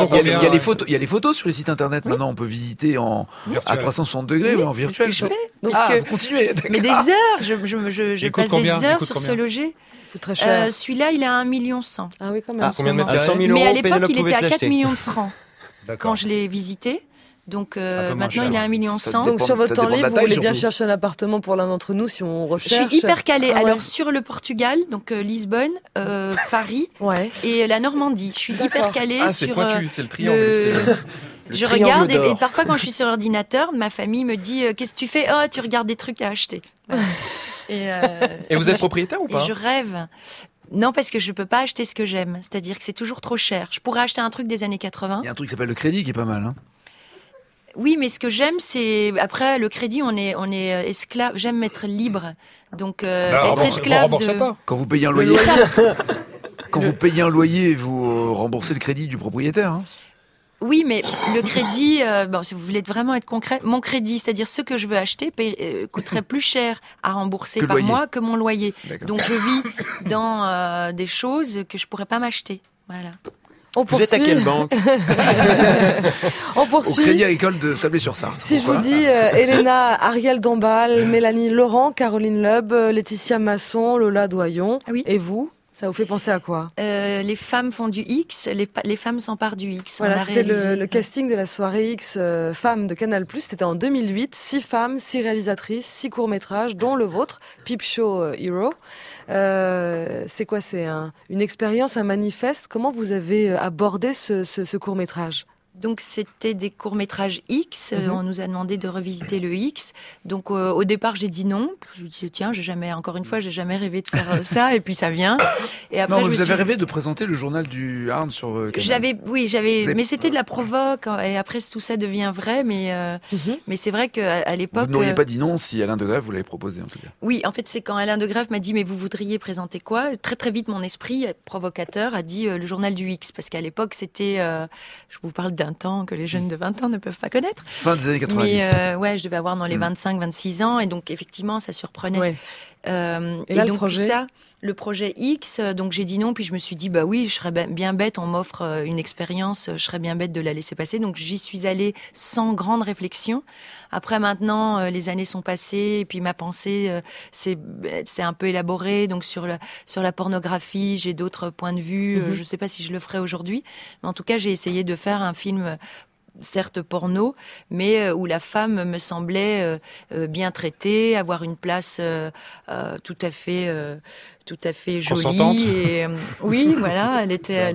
[SPEAKER 1] a les photos. Il y a les photos sur les sites internet. Maintenant, on peut visiter à 360 degrés, en virtuel.
[SPEAKER 3] Je fais.
[SPEAKER 1] Donc, vous continuez.
[SPEAKER 3] Mais des heures, je passe des heures sur Ce Loger.
[SPEAKER 5] Très cher.
[SPEAKER 3] Celui-là, il est à 1,1 million. Ah
[SPEAKER 5] oui, quand même.
[SPEAKER 6] Combien de mètres carrés ?
[SPEAKER 10] 100 000
[SPEAKER 3] Mais à
[SPEAKER 10] euros,
[SPEAKER 3] l'époque, il était à 4
[SPEAKER 10] l'acheter.
[SPEAKER 3] millions de francs quand je l'ai visité. Donc maintenant, il est à 1,1 million.
[SPEAKER 5] Donc sur votre temps libre, vous voulez bien chercher un appartement pour l'un d'entre nous si on recherche.
[SPEAKER 3] Je suis hyper calée. Alors sur le Portugal, donc Lisbonne, Paris et la Normandie. Je suis hyper calée
[SPEAKER 6] c'est
[SPEAKER 3] sur
[SPEAKER 6] pointu, c'est le triangle.
[SPEAKER 3] Je regarde et parfois quand je suis sur l'ordinateur, ma famille me dit qu'est-ce que tu fais ? Oh, tu regardes des trucs à acheter. Voilà.
[SPEAKER 6] Et vous êtes propriétaire ou pas ?
[SPEAKER 3] Et je rêve. Non, parce que je peux pas acheter ce que j'aime. C'est-à-dire que c'est toujours trop cher. Je pourrais acheter un truc des années 80.
[SPEAKER 1] Il y a un truc qui s'appelle le crédit qui est pas mal. Hein.
[SPEAKER 3] Oui, mais ce que j'aime, c'est après le crédit, on est esclave. J'aime être libre. Donc être esclave de.
[SPEAKER 1] Pas. Quand vous payez un loyer, vous payez un loyer, vous remboursez le crédit du propriétaire. Hein.
[SPEAKER 3] Oui, mais le crédit, si vous voulez vraiment être concret, mon crédit, c'est-à-dire ce que je veux acheter, coûterait plus cher à rembourser par mois que mon loyer. D'accord. Donc je vis dans des choses que je pourrais pas m'acheter. Voilà.
[SPEAKER 10] Vous êtes à quelle banque ?
[SPEAKER 5] On poursuit.
[SPEAKER 1] Au Crédit Agricole de Sablé-sur-Sarthe.
[SPEAKER 5] Si je vous dis Elena, Ariel Dombal, Mélanie Laurent, Caroline Loeb, Laetitia Masson, Lola Doyon, et vous ? Ça vous fait penser à quoi ?
[SPEAKER 3] Les femmes font du X, les femmes s'emparent du X.
[SPEAKER 5] Voilà, c'était le casting de la soirée X femmes de Canal+. C'était en 2008. 6 femmes, 6 réalisatrices, 6 courts-métrages, dont le vôtre, Peep Show Hero. C'est quoi ? C'est une expérience, un manifeste. Comment vous avez abordé ce court-métrage ?
[SPEAKER 3] Donc c'était des courts-métrages X, on nous a demandé de revisiter le X. Donc au départ j'ai dit non, je me dis tiens, j'ai jamais rêvé de faire ça et puis ça vient. Et après
[SPEAKER 1] vous avez rêvé de présenter le journal du Harn sur Canal.
[SPEAKER 3] J'avais mais c'était de la provoque et après tout ça devient vrai mais c'est vrai que à l'époque
[SPEAKER 1] vous n'auriez pas dit non si Alain Degrève vous l'avait proposé en tout cas.
[SPEAKER 3] Oui, en fait c'est quand Alain Degrève m'a dit mais vous voudriez présenter quoi ? Très très vite mon esprit provocateur a dit le journal du X parce qu'à l'époque c'était je vous parle d'un temps que les jeunes de 20 ans ne peuvent pas connaître.
[SPEAKER 1] Fin des années 90.
[SPEAKER 3] Mais je devais avoir dans les 25-26 ans et donc effectivement ça surprenait.
[SPEAKER 5] Ouais.
[SPEAKER 3] Et là, donc le projet X, donc j'ai dit non, puis je me suis dit bah oui, je serais bien bête, on m'offre une expérience, je serais bien bête de la laisser passer, donc j'y suis allée sans grande réflexion. Après maintenant, les années sont passées et puis ma pensée c'est un peu élaboré, donc sur la pornographie, j'ai d'autres points de vue. Je sais pas si je le ferai aujourd'hui, mais en tout cas j'ai essayé de faire un film certes porno, mais où la femme me semblait bien traitée, avoir une place tout à fait
[SPEAKER 2] Consentante.
[SPEAKER 3] jolie. Et, oui, voilà, elle était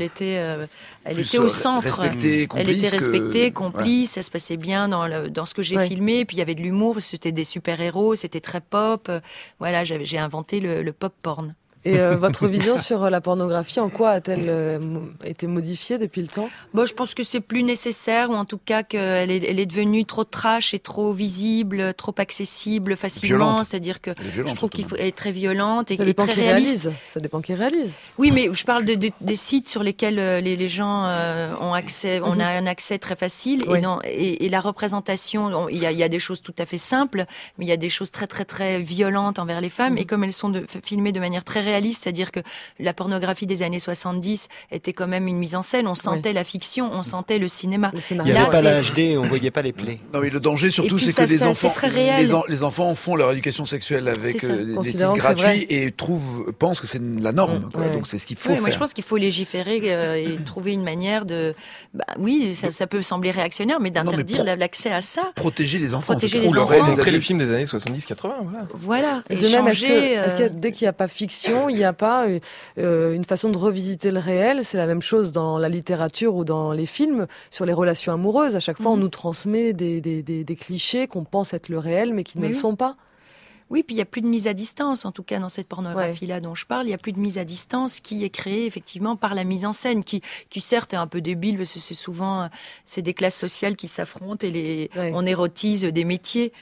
[SPEAKER 3] au centre.
[SPEAKER 1] Respectée, complice.
[SPEAKER 3] Elle était respectée, complice. Ça se passait bien dans ce que j'ai filmé. Puis il y avait de l'humour. C'était des super-héros. C'était très pop. Voilà, j'ai inventé le pop porn.
[SPEAKER 5] Et votre vision sur la pornographie, en quoi a-t-elle été modifiée depuis le temps ?
[SPEAKER 3] Bon, je pense que c'est plus nécessaire, ou en tout cas qu'elle est devenue trop trash et trop visible, trop accessible facilement.
[SPEAKER 1] Violente.
[SPEAKER 3] C'est-à-dire que
[SPEAKER 1] Violente,
[SPEAKER 3] je trouve qu'elle est très violente et très
[SPEAKER 5] réaliste. Ça dépend qui réalise.
[SPEAKER 3] Oui, mais je parle des sites sur lesquels les gens ont accès. On a un accès très facile.
[SPEAKER 5] Oui.
[SPEAKER 3] Et la représentation, il y a des choses tout à fait simples, mais il y a des choses très très très violentes envers les femmes. Et comme elles sont filmées de manière très réaliste, c'est-à-dire que la pornographie des années 70 était quand même une mise en scène, on sentait la fiction, on sentait le cinéma.
[SPEAKER 10] Il n'y avait pas la HD, on voyait pas les plaies.
[SPEAKER 1] Non mais le danger surtout c'est que les enfants font leur éducation sexuelle avec des sites gratuits et pensent que c'est la norme. Donc c'est ce qu'il faut faire.
[SPEAKER 3] Moi je pense qu'il faut légiférer et trouver une manière de... oui, ça peut sembler réactionnaire, mais d'interdire l'accès à ça.
[SPEAKER 1] Protéger les enfants.
[SPEAKER 3] Ou leur
[SPEAKER 6] montrer les films des années 70-80.
[SPEAKER 3] Voilà.
[SPEAKER 5] Et de même, est-ce que dès qu'il n'y a pas fiction, il n'y a pas une façon de revisiter le réel? C'est la même chose dans la littérature ou dans les films sur les relations amoureuses. À chaque fois, on nous transmet des clichés qu'on pense être le réel, mais qui ne le sont pas.
[SPEAKER 3] Oui, puis il n'y a plus de mise à distance, en tout cas dans cette pornographie-là dont je parle, il n'y a plus de mise à distance qui est créée effectivement par la mise en scène, qui certes est un peu débile, parce que c'est souvent c'est des classes sociales qui s'affrontent et on érotise des métiers,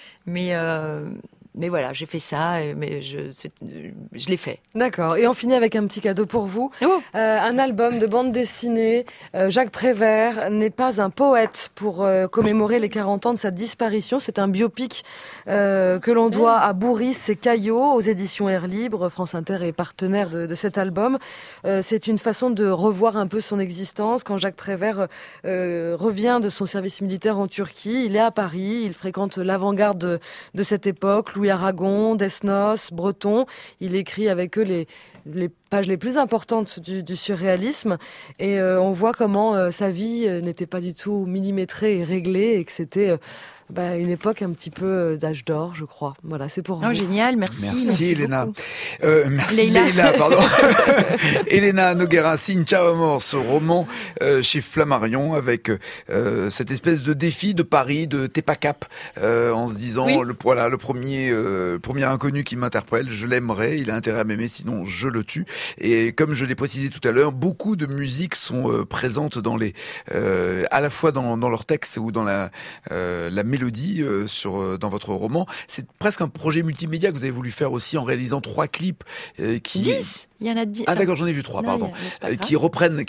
[SPEAKER 3] mais voilà, j'ai fait ça, mais je l'ai fait.
[SPEAKER 5] D'accord. Et on finit avec un petit cadeau pour vous. Un album de bande dessinée. Jacques Prévert n'est pas un poète pour commémorer les 40 ans de sa disparition. C'est un biopic que l'on doit à Bourris et Caillot aux éditions Air Libre. France Inter est partenaire de cet album. C'est une façon de revoir un peu son existence. Quand Jacques Prévert revient de son service militaire en Turquie, il est à Paris, il fréquente l'avant-garde de cette époque, Louis Aragon, Desnos, Breton. Il écrit avec eux les pages les plus importantes du surréalisme et on voit comment sa vie n'était pas du tout millimétrée et réglée et que c'était une époque un petit peu d'âge d'or, je crois. Voilà, c'est pour vous.
[SPEAKER 3] Génial, merci.
[SPEAKER 1] Merci Elena. Merci Leïla, pardon. Elena Noguera signe Ciao Amor, ce roman chez Flammarion avec cette espèce de défi de Paris, de t'es pas cap, en se disant le premier inconnu qui m'interpelle, je l'aimerais, il a intérêt à m'aimer, sinon je le tue. Et comme je l'ai précisé tout à l'heure, beaucoup de musiques sont présentes dans à la fois dans leur texte ou dans la mélodie dans votre roman. C'est presque un projet multimédia que vous avez voulu faire aussi en réalisant 3 clips
[SPEAKER 3] 10. Il y en a 10.
[SPEAKER 1] Ah d'accord, j'en ai vu 3, pardon. Qui reprennent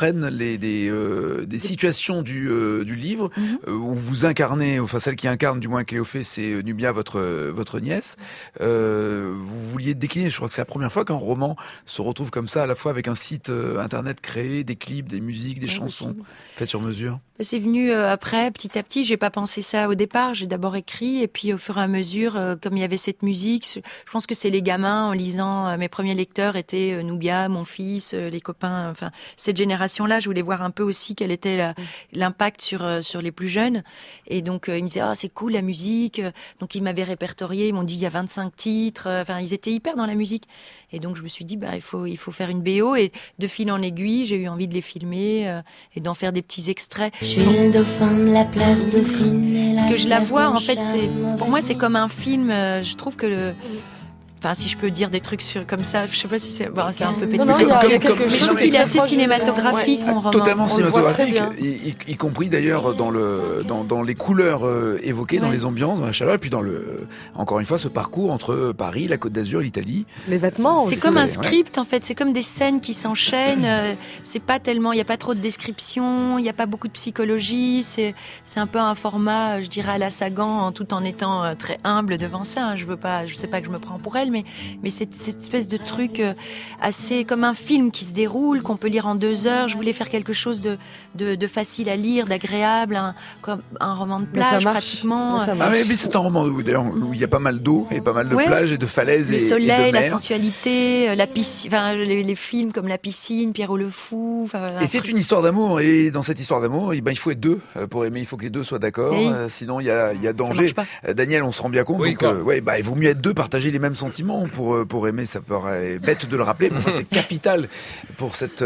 [SPEAKER 1] des situations du livre où vous incarnez, enfin celle qui incarne du moins Cléophée, c'est Nubia, votre nièce. Vous vouliez décliner, je crois que c'est la première fois qu'un roman se retrouve comme ça, à la fois avec un site internet créé, des clips, des musiques, des chansons faites sur mesure.
[SPEAKER 3] C'est venu après, petit à petit. J'ai pas pensé ça au départ. J'ai d'abord écrit et puis au fur et à mesure, comme il y avait cette musique, je pense que c'est les gamins en lisant. Mes premiers lecteurs étaient Nubia, mon fils, les copains. Enfin, cette génération-là, je voulais voir un peu aussi quel était l'impact sur les plus jeunes. Et donc ils me disaient c'est cool la musique. Donc ils m'avaient répertorié. Ils m'ont dit il y a 25 titres. Enfin, ils étaient hyper dans la musique. Et donc je me suis dit il faut faire une BO. Et de fil en aiguille, j'ai eu envie de les filmer et d'en faire des petits extraits.
[SPEAKER 9] Je suis le dauphin de la place Dauphine.
[SPEAKER 3] Parce que je la vois, en fait, pour moi, c'est comme un film. Je trouve que Enfin, si je peux dire des trucs comme ça, je sais pas si c'est un peu petit.
[SPEAKER 5] Mais
[SPEAKER 3] je trouve qu'il est assez cinématographique, mon roman.
[SPEAKER 1] Totalement cinématographique, y compris d'ailleurs dans les couleurs évoquées, dans les ambiances, dans la chaleur, et puis encore une fois, ce parcours entre Paris, la Côte d'Azur, l'Italie.
[SPEAKER 5] Les vêtements aussi.
[SPEAKER 3] C'est comme un script, en fait. C'est comme des scènes qui s'enchaînent. C'est pas tellement, il y a pas trop de description, il y a pas beaucoup de psychologie. C'est un peu un format, je dirais, à la Sagan, tout en étant très humble devant ça. Je sais pas que je me prends pour elle. naturel, mais cette espèce de truc assez comme un film qui se déroule, qu'on peut lire en 2 heures. Je voulais faire quelque chose de facile à lire, d'agréable, comme un roman de plage pratiquement.
[SPEAKER 1] Ah mais c'est un roman où il y a pas mal d'eau et pas mal de plages et de falaises
[SPEAKER 3] le
[SPEAKER 1] et
[SPEAKER 3] soleil,
[SPEAKER 1] et de mer.
[SPEAKER 3] la sensualité, la piscine, les films comme La Piscine, Pierrot le Fou.
[SPEAKER 1] Et c'est une histoire d'amour, et dans cette histoire d'amour, il faut être 2 pour aimer, il faut que les 2 soient d'accord, sinon il y a danger. Daniel, on se rend bien compte, donc il vaut mieux être 2, partager les mêmes sentiments pour aimer. Ça paraît bête de le rappeler, mais enfin c'est capital pour cette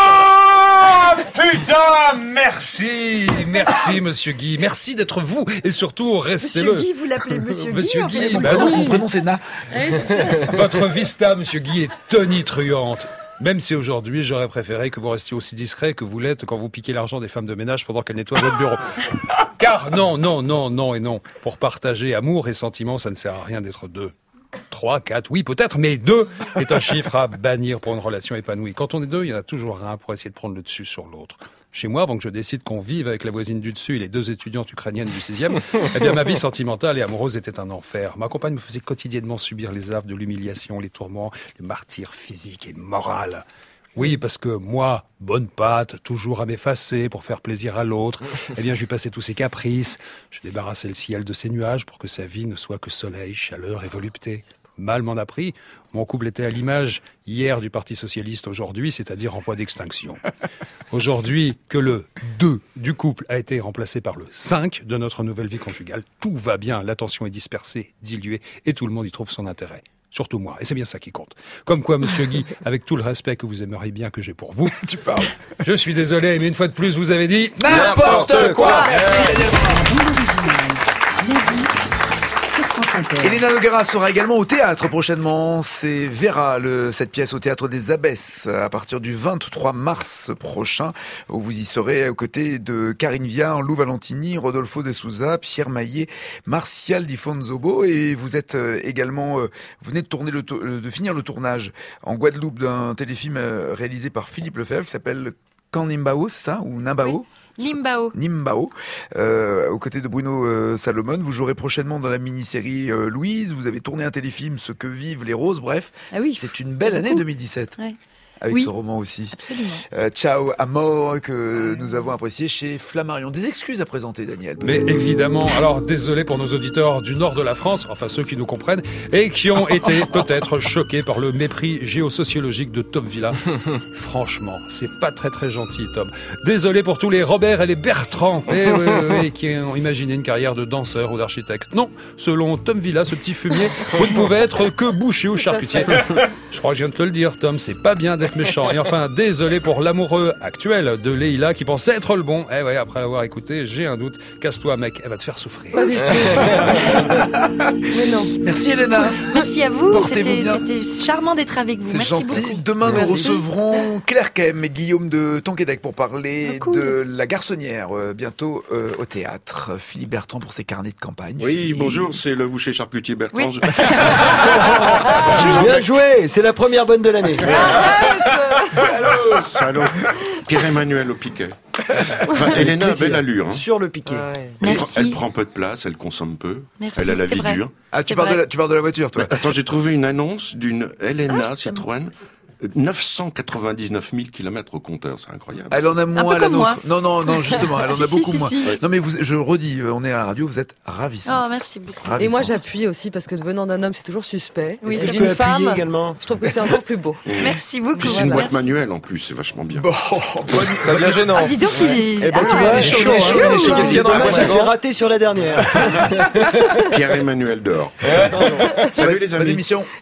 [SPEAKER 2] putain, merci Monsieur Guy, merci d'être vous, et surtout restez-le.
[SPEAKER 3] Monsieur Guy, vous l'appelez Monsieur Guy.
[SPEAKER 2] Monsieur Guy,
[SPEAKER 1] mon prénom c'est Na.
[SPEAKER 2] Votre vista, Monsieur Guy, est tonitruante. Même si aujourd'hui, j'aurais préféré que vous restiez aussi discret que vous l'êtes quand vous piquez l'argent des femmes de ménage pendant qu'elles nettoient votre bureau. Car non. Pour partager amour et sentiments, ça ne sert à rien d'être 2. 3, 4, oui peut-être, mais 2 est un chiffre à bannir pour une relation épanouie. Quand on est 2, il y en a toujours un pour essayer de prendre le dessus sur l'autre. Chez moi, avant que je décide qu'on vive avec la voisine du dessus et les 2 étudiantes ukrainiennes du 6e, eh bien, ma vie sentimentale et amoureuse était un enfer. Ma compagne me faisait quotidiennement subir les affres de l'humiliation, les tourments, les martyrs physiques et moraux. Oui, parce que moi, bonne patte, toujours à m'effacer pour faire plaisir à l'autre, eh bien, je lui passais tous ses caprices. Je débarrassais le ciel de ses nuages pour que sa vie ne soit que soleil, chaleur et volupté. Mal m'en a pris. Mon couple était à l'image hier du Parti Socialiste aujourd'hui, c'est-à-dire en voie d'extinction. Aujourd'hui, que le 2 du couple a été remplacé par le 5 de notre nouvelle vie conjugale, tout va bien, l'attention est dispersée, diluée, et tout le monde y trouve son intérêt. Surtout moi, et c'est bien ça qui compte. Comme quoi, Monsieur Guy, avec tout le respect que vous aimeriez bien que j'ai pour vous,
[SPEAKER 1] tu parles.
[SPEAKER 2] Je suis désolé, mais une fois de plus, vous avez dit
[SPEAKER 1] n'importe quoi. Elena Noguera sera également au théâtre prochainement. C'est Vera, cette pièce au Théâtre des Abbesses, à partir du 23 mars prochain, où vous y serez aux côtés de Karine Viard, Lou Valentini, Rodolfo de Souza, Pierre Maillet, Martial Di Fonzobo, et vous êtes également, vous venez de finir le tournage en Guadeloupe d'un téléfilm réalisé par Philippe Lefebvre qui s'appelle Nimbao, c'est ça, ou Nimbao? Nimbao, aux côtés de Bruno Salomon. Vous jouerez prochainement dans la mini-série Louise. Vous avez tourné un téléfilm, Ce que vivent les roses. Bref, c'est une belle année 2017. Ouais. Avec ce roman aussi.
[SPEAKER 3] Absolument.
[SPEAKER 1] Ciao Amor, que nous avons apprécié chez Flammarion. Des excuses à présenter, Daniel.
[SPEAKER 2] Mais évidemment, alors désolé pour nos auditeurs du nord de la France, enfin ceux qui nous comprennent, et qui ont été peut-être choqués par le mépris géosociologique de Tom Villa. Franchement, c'est pas très très gentil, Tom. Désolé pour tous les Robert et les Bertrand, qui ont imaginé une carrière de danseur ou d'architecte. Non, selon Tom Villa, ce petit fumier, vous ne pouvez être que boucher ou charcutier. Je crois que je viens de te le dire, Tom, c'est pas bien d'être méchant. Et enfin, désolé pour l'amoureux actuel de Leïla qui pensait être le bon. Après l'avoir écouté, j'ai un doute. Casse-toi, mec, elle va te faire souffrir.
[SPEAKER 5] Pas du tout. Mais non.
[SPEAKER 1] Merci, Elena.
[SPEAKER 3] Merci à vous. C'était charmant d'être avec vous.
[SPEAKER 1] C'est
[SPEAKER 3] Merci
[SPEAKER 1] gentil.
[SPEAKER 3] beaucoup.
[SPEAKER 1] Demain, nous recevrons Claire Kem et Guillaume de Tonquédec pour parler de La Garçonnière, bientôt au théâtre. Philippe Bertrand pour ses carnets de campagne.
[SPEAKER 14] Oui, bonjour, c'est le boucher charcutier Bertrand.
[SPEAKER 3] Oui.
[SPEAKER 10] Bien joué, c'est la première bonne de l'année.
[SPEAKER 14] Salaud. Pierre-Emmanuel au piquet. Enfin, Elena a belle allure.
[SPEAKER 10] Sur le piquet.
[SPEAKER 14] Elle prend peu de place, elle consomme peu.
[SPEAKER 3] Merci,
[SPEAKER 14] elle a la vie
[SPEAKER 3] vrai.
[SPEAKER 14] dure.
[SPEAKER 1] Ah, tu parles de la voiture, toi.
[SPEAKER 14] Attends, j'ai trouvé une annonce d'une Elena Citroën. 999 000 kilomètres au compteur, c'est incroyable.
[SPEAKER 1] Elle en a moins la nôtre. Non, justement, elle en a beaucoup moins.
[SPEAKER 3] Si.
[SPEAKER 1] Non, mais je redis, on est à la radio, vous êtes ravissante.
[SPEAKER 3] Oh, merci beaucoup.
[SPEAKER 1] Ravissante.
[SPEAKER 5] Et moi, j'appuie aussi parce que venant d'un homme, c'est toujours suspect.
[SPEAKER 10] Oui,
[SPEAKER 5] et
[SPEAKER 10] je
[SPEAKER 5] d'une
[SPEAKER 10] peux
[SPEAKER 5] femme,
[SPEAKER 10] appuyer également.
[SPEAKER 5] je trouve que c'est encore plus beau.
[SPEAKER 3] Merci beaucoup.
[SPEAKER 14] Puis c'est une boîte manuelle en plus, c'est vachement bien.
[SPEAKER 6] Ça devient gênant.
[SPEAKER 3] Ah, dis donc, il est...
[SPEAKER 10] Tu vois,
[SPEAKER 6] c'est
[SPEAKER 10] c'est raté sur la dernière.
[SPEAKER 14] Pierre-Emmanuel dehors.
[SPEAKER 1] Salut les amis. Bonne émission.